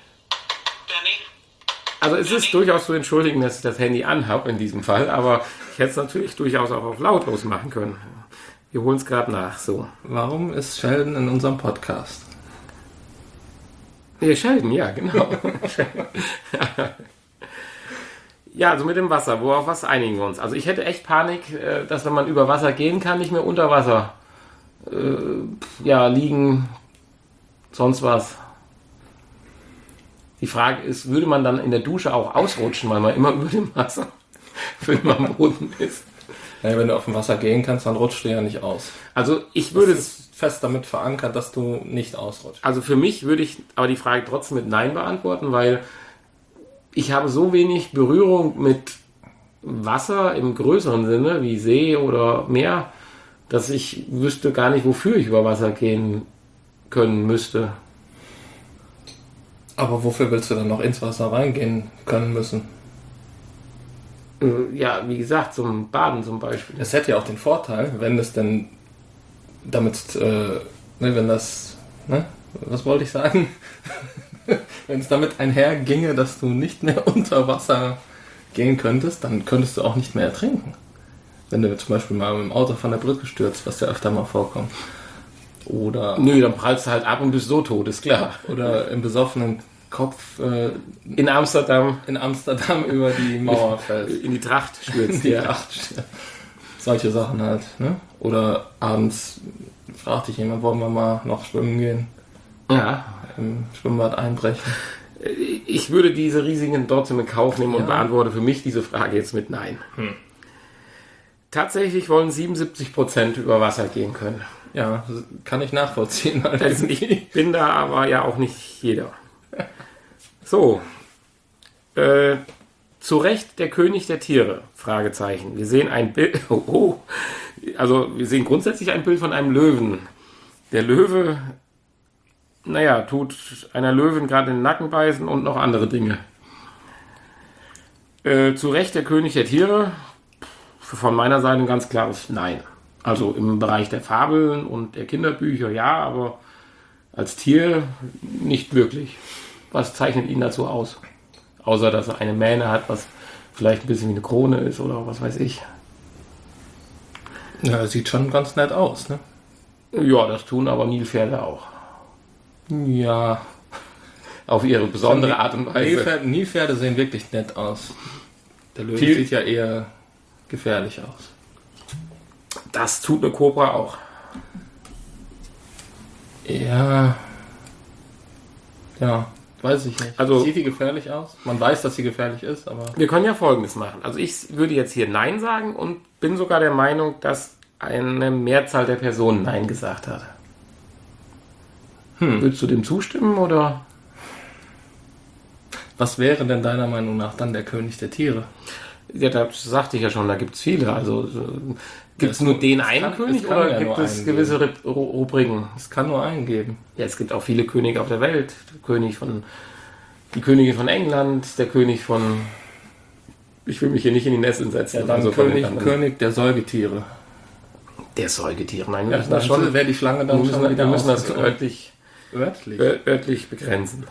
Also es ist durchaus zu entschuldigen, dass ich das Handy anhabe in diesem Fall, aber ich hätte es natürlich durchaus auch auf lautlos machen können. Wir holen es gerade nach. So. Warum ist Sheldon in unserem Podcast? Nee, Sheldon, ja, genau. Ja, also mit dem Wasser, worauf was einigen wir uns? Also ich hätte echt Panik, dass wenn man über Wasser gehen kann, nicht mehr unter Wasser äh, ja, liegen, sonst was. Die Frage ist, würde man dann in der Dusche auch ausrutschen, weil man immer über dem Wasser für immer am Boden ist? Ja, wenn du auf dem Wasser gehen kannst, dann rutschst du ja nicht aus. Also ich würde es fest damit verankert, dass du nicht ausrutschst. Also für mich würde ich aber die Frage trotzdem mit Nein beantworten, weil ich habe so wenig Berührung mit Wasser im größeren Sinne, wie See oder Meer, dass ich wüsste gar nicht, wofür ich über Wasser gehen können müsste. Aber wofür willst du dann noch ins Wasser reingehen können müssen? Ja, wie gesagt, zum Baden zum Beispiel. Es hätte ja auch den Vorteil, wenn es denn damit, äh, ne, wenn das, ne, was wollte ich sagen? Wenn es damit einherginge, dass du nicht mehr unter Wasser gehen könntest, dann könntest du auch nicht mehr ertrinken. Wenn du zum Beispiel mal mit dem Auto von der Brücke stürzt, was ja öfter mal vorkommt. Oder... Nö, dann prallst du halt ab und bist so tot, ist klar. Oder im besoffenen Kopf äh, in Amsterdam in Amsterdam über die Mauer fällt. In die Tracht stürzt. Die Tracht stürzt. Solche Sachen halt. Ne? Oder abends fragt dich jemand, wollen wir mal noch schwimmen gehen? Ja. Im Schwimmbad einbrechen. Ich würde diese Risiken trotzdem in Kauf nehmen und ja. beantworte für mich diese Frage jetzt mit Nein. Hm. Tatsächlich wollen siebenundsiebzig Prozent über Wasser gehen können. Ja, kann ich nachvollziehen. Also ich bin da aber ja auch nicht jeder. So. Äh, zu Recht der König der Tiere? Fragezeichen. Wir sehen ein Bild. Oh, oh. Also wir sehen grundsätzlich ein Bild von einem Löwen. Der Löwe, naja, tut einer Löwin gerade in den Nacken beißen und noch andere Dinge. Äh, zu Recht der König der Tiere? Von meiner Seite ein ganz klares Nein. Also im Bereich der Fabeln und der Kinderbücher ja, aber als Tier nicht wirklich. Was zeichnet ihn dazu aus? Außer, dass er eine Mähne hat, was vielleicht ein bisschen wie eine Krone ist oder was weiß ich. Ja, sieht schon ganz nett aus, ne? Ja, das tun aber Nilpferde auch. Ja. Auf ihre besondere Art und Weise. Nilpferde, Nilpferde sehen wirklich nett aus. Der Löwe Viel- sieht ja eher gefährlich aus. Das tut eine Kobra auch. Ja. Ja, weiß ich nicht. Also- Sieht die gefährlich aus? Man weiß, dass sie gefährlich ist, aber... Wir können ja Folgendes machen. Also ich würde jetzt hier Nein sagen und bin sogar der Meinung, dass eine Mehrzahl der Personen Nein gesagt hat. Hm. Würdest du dem zustimmen oder? Was wäre denn deiner Meinung nach dann der König der Tiere? Ja, das sagte ich ja schon, da gibt es viele. Also gibt es Ja, nur es- den es einen kann- König es kann oder ja gibt nur es einen gewisse Ru- Ru- Rubriken? Es kann nur einen geben. Ja, es gibt auch viele Könige auf der Welt. Der König von, die Königin von England, der König von... Ich will mich hier nicht in die Nesseln setzen. Ja, dann also von den König, anderen. König der Säugetiere. Der Säugetiere. Nein, wir Ja, müssen das schon... wäre die Schlange Wir dann müssen, schon wir wieder müssen das ausgezogen. örtlich, Örtlich. ör- örtlich begrenzen.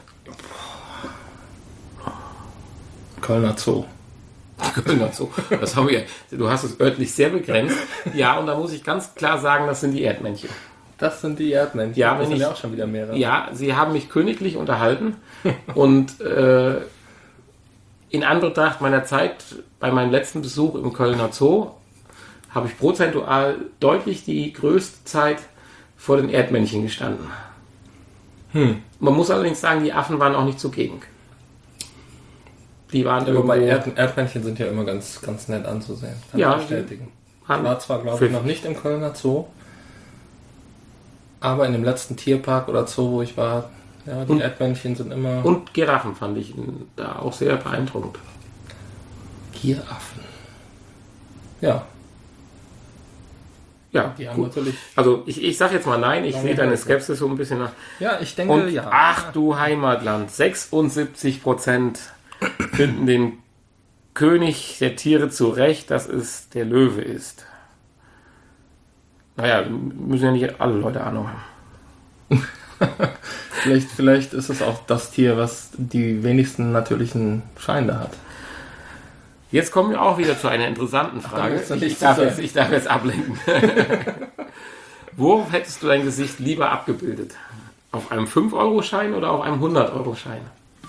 Kölner Zoo. Kölner Zoo. Das haben wir. Du hast es örtlich sehr begrenzt. Ja, und da muss ich ganz klar sagen, das sind die Erdmännchen. Das sind die Erdmännchen. Ja, das wenn sind ich- ja auch schon wieder mehrere. Ja, sie haben mich königlich unterhalten und äh, in Anbetracht meiner Zeit bei meinem letzten Besuch im Kölner Zoo habe ich prozentual deutlich die größte Zeit vor den Erdmännchen gestanden. Hm. Man muss allerdings sagen, die Affen waren auch nicht zugegen. Die waren Wobei irgendwo... Erd Erdmännchen sind ja immer ganz, ganz nett anzusehen. Kann Ja, ich bestätigen. Ich haben- war zwar, glaube für- ich, noch nicht im Kölner Zoo, aber in dem letzten Tierpark oder Zoo, wo ich war, ja, die Und- Erdmännchen sind immer Und Giraffen fand ich da auch sehr beeindruckend. Gieraffen. Ja, Ja, die haben gut. natürlich... Also ich, ich sag jetzt mal nein, ich Lange sehe deine Hälse. Skepsis so ein bisschen nach. Ja, ich denke, Und ja. ach du Heimatland, sechsundsiebzig Prozent finden den König der Tiere zurecht, dass es der Löwe ist. Naja, müssen ja nicht alle Leute Ahnung haben. Vielleicht, vielleicht ist es auch das Tier, was die wenigsten natürlichen Feinde hat. Jetzt kommen wir auch wieder zu einer interessanten da Frage. gibt's noch Ich, nichts ich, darf zu jetzt, sagen. ich darf jetzt ablenken. Wo hättest du dein Gesicht lieber abgebildet? Auf einem fünf Euro Schein oder auf einem hundert Euro Schein?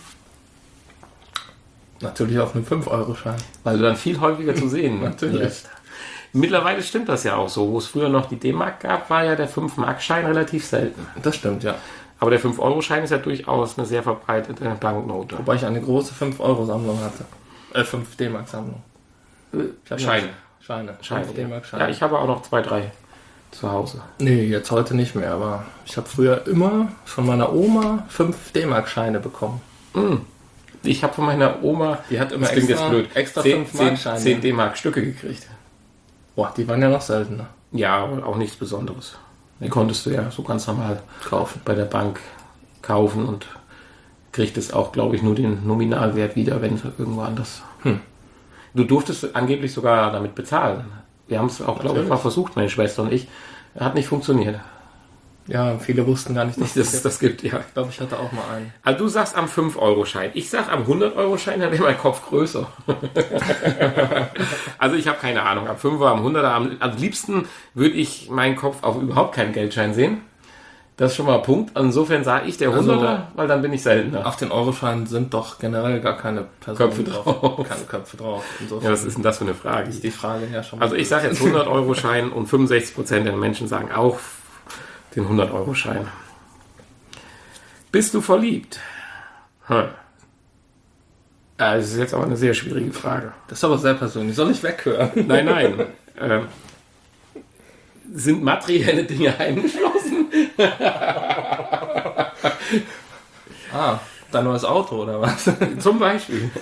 Natürlich auf einem fünf Euro Schein. Weil du dann viel häufiger zu sehen Natürlich. wirst. Mittlerweile stimmt das ja auch so. Wo es früher noch die D-Mark gab, war ja der fünf Mark Schein relativ selten. Das stimmt, ja. Aber der fünf Euro Schein ist ja durchaus eine sehr verbreitete Banknote. Wobei ich eine große fünf Euro Sammlung hatte. Äh, fünf D-Mark Sammlung. Ich hab Scheine. Scheine. Scheine, fünf ja. D-Mark Scheine. Ja, ich habe auch noch zwei, drei zu Hause. Nee, jetzt heute nicht mehr, aber ich habe früher immer von meiner Oma fünf D-Mark Scheine bekommen. Ich habe von meiner Oma, Die hat immer das klingt extra- jetzt blöd, extra zehn fünf Mark Scheine. zehn D-Mark Stücke gekriegt. Boah, die waren ja noch seltener. Ja, aber auch nichts Besonderes. Die konntest du ja so ganz normal Kaufen. bei der Bank kaufen und kriegtest auch, glaube ich, nur den Nominalwert wieder, wenn es irgendwo anders. Hm. Du durftest angeblich sogar damit bezahlen. Wir haben es auch, glaube ich, Natürlich. mal versucht, meine Schwester und ich. Hat nicht funktioniert. Ja, viele wussten gar nicht, dass Dass es das gibt, ja. Ich glaube, ich hatte auch mal einen. Also du sagst am fünf Euro Schein. Ich sag am hundert Euro Schein, dann wäre mein Kopf größer. Also ich habe keine Ahnung. Am fünfer, am hunderter, am, am liebsten würde ich meinen Kopf auf überhaupt keinen Geldschein sehen. Das ist schon mal ein Punkt. Insofern sage ich der Also, hunderter, weil dann bin ich seltener. Auf den Euroscheinen sind doch generell gar keine Personen Köpfe drauf. Keine Köpfe drauf. Insofern Ja, was ist denn das für eine Frage? ist die Frage ja schon mal. Also ich sage jetzt hundert Euro Schein und fünfundsechzig Prozent der Menschen sagen auch den hundert Euro Schein. Bist du verliebt? Hm. Ja, das ist jetzt aber eine sehr schwierige Frage. Das ist aber sehr persönlich. Soll ich weghören? Nein, nein. ähm, sind materielle Dinge eingeschlossen? Ah, dein neues Auto oder was? Zum Beispiel.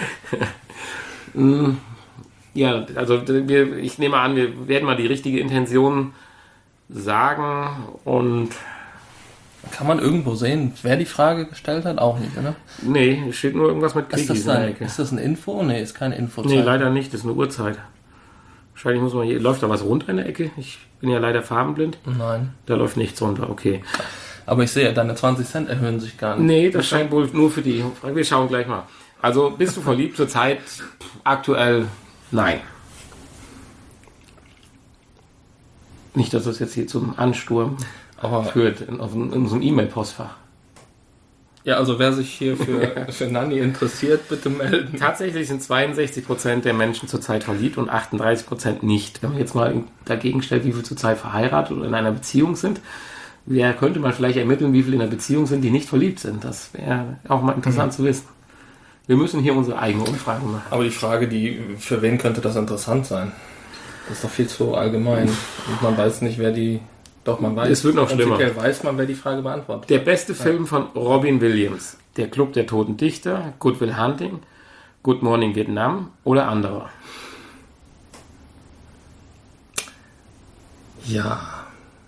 Mm, ja, also wir, ich nehme an, wir werden mal die richtige Intention sagen und Kann man irgendwo sehen, wer die Frage gestellt hat? Auch nicht, oder? nee, es steht nur irgendwas mit Ist Kriegis das, in der ein, Ecke. ist das ein Info? Nee, ist keine Info. Nee, leider nicht, das ist eine Uhrzeit. Wahrscheinlich muss man hier, läuft da was runter in der Ecke? Ich bin ja leider farbenblind. Nein. Da läuft nichts runter, okay. Aber ich sehe, deine zwanzig Cent erhöhen sich gar nicht. Nee, das scheint wohl nur für die, wir schauen gleich mal. Also bist du verliebt zurzeit? Aktuell nein. Nicht, dass das jetzt hier zum Ansturm Aber führt in, auf, in unserem E-Mail-Postfach. ja, also wer sich hier für, für Nanni interessiert, bitte melden. Tatsächlich sind zweiundsechzig Prozent der Menschen zurzeit verliebt und achtunddreißig Prozent nicht. Wenn man jetzt mal dagegen stellt, wie viele zurzeit verheiratet oder in einer Beziehung sind, wer könnte man vielleicht ermitteln, wie viele in einer Beziehung sind, die nicht verliebt sind. Das wäre auch mal interessant mhm. zu wissen. Wir müssen hier unsere eigene Umfrage machen. Aber die Frage, die für wen könnte das interessant sein? Das ist doch viel zu allgemein. Und man weiß nicht, wer die... Doch, man weiß, es wird noch schlimmer. weiß man, wer die Frage beantwortet. Der beste Film von Robin Williams. Der Club der Toten Dichter, Good Will Hunting, Good Morning Vietnam oder andere? Ja.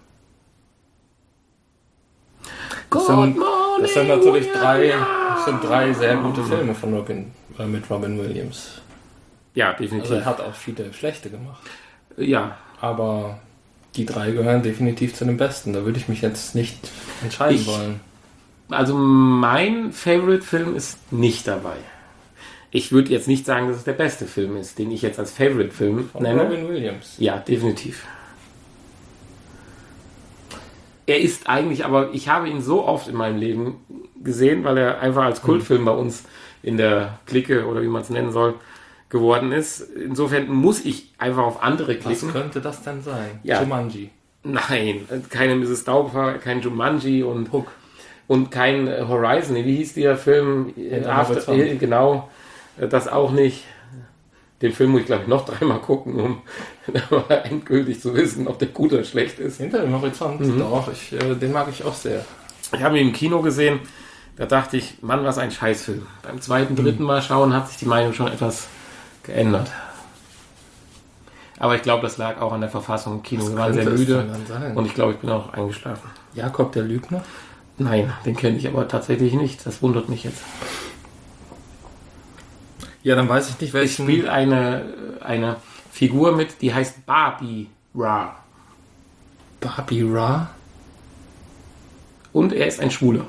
Good Das sind, Morning das sind natürlich drei, Vietnam. das sind drei sehr gute Filme von Robin, äh, mit Robin Williams. Ja, definitiv. Also er hat auch viele schlechte gemacht. Ja. Aber die drei gehören definitiv zu den besten. Da würde ich mich jetzt nicht entscheiden Ich- wollen. Also mein Favorite-Film ist nicht dabei. Ich würde jetzt nicht sagen, dass es der beste Film ist, den ich jetzt als Favorite-Film Von nenne. Robin Williams. Ja, definitiv. Er ist eigentlich, aber ich habe ihn so oft in meinem Leben gesehen, weil er einfach als Kultfilm bei uns in der Clique oder wie man es nennen soll, geworden ist. Insofern muss ich einfach auf andere Was klicken. könnte das denn sein? Ja. Jumanji. Nein, keine Misses Doubtfire, kein Jumanji und Hook. und kein äh, Horizon. Wie hieß der Film? Der After, Horizont. äh, genau, äh, das auch nicht. Den Film muss ich, glaube ich, noch dreimal gucken, um endgültig zu wissen, ob der gut oder schlecht ist. Hinter dem Horizont. Mhm. Doch, ich, äh, den mag ich auch sehr. Ich habe ihn im Kino gesehen, da dachte ich, Mann, was ein Scheißfilm. Beim zweiten, dritten Mal schauen hat sich die Meinung schon etwas geändert. Aber ich glaube, das lag auch an der Verfassung im Kino. Was Wir waren sehr könnte es müde denn dann sein? und ich glaube, ich bin auch eingeschlafen. Jakob der Lügner? Nein, den kenne ich aber tatsächlich nicht. Das wundert mich jetzt. Ja, dann weiß ich nicht, Ich welchen... spiele eine, eine Figur mit, die heißt Barbie Ra. Barbie Ra? Und er ist ein Schwuler.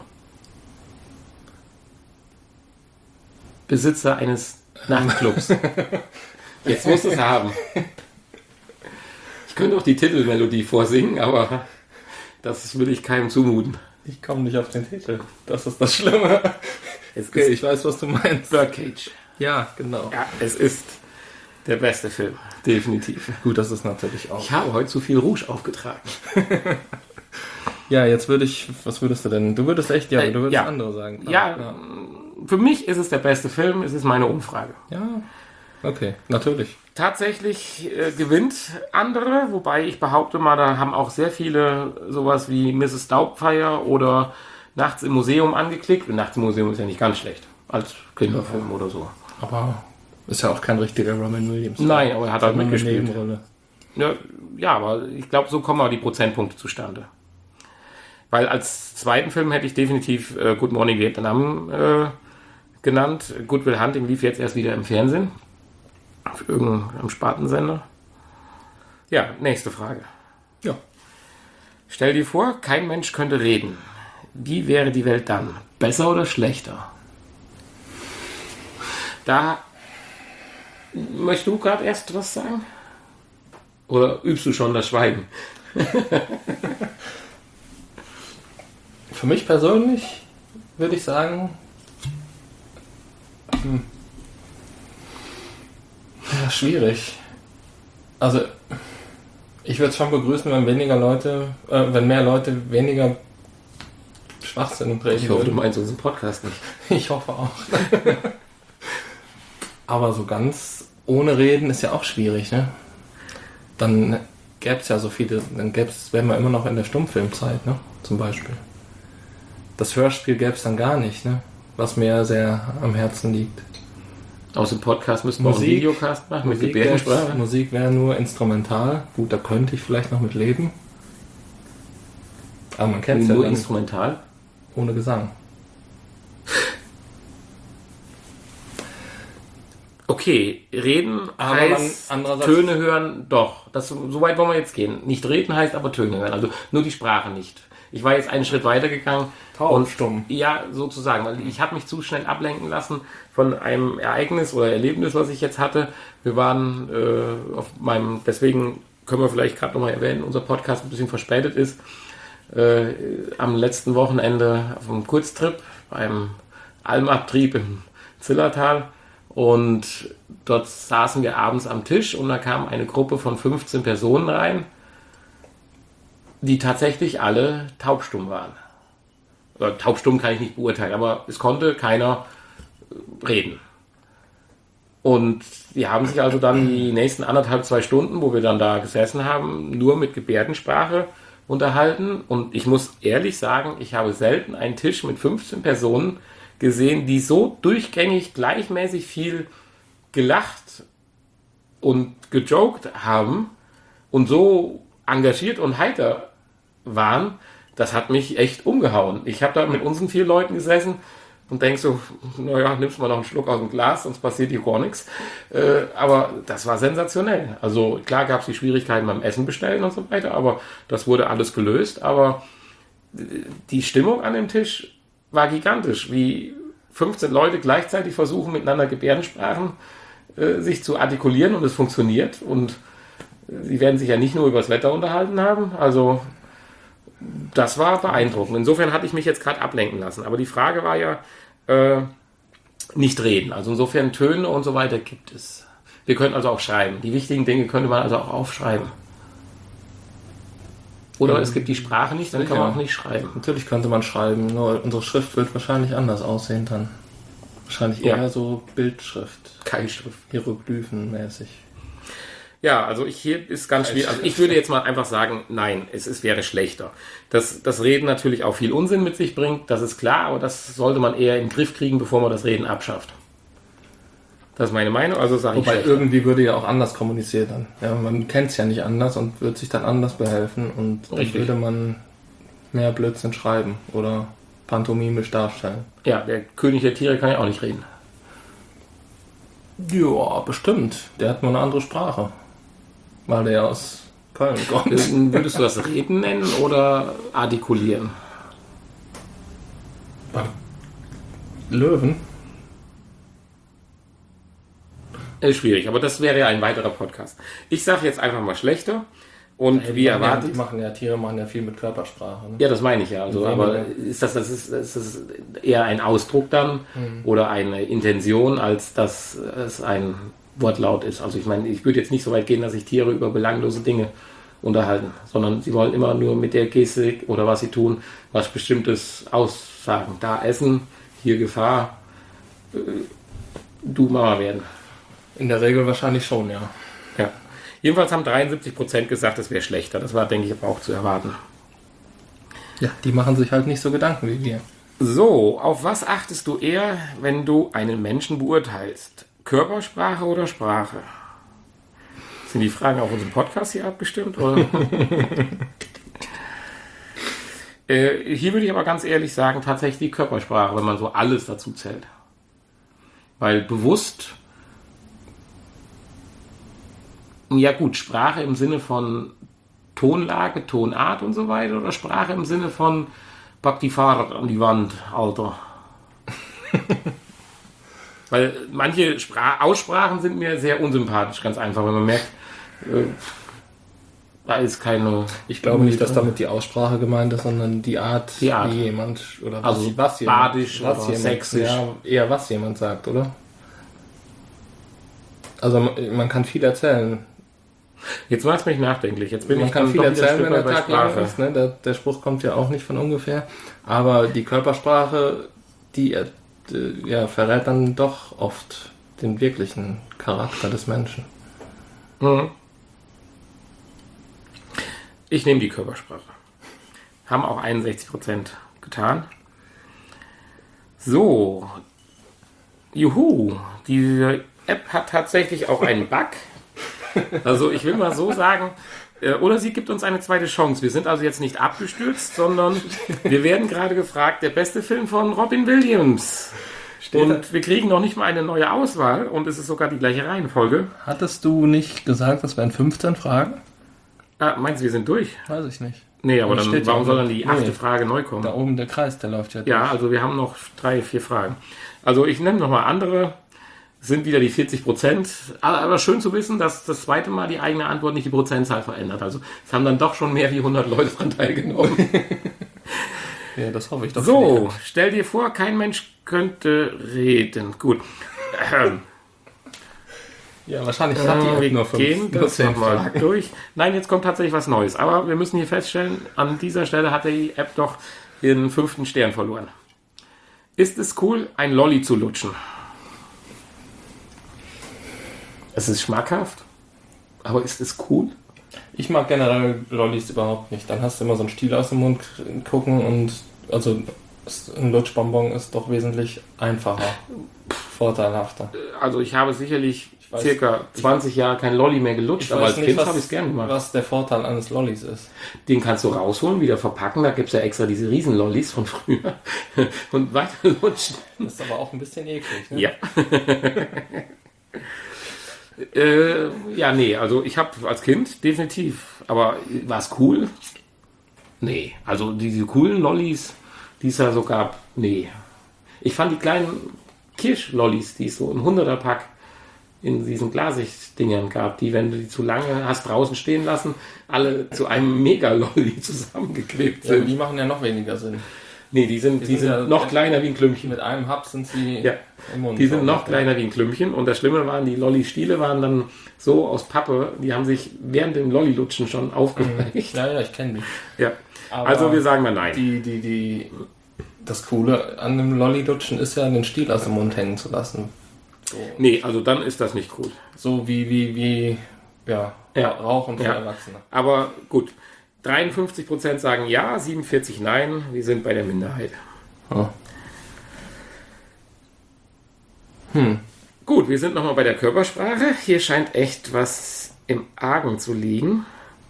Besitzer eines Nachtclubs. Jetzt muss es haben. Ich könnte auch die Titelmelodie vorsingen, aber das will ich keinem zumuten. Ich komme nicht auf den Titel. Das ist das Schlimme. Es Okay, ist ich weiß, was du meinst. Birdcage. Ja, genau. Ja, es ist der beste Film. Definitiv. Gut, das ist natürlich auch. Ich habe heute zu viel Rouge aufgetragen. Ja, jetzt würde ich... Was würdest du denn? Du würdest echt... Ja, Äh, du würdest ja. andere sagen. Ah, Ja, für mich ist es der beste Film. Es ist meine Umfrage. Ja, okay, natürlich. Tatsächlich äh, gewinnt andere, wobei ich behaupte mal, da haben auch sehr viele sowas wie Misses Doubtfire oder Nachts im Museum angeklickt. Und Nachts im Museum ist ja nicht ganz schlecht als Kinderfilm oder so. Aber ist ja auch kein richtiger Robin Williams. Nein, aber er hat halt Sondern eine mitgespielt. Nebenrolle. Ja, ja, aber ich glaube, so kommen auch die Prozentpunkte zustande. Weil als zweiten Film hätte ich definitiv äh, Good Morning Vietnam äh, genannt. Good Will Hunting lief jetzt erst wieder im Fernsehen. Auf irgendeinem Spartensender. Ja, nächste Frage. Ja. Stell dir vor, kein Mensch könnte reden. Wie wäre die Welt dann? Besser oder schlechter? Da möchtest du gerade erst was sagen? Oder übst du schon das Schweigen? Für mich persönlich würde ich sagen... Hm. Ja, schwierig. Also, ich würde es schon begrüßen, wenn weniger Leute, äh, wenn mehr Leute weniger Schwachsinn reden Ich hoffe, du würden. meinst unseren Podcast nicht. Ich hoffe auch. Aber so ganz ohne Reden ist ja auch schwierig, ne? Dann gäbe es ja so viele, dann gäbe es, wären wir immer noch in der Stummfilmzeit, ne? Zum Beispiel. Das Hörspiel gäbe es dann gar nicht, ne? Was mir sehr am Herzen liegt. Aus dem Podcast müssten wir auch einen Musik- Videocast machen mit Musik Gebärdensprache. wär- Musik wäre nur instrumental. Gut, da könnte ich vielleicht noch mit leben. Aber man kennt es ja Nur dann instrumental. ohne Gesang. Okay, reden Aber heißt man- andererseits- Töne hören, doch. Das, so weit wollen wir jetzt gehen. Nicht reden heißt aber Töne hören. Also nur die Sprache nicht. ich war jetzt einen Schritt weiter gegangen. Taubstumm. Ja, sozusagen, weil ich habe mich zu schnell ablenken lassen von einem Ereignis oder Erlebnis, was ich jetzt hatte. Wir waren äh, auf meinem, deswegen können wir vielleicht gerade nochmal erwähnen, unser Podcast ein bisschen verspätet ist, äh, am letzten Wochenende auf einem Kurztrip beim Almabtrieb im Zillertal. Und dort saßen wir abends am Tisch und da kam eine Gruppe von fünfzehn Personen rein, die tatsächlich alle taubstumm waren. Oder taubstumm kann ich nicht beurteilen, aber es konnte keiner reden. Und die haben sich also dann die nächsten anderthalb, zwei Stunden, wo wir dann da gesessen haben, nur mit Gebärdensprache unterhalten. Und ich muss ehrlich sagen, ich habe selten einen Tisch mit fünfzehn Personen gesehen, die so durchgängig gleichmäßig viel gelacht und gejoked haben und so engagiert und heiter waren. Das hat mich echt umgehauen. Ich habe da mit unseren vier Leuten gesessen und denk so, naja, nimmst mal noch einen Schluck aus dem Glas, sonst passiert hier gar nichts. Äh, aber das war sensationell. Also klar gab es die Schwierigkeiten beim Essen bestellen und so weiter, aber das wurde alles gelöst. Aber die Stimmung an dem Tisch war gigantisch, wie fünfzehn Leute gleichzeitig versuchen, miteinander Gebärdensprachen äh, sich zu artikulieren und es funktioniert. Und sie werden sich ja nicht nur über das Wetter unterhalten haben. Also das war beeindruckend. Insofern hatte ich mich jetzt gerade ablenken lassen. Aber die Frage war ja, äh, nicht reden. Also insofern Töne und so weiter gibt es. Wir können also auch schreiben. Die wichtigen Dinge könnte man also auch aufschreiben. Oder mhm. es gibt die Sprache nicht, dann kann man auch nicht schreiben. Natürlich könnte man schreiben, nur unsere Schrift wird wahrscheinlich anders aussehen dann. Wahrscheinlich eher ja. so Bildschrift. Keilschrift. Hieroglyphenmäßig. Ja, also ich, hier ist ganz schwierig. Also ich würde jetzt mal einfach sagen, nein, es, es wäre schlechter. Dass das Reden natürlich auch viel Unsinn mit sich bringt, das ist klar, aber das sollte man eher in den Griff kriegen, bevor man das Reden abschafft. Das ist meine Meinung, also sage ich Wobei irgendwie würde ja auch anders kommuniziert dann. Ja, man kennt es ja nicht anders und wird sich dann anders behelfen und dann Richtig. würde man mehr Blödsinn schreiben oder pantomimisch darstellen. Ja, der König der Tiere kann ja auch nicht reden. Ja, bestimmt. Der hat nur eine andere Sprache. Weil der aus Köln kommt. Würdest du das Reden nennen oder artikulieren? Löwen? Ist schwierig, aber das wäre ja ein weiterer Podcast. Ich sage jetzt einfach mal schlechter. Und ja, wie erwartet. Ja, die machen ja, Tiere machen ja viel mit Körpersprache. Ne? Ja, das meine ich ja. Also, aber ist das, das ist, das ist eher ein Ausdruck dann mhm. oder eine Intention, als dass es ein Wortlaut ist. Also ich meine, ich würde jetzt nicht so weit gehen, dass sich Tiere über belanglose Dinge unterhalten, sondern sie wollen immer nur mit der Gestik oder was sie tun, was Bestimmtes aussagen. Da Essen, hier Gefahr, du Mama werden. In der Regel wahrscheinlich schon, ja. Ja. Jedenfalls haben dreiundsiebzig Prozent gesagt, es wäre schlechter. Das war, denke ich, aber auch zu erwarten. Ja, die machen sich halt nicht so Gedanken wie wir. So, auf was achtest du eher, wenn du einen Menschen beurteilst? Körpersprache oder Sprache? Sind die Fragen auf unserem Podcast hier abgestimmt? Oder? äh, hier würde ich aber ganz ehrlich sagen, tatsächlich die Körpersprache, wenn man so alles dazu zählt. Weil bewusst, ja gut, Sprache im Sinne von Tonlage, Tonart und so weiter oder Sprache im Sinne von pack die Fahrrad an die Wand, Alter. Weil manche Spra- Aussprachen sind mir sehr unsympathisch, ganz einfach, wenn man merkt, äh, da ist keine... Ich glaube nicht, dass damit die Aussprache gemeint ist, sondern die Art, die Art. wie jemand... Oder also was, was jemand, badisch was oder jemand, sächsisch. Ja, eher was jemand sagt, oder? Also man, man kann viel erzählen. Jetzt macht es mich nachdenklich. Jetzt bin man ich kann viel erzählen, wenn der bei Tag lang ist. Ne? Der, der Spruch kommt ja auch nicht von ungefähr. Aber die Körpersprache, die äh, ja, verrät dann doch oft den wirklichen Charakter des Menschen. Mhm. Ich nehme die Körpersprache. Haben auch einundsechzig Prozent getan. So. Juhu. Diese App hat tatsächlich auch einen Bug. Also ich will mal so sagen, äh, oder sie gibt uns eine zweite Chance. Wir sind also jetzt nicht abgestürzt, sondern wir werden gerade gefragt, der beste Film von Robin Williams. Steht und da? Wir kriegen noch nicht mal eine neue Auswahl und es ist sogar die gleiche Reihenfolge. Hattest du nicht gesagt, das wären fünfzehn Fragen? Ah, meinst du, wir sind durch? Weiß ich nicht. Nee, aber Das dann, steht warum ja soll nicht. dann die achte Nee. Frage neu kommen? Da oben der Kreis, der läuft ja. Ja, also wir haben noch drei, vier Fragen. Also ich nenne nochmal andere, sind wieder die vierzig Prozent. Aber schön zu wissen, dass das zweite Mal die eigene Antwort nicht die Prozentzahl verändert. Also es haben dann doch schon mehr wie hundert Leute daran teilgenommen. Ja, das hoffe ich doch. So, stell dir vor, kein Mensch könnte reden. Gut. Ähm, Ja, wahrscheinlich hat die äh, App wir nur fünf, gehen nur das zehn nochmal Fragen. durch. Nein, jetzt kommt tatsächlich was Neues. Aber wir müssen hier feststellen, an dieser Stelle hat die App doch ihren fünften Stern verloren. Ist es cool, ein Lolli zu lutschen? Es ist schmackhaft, aber ist es cool? Ich mag generell Lollis überhaupt nicht. Dann hast du immer so einen Stiel aus dem Mund gucken und also ein Lutschbonbon ist doch wesentlich einfacher, vorteilhafter. Also ich habe sicherlich weiß- circa zwanzig Jahre kein Lolli mehr gelutscht, aber als Kind habe ich es gerne gemacht. was der Vorteil eines Lollis ist. Den kannst du rausholen, wieder verpacken, da gibt es ja extra diese Riesen-Lollis von früher und weiter lutschen. Das ist aber auch ein bisschen eklig. Ne? Ja. äh, ja, nee, also ich habe als Kind definitiv, aber war es cool? Nee, also diese coolen Lollis, die es ja so gab, nee. Ich fand die kleinen Kirschlollis, die es so im hunderter-Pack in diesen Glasicht-Dingern gab, die, wenn du die zu lange hast draußen stehen lassen, alle zu einem Mega-Lolli zusammengeklebt Ja, sind. die machen ja noch weniger Sinn. Nee, die sind, die sind sind ja- noch kleiner wie ein Klümpchen. Mit einem Hub sind sie Ja. im Mund. Die sind noch Ja. kleiner wie ein Klümpchen und das Schlimme waren, die Lolli-Stiele waren dann so aus Pappe, die haben sich während dem Lolli-Lutschen schon aufgeweicht. Ja, ja, ich kenne die. Ja. Aber Also wir sagen mal nein. Die, die, die, das Coole an dem Lolli-Lutschen ist ja, den Stiel aus dem Mund hängen zu lassen. So, Nee, also dann ist das nicht cool. so wie, wie, wie, ja, Ja. Rauchen für Ja. Erwachsene. Aber gut, dreiundfünfzig Prozent sagen ja, siebenundvierzig nein, wir sind bei der Minderheit. Hm. Hm. Gut, wir sind nochmal bei der Körpersprache. Hier scheint echt was im Argen zu liegen.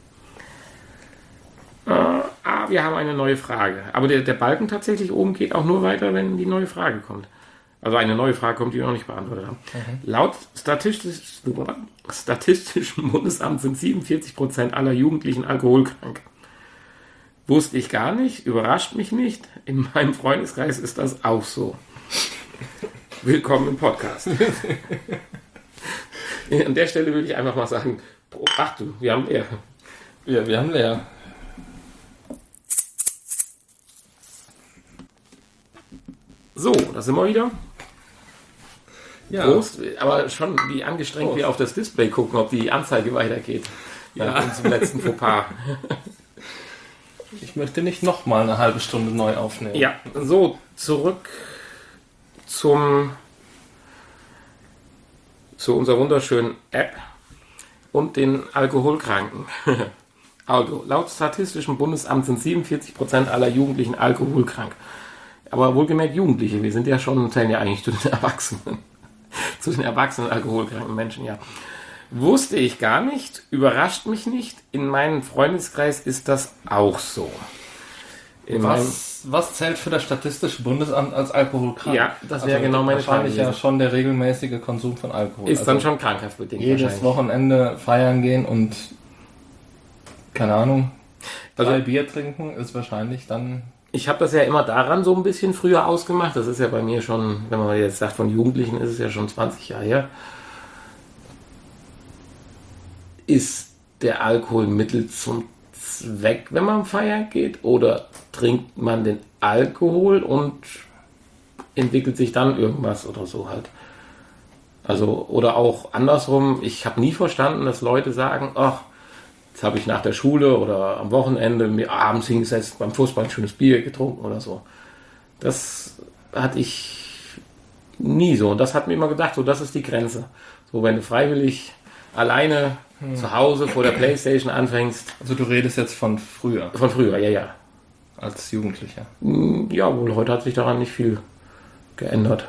Äh, ah, wir haben eine neue Frage. Aber der, der Balken tatsächlich oben geht auch nur weiter, wenn die neue Frage kommt. Also eine neue Frage kommt, die wir noch nicht beantwortet haben. Laut statistisch, Statistischen Bundesamt sind siebenundvierzig Prozent aller Jugendlichen alkoholkrank. Wusste ich gar nicht, überrascht mich nicht. In meinem Freundeskreis ist das auch so. Willkommen im Podcast. An der Stelle würde ich einfach mal sagen, ach du, wir haben eher. Ja, wir haben leer. So, da sind wir wieder. Ja. Prost. Aber schon wie angestrengt Prost. wir auf das Display gucken, ob die Anzeige weitergeht. Ja. Nach unserem letzten Fauxpas. Ich möchte nicht nochmal eine halbe Stunde neu aufnehmen. Ja, so, zurück zum zu unserer wunderschönen App und den Alkoholkranken. Also, laut Statistischem Bundesamt sind siebenundvierzig Prozent aller Jugendlichen alkoholkrank. Aber wohlgemerkt Jugendliche, wir sind ja schon, zählen ja eigentlich zu den Erwachsenen. Zu den erwachsenen alkoholkranken Menschen, ja. Wusste ich gar nicht, überrascht mich nicht. In meinem Freundeskreis ist das auch so. In meinem- Was, was zählt für das Statistische Bundesamt als alkoholkrank? Ja, das wäre genau meine Frage Wahrscheinlich ja gewesen. schon der regelmäßige Konsum von Alkohol. ist dann Also schon krankhaft bedingt jedes wahrscheinlich. Wochenende feiern gehen und keine Ahnung, Also- drei Bier trinken ist wahrscheinlich dann. Ich habe das ja immer daran so ein bisschen früher ausgemacht. Das ist ja bei mir schon, wenn man jetzt sagt, von Jugendlichen ist es ja schon zwanzig Jahre her. Ist der Alkohol Mittel zum Zweck, wenn man feiern geht? Oder trinkt man den Alkohol und entwickelt sich dann irgendwas oder so halt? Also, oder auch andersrum. Ich habe nie verstanden, dass Leute sagen, ach, jetzt habe ich nach der Schule oder am Wochenende mir abends hingesetzt, beim Fußball ein schönes Bier getrunken oder so. Das hatte ich nie so. Und das hat mir immer gedacht, so, das ist die Grenze. So, wenn du freiwillig alleine hm. zu Hause vor der Playstation anfängst. Also du redest jetzt von früher, Von früher, ja, ja. als Jugendlicher. Ja, wohl, heute hat sich daran nicht viel geändert.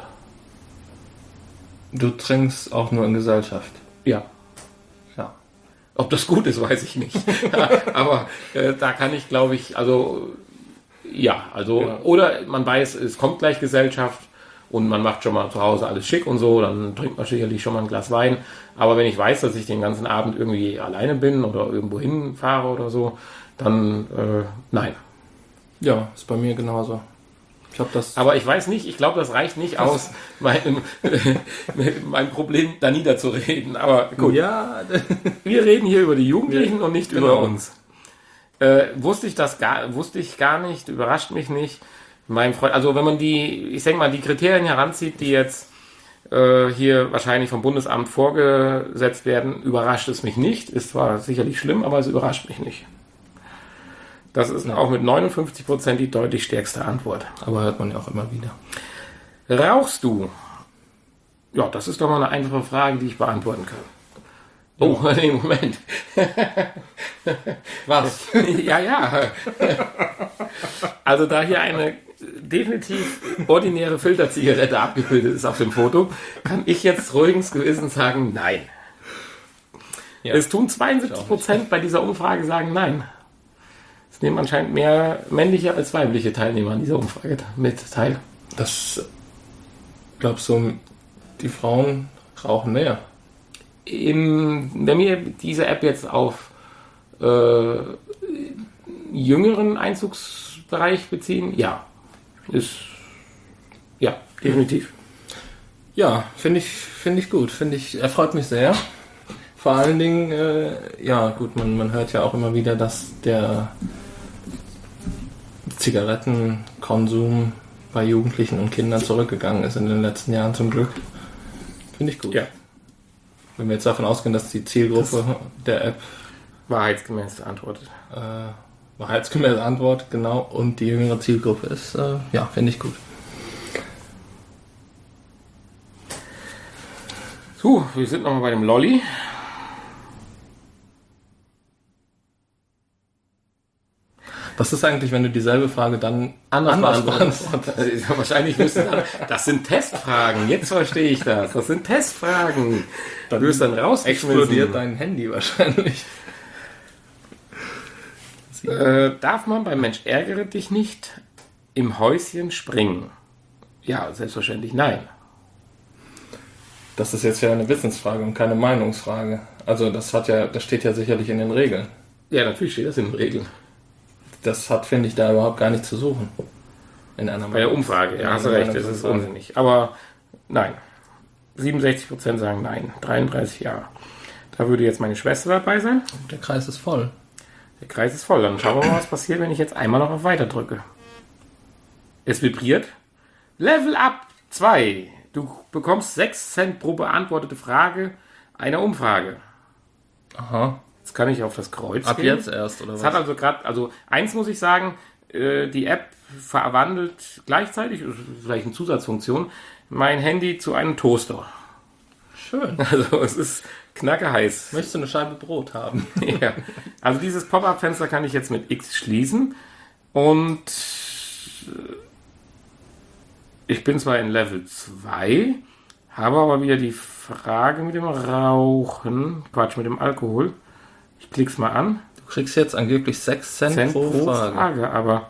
Du trinkst auch nur in Gesellschaft. Ja. Ja. Ob das gut ist, weiß ich nicht. Aber äh, da kann ich, glaube ich, also ja, also Ja. oder man weiß, es kommt gleich Gesellschaft und man macht schon mal zu Hause alles schick und so, dann trinkt man sicherlich schon mal ein Glas Wein. Aber wenn ich weiß, dass ich den ganzen Abend irgendwie alleine bin oder irgendwo hinfahre oder so, dann äh, nein. Ja, ist bei mir genauso. Ich hab das Aber ich weiß nicht, ich glaube, das reicht nicht aus, meinem, mein Problem da niederzureden. Aber gut, ja, wir reden hier über die Jugendlichen und nicht Genau. über uns. Äh, wusste ich das gar, wusste ich gar nicht, überrascht mich nicht. Mein Freund, also wenn man die, ich denke mal, die Kriterien heranzieht, die jetzt äh, hier wahrscheinlich vom Bundesamt vorgesetzt werden, überrascht es mich nicht. Ist zwar sicherlich schlimm, aber es überrascht mich nicht. Das ist Ja. auch mit neunundfünfzig Prozent die deutlich stärkste Antwort. aber hört man ja auch immer wieder. Rauchst du? Ja, das ist doch mal eine einfache Frage, die ich beantworten kann. Oh, nee, Moment. Was? Ja, ja. Also da hier eine definitiv ordinäre Filterzigarette abgebildet ist auf dem Foto, kann ich jetzt ruhiges Gewissen sagen, nein. Ja. Es tun zweiundsiebzig Prozent bei dieser Umfrage sagen nein. Es nehmen anscheinend mehr männliche als weibliche Teilnehmer an dieser Umfrage mit teil. Das glaubst du, die Frauen rauchen mehr? Im, wenn wir diese App jetzt auf äh, jüngeren Einzugsbereich beziehen, ja. Ist ja, definitiv. Ja, finde ich, finde ich gut. Finde ich, erfreut mich sehr. Vor allen Dingen, äh, ja gut, man, man hört ja auch immer wieder, dass der Zigarettenkonsum bei Jugendlichen und Kindern zurückgegangen ist in den letzten Jahren zum Glück. Finde ich gut. Ja. Wenn wir jetzt davon ausgehen, dass die Zielgruppe der App Wahrheitsgemäß beantwortet. äh, wahrheitsgemäße Antwort, genau, und die jüngere Zielgruppe ist, äh, ja, finde ich gut. So, wir sind nochmal bei dem Lolli. Was ist eigentlich, wenn du dieselbe Frage dann Anders anders beantwortet. beantwortest? Ja, wahrscheinlich müssen dann, das sind Testfragen, jetzt verstehe ich das. Das sind Testfragen. Du wirst dann rausgeschmissen. Explodiert dein Handy wahrscheinlich. Äh, darf man beim Mensch ärgere dich nicht im Häuschen springen? Ja, selbstverständlich nein. Das ist jetzt ja eine Wissensfrage und keine Meinungsfrage. Also das hat ja, das steht ja sicherlich in den Regeln. Ja, natürlich steht das in den Regeln. Das hat, finde ich, da überhaupt gar nichts zu suchen. In einer Bei der Umfrage, ja, hast du recht, das ist unsinnig. Aber nein. siebenundsechzig Prozent sagen nein, dreiunddreißig ja. Da würde jetzt meine Schwester dabei sein. Der Kreis ist voll. Der Kreis ist voll. Dann schauen wir mal, was passiert, wenn ich jetzt einmal noch auf Weiter drücke. Es vibriert. Level Up zwei. Du bekommst sechs Cent pro beantwortete Frage einer Umfrage. Aha. Jetzt kann ich auf das Kreuz Ab gehen. jetzt erst, oder Es was? hat also gerade, also eins muss ich sagen, äh, die App verwandelt gleichzeitig, vielleicht eine Zusatzfunktion, mein Handy zu einem Toaster. Schön. Also es ist knackeheiß. Möchtest du eine Scheibe Brot haben? Ja. Also dieses Pop-up-Fenster kann ich jetzt mit X schließen und ich bin zwar in Level zwei, habe aber wieder die Frage mit dem Rauchen, Quatsch, mit dem Alkohol. Ich klick's mal an. Du kriegst jetzt angeblich sechs Cent, Cent pro, pro Frage. Frage, aber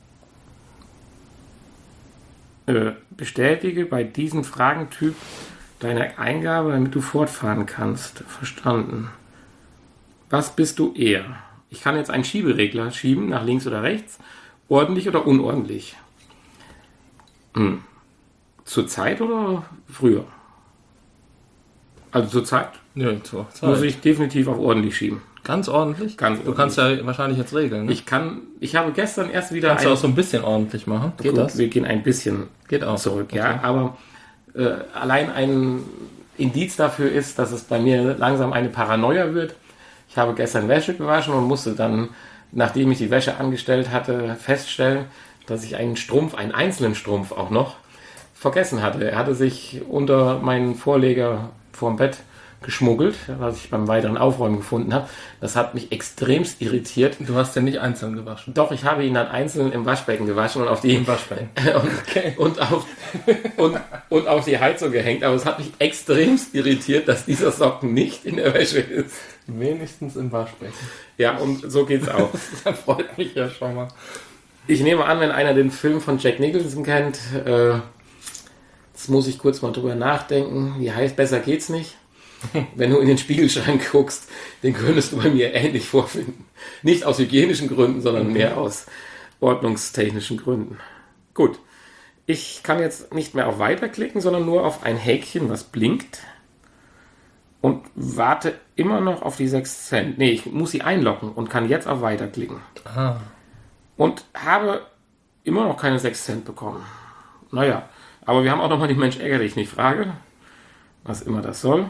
äh, bestätige bei diesem Fragentyp deine Eingabe, damit du fortfahren kannst. Verstanden. Was bist du eher? Ich kann jetzt einen Schieberegler schieben, nach links oder rechts, ordentlich oder unordentlich. Hm. Zur Zeit oder früher? Also zur Zeit Ja, zur Zeit. muss ich definitiv auf ordentlich schieben. Ganz ordentlich? Ganz Du kannst ja wahrscheinlich jetzt regeln, ne? Ich kann, ich habe gestern erst wieder Kannst du ein- auch so ein bisschen ordentlich machen? Geht Gut, das? Wir gehen ein bisschen Geht auch. zurück, Okay. ja, aber äh, allein ein Indiz dafür ist, dass es bei mir langsam eine Paranoia wird. Ich habe gestern Wäsche gewaschen und musste dann, nachdem ich die Wäsche angestellt hatte, feststellen, dass ich einen Strumpf, einen einzelnen Strumpf auch noch, vergessen hatte. Er hatte sich unter meinen Vorleger vorm Bett geschmuggelt, was ich beim weiteren Aufräumen gefunden habe. Das hat mich extremst irritiert. Du hast den nicht einzeln gewaschen. Doch, ich habe ihn dann einzeln im Waschbecken gewaschen und auf die Im Waschbecken. und, und, auf, und, und auf die Heizung gehängt. Aber es hat mich extremst irritiert, dass dieser Socken nicht in der Wäsche ist. Wenigstens im Waschbecken. Ja, und so geht's auch. Das freut mich ja schon mal. Ich nehme an, wenn einer den Film von Jack Nicholson kennt, äh, Jetzt muss ich kurz mal drüber nachdenken. Wie heißt, besser geht's nicht. Wenn du in den Spiegelschrank guckst, den könntest du bei mir ähnlich vorfinden. Nicht aus hygienischen Gründen, sondern mehr aus ordnungstechnischen Gründen. Gut. Ich kann jetzt nicht mehr auf Weiter klicken, sondern nur auf ein Häkchen, was blinkt. Und warte immer noch auf die sechs Cent. Nee, ich muss sie einloggen und kann jetzt auf Weiter klicken. Ah. Und habe immer noch keine sechs Cent bekommen. Naja, aber wir haben auch nochmal die Mensch ärgere dich nicht Frage. Was immer das soll.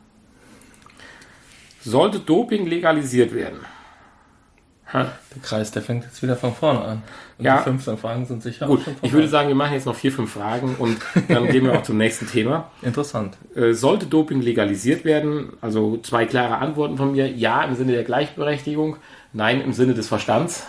Sollte Doping legalisiert werden? Ha. Der Kreis, der fängt jetzt wieder von vorne an. Und Ja. die fünfzehn Fragen sind sicher Gut, auch schon ich vorbei. würde sagen, wir machen jetzt noch vier, fünf Fragen und dann gehen wir auch zum nächsten Thema. Interessant. Äh, sollte Doping legalisiert werden? Also zwei klare Antworten von mir. Ja im Sinne der Gleichberechtigung, nein im Sinne des Verstands.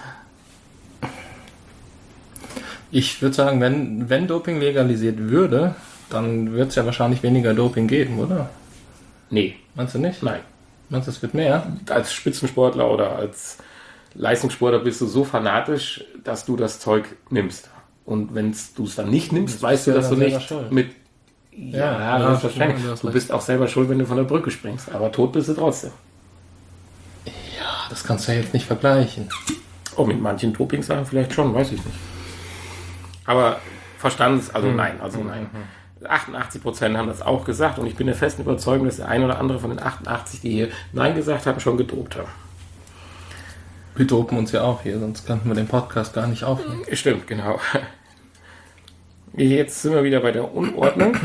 Ich würde sagen, wenn, wenn Doping legalisiert würde, dann wird es ja wahrscheinlich weniger Doping geben, oder? Nee, Meinst du nicht? nein. Meinst du, es wird mehr? Als Spitzensportler oder als Leistungssportler bist du so fanatisch, dass du das Zeug nimmst. Und wenn du es dann nicht nimmst, Das weißt bist du, ja dass du dann selber nicht schuld. mit... Ja, Ja, ja, das ist stimmt, wahrscheinlich. du hast Du recht. bist auch selber schuld, wenn du von der Brücke springst. Aber tot bist du trotzdem. Ja, das kannst du ja jetzt nicht vergleichen. Oh, mit manchen Doping-Sachen vielleicht schon, weiß ich nicht. Aber Verstands, also nein, also nein. achtundachtzig Prozent haben das auch gesagt und ich bin der festen Überzeugung, dass der ein oder andere von den achtundachtzig, die hier Nein gesagt haben, schon gedopt haben. Wir dopen uns ja auch hier, sonst könnten wir den Podcast gar nicht aufnehmen. Stimmt, genau. Jetzt sind wir wieder bei der Unordnung.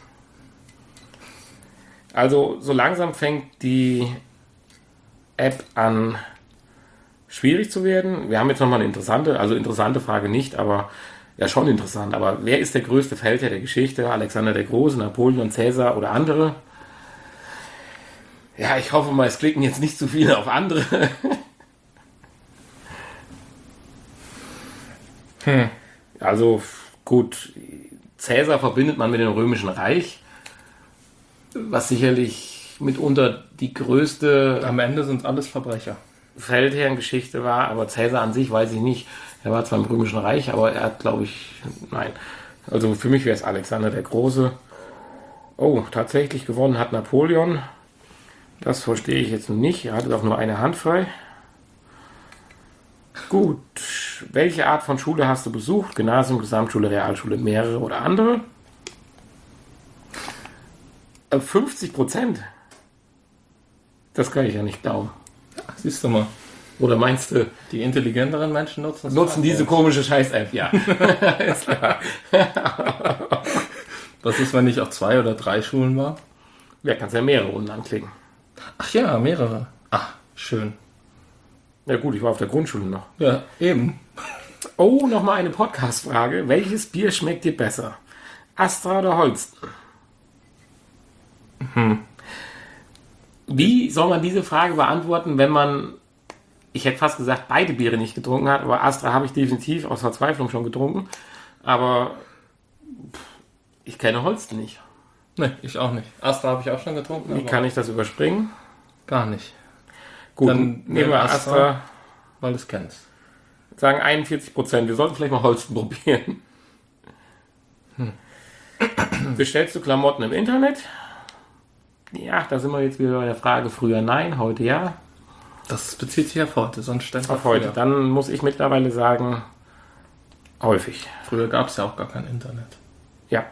Also so langsam fängt die App an schwierig zu werden. Wir haben jetzt nochmal eine interessante, also interessante Frage nicht, aber ja schon interessant. Aber wer ist der größte Feldherr der Geschichte? Alexander der Große, Napoleon, Cäsar oder andere? Ja, ich hoffe mal, es klicken jetzt nicht zu viele auf andere. Hm. Also gut, Cäsar verbindet man mit dem Römischen Reich, was sicherlich mitunter die größte Am Ende sind alles Verbrecher. Feldherrengeschichte war, aber Cäsar an sich weiß ich nicht. Er war zwar im Römischen Reich, aber er hat, glaube ich, nein. Also für mich wäre es Alexander der Große. Oh, tatsächlich gewonnen hat Napoleon. Das verstehe ich jetzt nicht. Er hatte doch nur eine Hand frei. Gut. Welche Art von Schule hast du besucht? Gymnasium, Gesamtschule, Realschule, mehrere oder andere? Äh, fünfzig Prozent. Das kann ich ja nicht glauben. Siehst du mal, Oder meinst du, die intelligenteren Menschen nutzen es. nutzen diese komische Scheiß-App? Ja. Ist klar. Was ist, wenn ich auf zwei oder drei Schulen war? Ja, kannst ja mehrere Runden anklicken. Ach ja, mehrere. Ach, schön. Ja gut, ich war auf der Grundschule noch. Ja, eben. Oh, nochmal eine Podcast-Frage. Welches Bier schmeckt dir besser? Astra oder Holsten? Hm. Wie soll man diese Frage beantworten, wenn man, ich hätte fast gesagt, beide Biere nicht getrunken hat, aber Astra habe ich definitiv aus Verzweiflung schon getrunken. Aber pff, ich kenne Holsten nicht. Ne, ich auch nicht. Astra habe ich auch schon getrunken. Wie aber kann ich das überspringen? gar nicht. Gut, Dann nehmen wir Astra. Astra. Weil du es kennst. Sagen einundvierzig Prozent. Wir sollten vielleicht mal Holsten probieren. Hm. Bestellst du Klamotten im Internet? Ja, da sind wir jetzt wieder bei der Frage. Früher nein, heute ja. Das bezieht sich auf heute, sonst stand Auf heute. Dann muss ich mittlerweile sagen, häufig. Früher gab es ja auch gar kein Internet. Ja.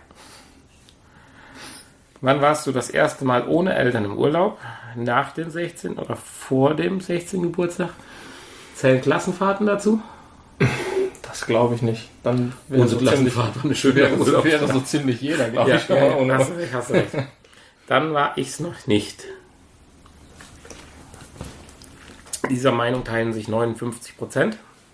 Wann warst du das erste Mal ohne Eltern im Urlaub? Nach dem sechzehnten oder vor dem sechzehnten Geburtstag? Zählen Klassenfahrten dazu? Das glaube ich nicht. Dann wäre Unsere so ziemlich, Klassenfahrt war eine schöne wäre, so, Urlaubsfahrt. wäre so ziemlich jeder, glaube Ja, ich. Ja, ohne- hast du recht, hast du recht. Dann war ich es noch nicht. Dieser Meinung teilen sich neunundfünfzig Prozent.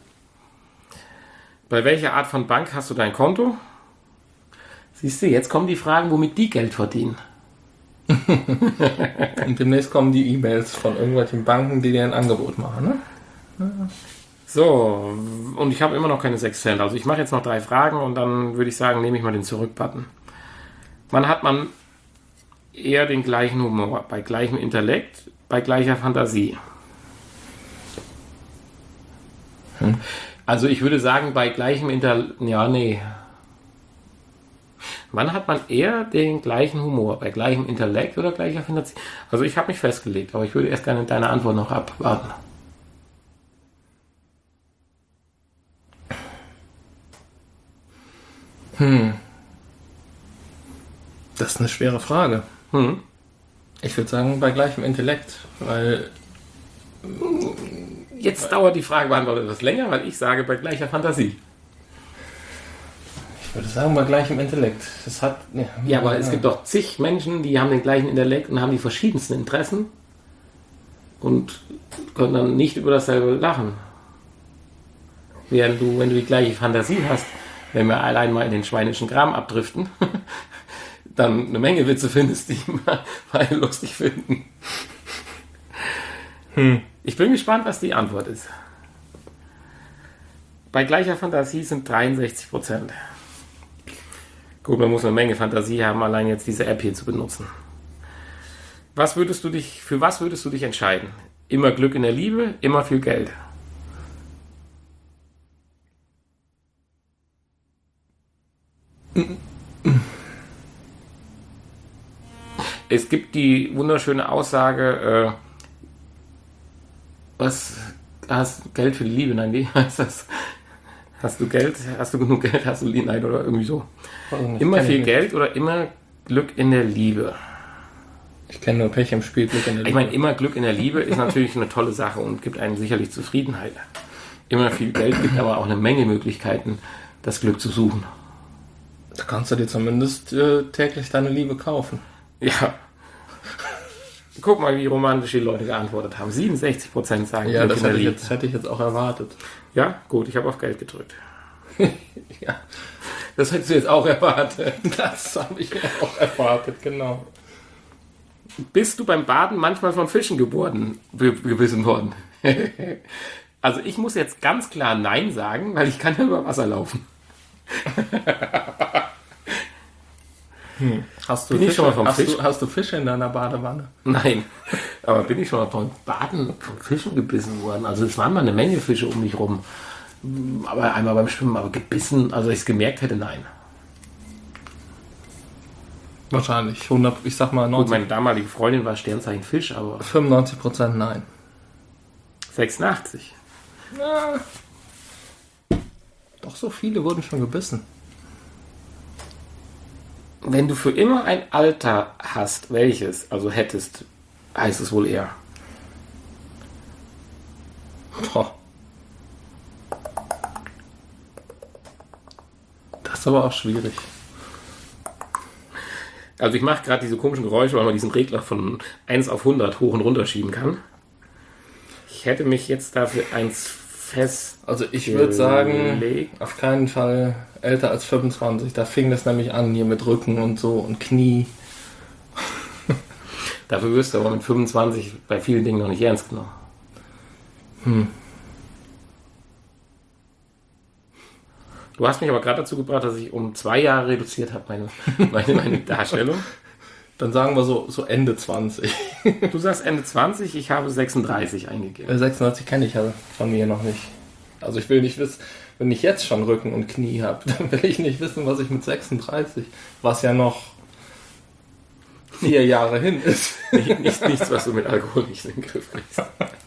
Bei welcher Art von Bank hast du dein Konto? Siehst du, jetzt kommen die Fragen, womit die Geld verdienen. Und demnächst kommen die E-Mails von irgendwelchen Banken, die dir ein Angebot machen, ne? So, und ich habe immer noch keine sechs Cent. Also ich mache jetzt noch drei Fragen und dann würde ich sagen, nehme ich mal den Zurück-Button. Wann hat man eher den gleichen Humor? Bei gleichem Intellekt, bei gleicher Fantasie? Also ich würde sagen, bei gleichem Intellekt, ja, nee. Wann hat man eher den gleichen Humor? Bei gleichem Intellekt oder gleicher Fantasie? Also ich habe mich festgelegt, aber ich würde erst gerne deine Antwort noch abwarten. Hm. Das ist eine schwere Frage. Hm. Ich würde sagen, bei gleichem Intellekt, weil... Jetzt dauert die Frage beantwortet etwas länger, weil ich sage bei gleicher Fantasie. Ich würde sagen, bei gleichem Intellekt. Das hat... Ja, ja aber ja. Es gibt doch zig Menschen, die haben den gleichen Intellekt und haben die verschiedensten Interessen und können dann nicht über dasselbe lachen. Während du, wenn du die gleiche Fantasie hast, wenn wir allein mal in den schweinischen Kram abdriften, dann eine Menge Witze findest, die mal lustig finden. Hm. Ich bin gespannt, was die Antwort ist. Bei gleicher Fantasie sind dreiundsechzig Prozent. Gut, man muss eine Menge Fantasie haben, allein jetzt diese App hier zu benutzen. Was würdest du dich, für was würdest du dich entscheiden? Immer Glück in der Liebe, immer viel Geld? Es gibt die wunderschöne Aussage, äh, was, hast du Geld für die Liebe? Nein, wie heißt das? Hast du Geld? Hast du genug Geld? Hast du Liebe? Nein, oder irgendwie so. Oh, immer viel Geld oder immer Glück in der Liebe? Ich kenne nur Pech im Spiel, Glück in der Liebe. Ich meine, immer Glück in der Liebe ist natürlich eine tolle Sache und gibt einem sicherlich Zufriedenheit. Immer viel Geld gibt aber auch eine Menge Möglichkeiten, das Glück zu suchen. Da kannst du dir zumindest äh, täglich deine Liebe kaufen. Ja. Guck mal, wie romantisch die Leute geantwortet haben. siebenundsechzig Prozent sagen ja, Glück das in der hätte, Liebe. Ich jetzt, hätte ich jetzt auch erwartet. Ja, gut, ich habe auf Geld gedrückt. Ja. Das hättest du jetzt auch erwartet. Das habe ich auch erwartet, genau. Bist du beim Baden manchmal von Fischen geboren, gebissen worden? Also ich muss jetzt ganz klar Nein sagen, weil ich kann ja über Wasser laufen. Hm. Hast, du bin Fische, ich schon mal vom hast, Fisch? du, hast du Fische in deiner Badewanne? Nein, aber bin ich schon mal vom Baden von Fischen gebissen worden. Also es waren mal eine Menge Fische um mich rum. Aber einmal beim Schwimmen, aber gebissen, also ich es gemerkt hätte, nein. Wahrscheinlich. hundert, ich sag mal neunzig. Gut, meine damalige Freundin war Sternzeichen Fisch, aber... fünfundneunzig Prozent nein. sechsundachtzig. Ja. Doch so viele wurden schon gebissen. Wenn du für immer ein Alter hast, welches, also hättest, heißt es wohl eher. Boah. Das ist aber auch schwierig. Also ich mache gerade diese komischen Geräusche, weil man diesen Regler von eins auf hundert hoch und runter schieben kann. Ich hätte mich jetzt dafür eins fest... Also ich würde sagen, auf keinen Fall älter als fünfundzwanzig. Da fing das nämlich an, hier mit Rücken und so und Knie. Dafür wirst du aber mit fünfundzwanzig bei vielen Dingen noch nicht ernst genommen. Hm. Du hast mich aber gerade dazu gebracht, dass ich um zwei Jahre reduziert habe, meine, meine, meine Darstellung. Dann sagen wir so, so Ende zwanzig. Du sagst Ende zwanzig, ich habe sechsunddreißig eingegeben. sechsunddreißig kenne ich ja von mir noch nicht. Also ich will nicht wissen, wenn ich jetzt schon Rücken und Knie habe, dann will ich nicht wissen, was ich mit sechsunddreißig, was ja noch vier Jahre hin ist. Nicht, nicht, nichts, was du mit Alkohol nicht in den Griff kriegst.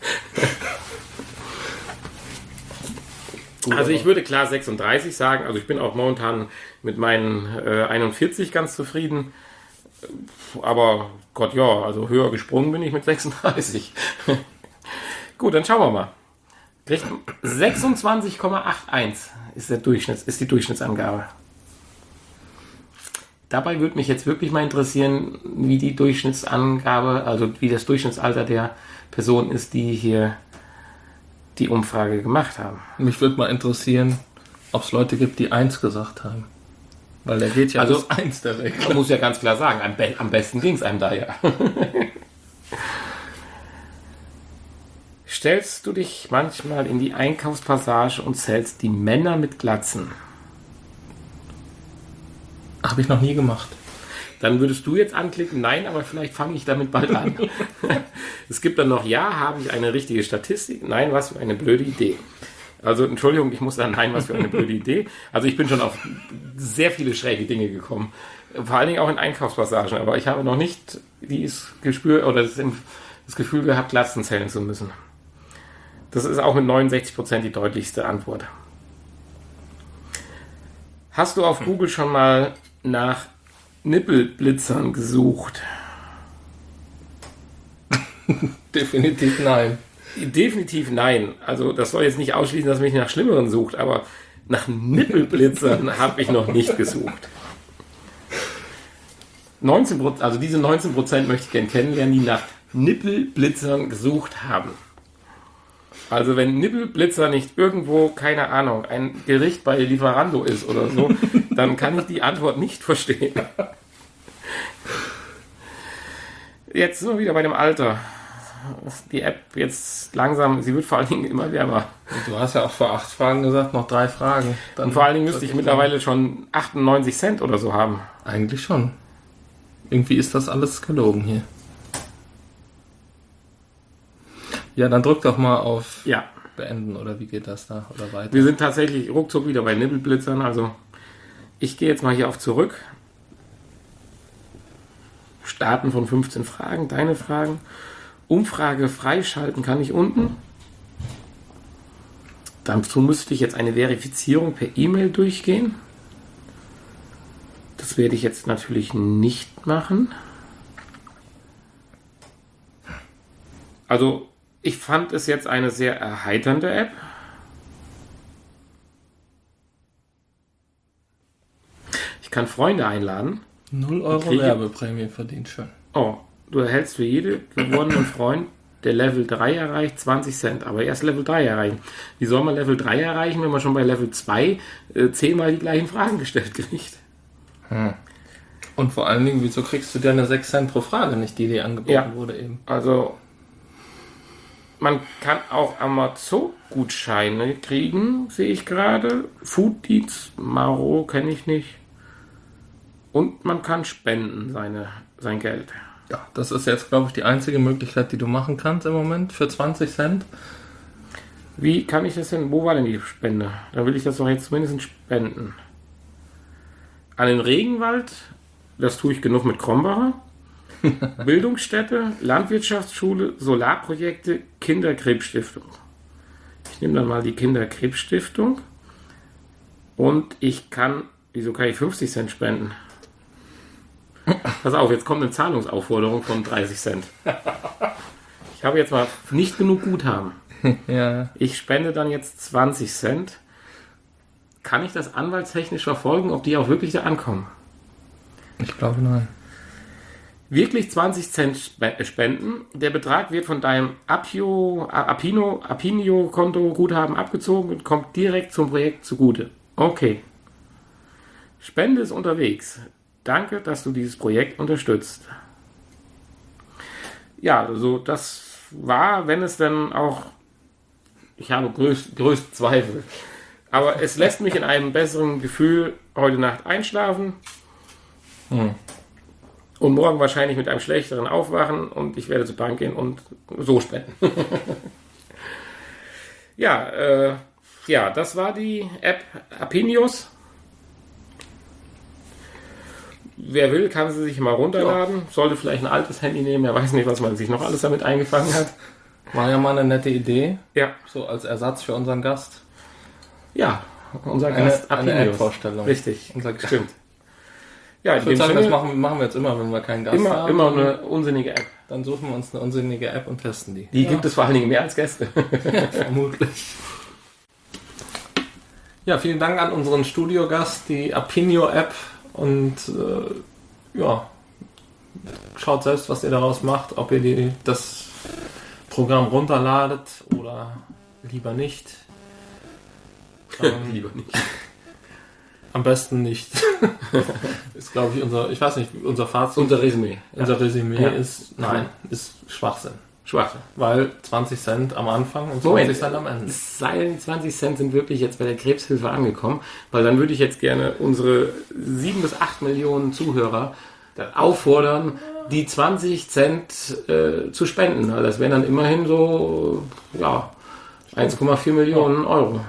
Also ich würde klar sechsunddreißig sagen, also ich bin auch momentan mit meinen äh, einundvierzig ganz zufrieden, aber Gott ja, also höher gesprungen bin ich mit sechsunddreißig. Gut, dann schauen wir mal. sechsundzwanzig Komma einundachtzig ist, der Durchschnitts, ist die Durchschnittsangabe. Dabei würde mich jetzt wirklich mal interessieren, wie die Durchschnittsangabe, also wie das Durchschnittsalter der Person ist, die hier die Umfrage gemacht haben. Mich würde mal interessieren, ob es Leute gibt, die eins gesagt haben. Weil der geht ja also bis eins direkt. Man muss ja ganz klar sagen, am, be- am besten ging es einem da ja. Stellst du dich manchmal in die Einkaufspassage und zählst die Männer mit Glatzen? Habe ich noch nie gemacht. Dann würdest du jetzt anklicken, nein, aber vielleicht fange ich damit bald an. Es gibt dann noch, ja, habe ich eine richtige Statistik? Nein, was für eine blöde Idee. Also Entschuldigung, ich muss sagen, nein, was für eine blöde Idee. Also ich bin schon auf sehr viele schräge Dinge gekommen. Vor allen Dingen auch in Einkaufspassagen. Aber ich habe noch nicht dieses Gespür oder das, das Gefühl gehabt, Lasten zählen zu müssen. Das ist auch mit neunundsechzig Prozent die deutlichste Antwort. Hast du auf Google schon mal nach Nippelblitzern gesucht? Definitiv nein. Definitiv nein. Also das soll jetzt nicht ausschließen, dass mich nach Schlimmeren sucht, aber nach Nippelblitzern habe ich noch nicht gesucht. neunzehn Prozent, also diese neunzehn Prozent möchte ich gerne kennenlernen, die nach Nippelblitzern gesucht haben. Also wenn Nippelblitzer nicht irgendwo, keine Ahnung, ein Gericht bei Lieferando ist oder so, dann kann ich die Antwort nicht verstehen. Jetzt sind wir wieder bei dem Alter. Die App jetzt langsam, sie wird vor allen Dingen immer wärmer. Du hast ja auch vor acht Fragen gesagt, noch drei Fragen. Dann Und vor allen Dingen müsste ich mittlerweile schon achtundneunzig Cent oder so haben. Eigentlich schon. Irgendwie ist das alles gelogen hier. Ja, dann drück doch mal auf ja. Beenden, oder wie geht das da? Oder weiter? Wir sind tatsächlich ruckzuck wieder bei Nippelblitzern, also ich gehe jetzt mal hier auf zurück. Starten von fünfzehn Fragen, deine Fragen. Umfrage freischalten kann ich unten. Dazu müsste ich jetzt eine Verifizierung per E-Mail durchgehen. Das werde ich jetzt natürlich nicht machen. Also ich fand es jetzt eine sehr erheiternde App. Ich kann Freunde einladen. null Euro Werbeprämie verdient schon. Oh, du erhältst für jede gewonnenen Freund, der Level drei erreicht, zwanzig Cent. Aber erst Level drei erreichen. Wie soll man Level drei erreichen, wenn man schon bei Level zwei äh, zehnmal die gleichen Fragen gestellt kriegt? Hm. Und vor allen Dingen, wieso kriegst du deine sechs Cent pro Frage nicht, die dir angeboten ja, wurde eben? Also man kann auch Amazon-Gutscheine kriegen, sehe ich gerade. Fooddeeds, Maro kenne ich nicht. Und man kann spenden, seine, sein Geld. Ja, das ist jetzt, glaube ich, die einzige Möglichkeit, die du machen kannst im Moment für zwanzig Cent. Wie kann ich das denn? Wo war denn die Spende? Da will ich das doch jetzt zumindest spenden. An den Regenwald, das tue ich genug mit Krombacher. Bildungsstätte, Landwirtschaftsschule, Solarprojekte, Kinderkrebsstiftung. Ich nehme dann mal die Kinderkrebsstiftung und ich kann, wieso kann ich fünfzig Cent spenden? Pass auf, jetzt kommt eine Zahlungsaufforderung von dreißig Cent. Ich habe jetzt mal nicht genug Guthaben. Ja. Ich spende dann jetzt zwanzig Cent. Kann ich das anwaltstechnisch verfolgen, ob die auch wirklich da ankommen? Ich glaube nein. Wirklich zwanzig Cent spenden. Der Betrag wird von deinem Apio, Apino, Apinio-Konto Guthaben abgezogen und kommt direkt zum Projekt zugute. Okay. Spende ist unterwegs. Danke, dass du dieses Projekt unterstützt. Ja, also das war, wenn es dann auch, ich habe größt, größte Zweifel, aber es lässt mich in einem besseren Gefühl heute Nacht einschlafen. Hm. Und morgen wahrscheinlich mit einem schlechteren aufwachen und ich werde zur Bank gehen und so spenden. ja, äh, ja, das war die App Apinius. Wer will, kann sie sich mal runterladen. Ja. Sollte vielleicht ein altes Handy nehmen. Er weiß nicht, was man sich noch alles damit eingefangen hat. War ja mal eine nette Idee. Ja. So als Ersatz für unseren Gast. Ja, unser eine, Gast Apinius. Eine App-Vorstellung. Richtig, unser Gast. Stimmt. Ja, ich würde sagen, das machen, machen wir jetzt immer, wenn wir keinen Gast immer, haben. Immer eine unsinnige App. Dann suchen wir uns eine unsinnige App und testen die. Die ja. gibt es vor allen Dingen mehr als Gäste. Vermutlich. Ja, vielen Dank an unseren Studiogast, die Apinio-App. Und äh, ja, schaut selbst, was ihr daraus macht. Ob ihr die, das Programm runterladet oder lieber nicht. Ähm, lieber nicht. Am besten nicht. Ist, glaube ich, unser, ich weiß nicht, unser Fazit. Unser Resümee. Unser ja. Resümee ja. ist, nein, ist Schwachsinn. Schwachsinn. Weil zwanzig Cent am Anfang und zwanzig Cent am Ende. Es sei denn, zwanzig Cent sind wirklich jetzt bei der Krebshilfe angekommen, weil dann würde ich jetzt gerne unsere sieben bis acht Millionen Zuhörer auffordern, die zwanzig Cent äh, zu spenden. Das wären dann immerhin so, ja, eins Komma vier Millionen Euro.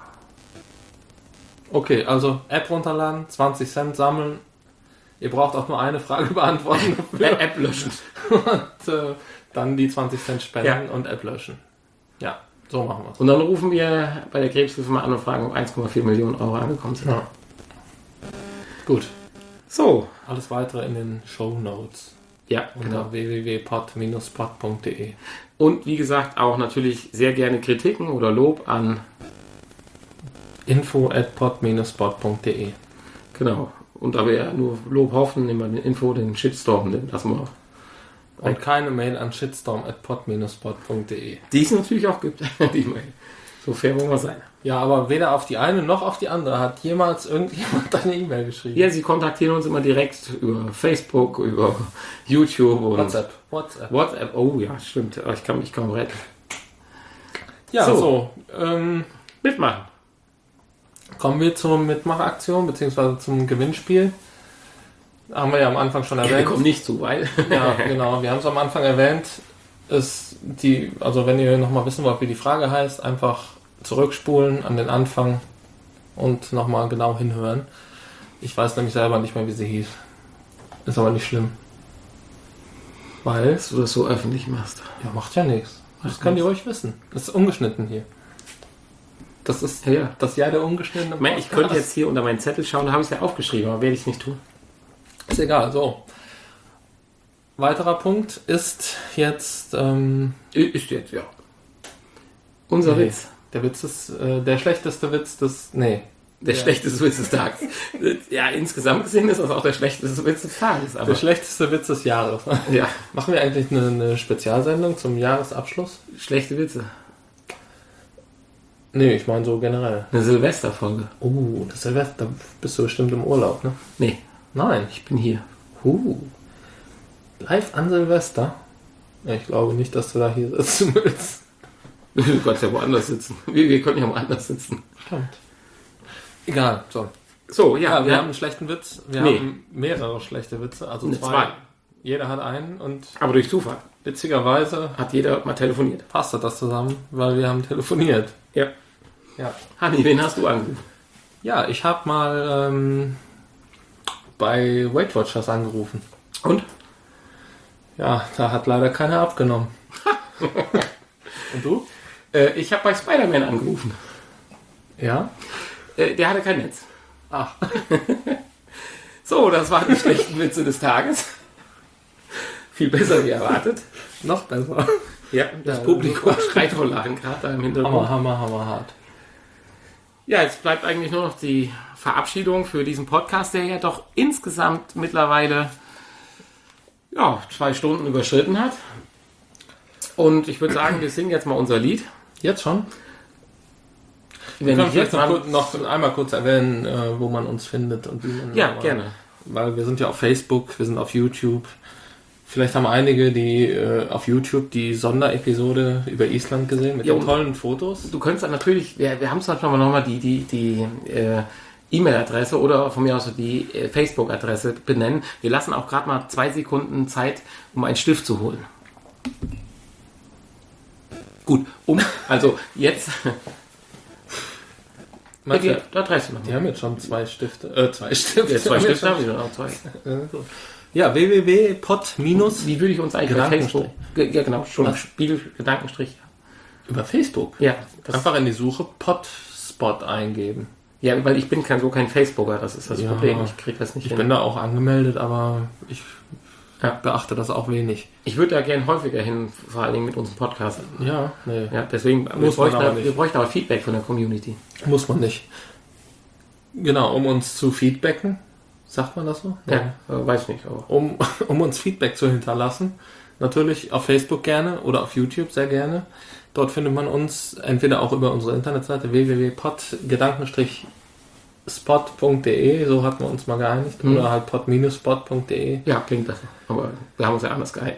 Okay, also App runterladen, zwanzig Cent sammeln. Ihr braucht auch nur eine Frage beantworten. App löschen. Und äh, dann die zwanzig Cent spenden Ja. und App löschen. Ja, so machen wir es. Und dann rufen wir bei der Krebshilfe mal an und fragen, ob eins Komma vier Millionen Euro angekommen sind. Ja. Gut. So. Alles weitere in den Shownotes Ja, unter genau. w w w punkt pod dash spot punkt d e. Und wie gesagt, auch natürlich sehr gerne Kritiken oder Lob an, info at pod dash spot punkt d e. genau. Und da wir ja nur Lob hoffen, nehmen wir den Info, den Shitstorm, den lassen wir. Und keine Mail an shitstorm at pod dash spot punkt d e. Die es natürlich auch gibt, die Mail. So fair wollen wir sein. Ja, aber weder auf die eine noch auf die andere hat jemals irgendjemand eine E-Mail geschrieben. Ja, sie kontaktieren uns immer direkt über Facebook, über YouTube und WhatsApp. WhatsApp. WhatsApp. Oh ja, stimmt. Ich kann mich kaum retten. Ja, So. so. ähm, Mitmachen. kommen wir zur Mitmachaktion bzw. zum Gewinnspiel. Haben wir ja am Anfang schon Ja, wir erwähnt. kommen nicht zu weit. Ja, genau. Wir haben es am Anfang erwähnt. Ist die, also wenn ihr nochmal wissen wollt, wie die Frage heißt, einfach zurückspulen an den Anfang und nochmal genau hinhören. Ich weiß nämlich selber nicht mehr, wie sie hieß. Ist aber nicht schlimm. Weil, Dass du das so öffentlich machst. ja, macht ja nichts. Das könnt ihr ruhig wissen. Das ist ungeschnitten hier. Das ist Ja. das Jahr der ungeschnittenen Ich meine, ich könnte jetzt hier unter meinen Zettel schauen, da habe ich es ja aufgeschrieben, aber werde ich es nicht tun. Ist egal, so. Weiterer Punkt ist jetzt ähm, Ist jetzt, ja. Unser nee, Witz. Der Witz ist äh, der schlechteste Witz des. Nee. Der Ja. schlechteste Witz des Tages. Ja, insgesamt gesehen ist das auch der schlechteste Witz des Tages. Aber Der schlechteste Witz des Jahres. ja, Machen wir eigentlich eine, eine Spezialsendung zum Jahresabschluss? schlechte Witze. Nee, ich meine so generell. Eine Silvesterfolge. Oh, das Silvester, da bist du bestimmt im Urlaub, ne? Nee, Nein. ich bin hier. Uh. Live an Silvester? Ja, ich glaube nicht, dass du da hier sitzen willst. Du kannst ja woanders sitzen. Wir, wir können ja woanders sitzen. Stimmt. Egal, so. So, ja, Ja, wir wir haben haben, einen schlechten Witz. Wir Nee. haben mehrere schlechte Witze, also Ne, zwei. zwei. Jeder hat einen und aber durch Zufall witzigerweise hat jeder mal telefoniert. passt das zusammen, weil wir haben telefoniert. Ja. Ja, Hanni, wen hast du angerufen? ja ich habe mal ähm, bei Weight Watchers angerufen. Und? Ja, da hat leider keiner abgenommen. Und du? Äh, ich habe bei Spider-Man angerufen. Ja? Äh, der hatte kein Netz. Ach, So, das waren die schlechten Witze des Tages. Viel besser wie erwartet. noch besser. Ja, das Ja, Publikum schreit vor Lachen gerade da im Hintergrund. Hammer, hammer, hammer hart. Ja, jetzt bleibt eigentlich nur noch die Verabschiedung für diesen Podcast, der ja doch insgesamt mittlerweile ja, zwei Stunden überschritten hat. Und ich würde sagen, wir singen jetzt mal unser Lied. Jetzt schon? Wir Wenn können ich vielleicht jetzt noch, mal, kurz, noch einmal kurz erwähnen, äh, wo man uns findet. Und wie man ja, aber- gerne. Weil wir sind ja auf Facebook, wir sind auf YouTube. Vielleicht haben einige, die äh, auf YouTube die Sonderepisode über Island gesehen mit Ja, den und- tollen Fotos. Du könntest dann natürlich, wir, wir haben es manchmal nochmal die, die, die äh, E-Mail-Adresse oder von mir aus die äh, Facebook-Adresse benennen. Wir lassen auch gerade mal zwei Sekunden Zeit, um einen Stift zu holen. Gut, um, also jetzt, Meinst die, du, die Adresse noch. die haben jetzt schon zwei Stifte. Äh, zwei Stifte. Ja, zwei Haben Stifte jetzt haben wir noch zwei. schon- Ja, w w w punkt pod minus Wie würde ich uns eigentlich bei Gedankenstrich. Facebook? Ge- Ja, genau, schon Was? Spiegel, Gedankenstrich. über Facebook. Ja, das, Einfach in die Suche Podspot eingeben. ja, weil ich bin kein, so kein Facebooker, das ist das Ja. Problem. Ich kriege das nicht Ich hin. bin da auch angemeldet, aber ich Ja. beachte das auch wenig. Ich würde da gern häufiger hin, vor allen Dingen mit unserem Podcast. Ja, nee, Ja, deswegen, wir Muss man bräuchten, aber da, nicht. wir bräuchten aber Feedback von der Community. muss man nicht. Genau, um uns zu feedbacken. Sagt man das so? Ja, äh, weiß nicht. Aber Um, um uns Feedback zu hinterlassen. Natürlich auf Facebook gerne oder auf YouTube sehr gerne. Dort findet man uns entweder auch über unsere Internetseite w w w punkt pod spot punkt d e, so hatten wir uns mal geeinigt, Mhm. oder halt pod dash spot punkt d e. ja, klingt besser. Aber wir haben uns ja anders gehalten.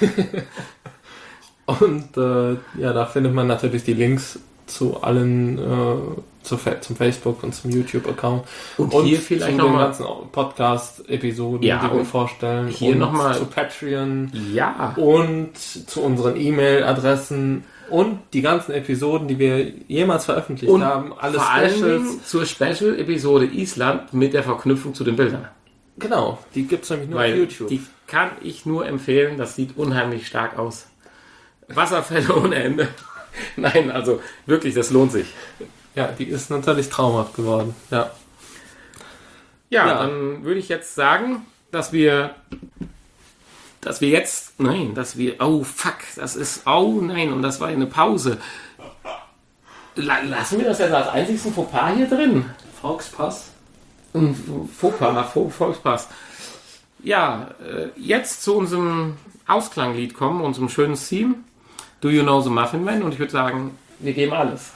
Und äh, ja, da findet man natürlich die Links zu allen, äh, zu, Fa- zum Facebook und zum YouTube-Account. Und hier vielleicht zu noch den mal- ganzen Podcast-Episoden, Ja, die wir und vorstellen. hier und noch mal- zu Patreon Ja. und zu unseren E-Mail-Adressen Und die ganzen Episoden, die wir jemals veröffentlicht Und haben, alle vor allen Specials. Dingen zur Special-Episode Island mit der Verknüpfung zu den Bildern. Genau, die gibt es nämlich nur Weil auf YouTube. die kann ich nur empfehlen, das sieht unheimlich stark aus. Wasserfälle ohne Ende. Nein, also wirklich, das lohnt sich. Ja, die ist natürlich traumhaft geworden. Ja. Ja, Ja. dann würde ich jetzt sagen, dass wir, dass wir jetzt, nein, dass wir, oh fuck, das ist, oh nein, und das war eine Pause. La- Lassen wir das jetzt als einzigsten Fauxpas hier drin? Volkspass. Ein Fauxpas, Faux- Volkspass. Ja, äh, jetzt zu unserem Ausklanglied kommen, unserem schönen Theme. Do You Know the Muffin Man? Und ich würde sagen, wir geben alles.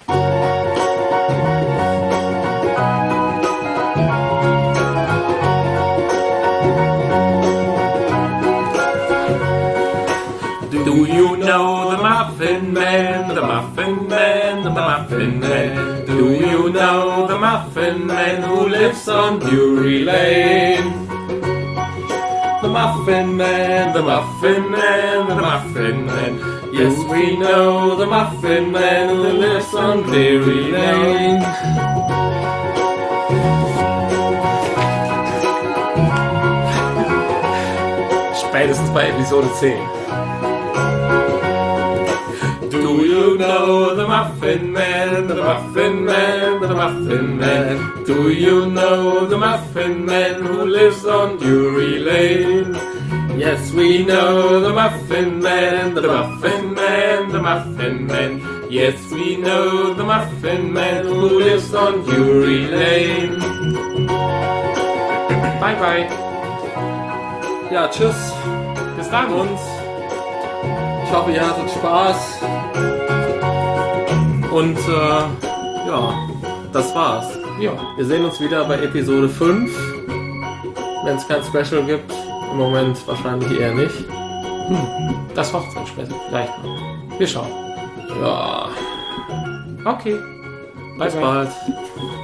Do you know the Muffin Man, the Muffin Man, the Muffin Man? Do you know the Muffin Man who lives on Drury Lane? The Muffin Man, the Muffin Man, the Muffin Man. Yes, we know the Muffin Man who lives on Drury Lane. Spätestens bei Episode zehn. Do you know the Muffin Man, the Muffin Man, the Muffin Man? Do you know the Muffin Man who lives on Drury Lane? Yes, we know the Muffin Man, the Muffin Man, the Muffin Man. Yes, we know the Muffin Man who lives on Drury Lane. Bye bye. Ja, tschüss. Bis dann. Und ich hoffe, ihr hattet Spaß. Und äh, ja, das war's. Ja. Wir sehen uns wieder bei Episode fünf. Wenn es kein Special gibt. Im Moment wahrscheinlich eher nicht. Das Hochzeitsspecial vielleicht noch. Wir schauen. Ja, Okay. bis bald.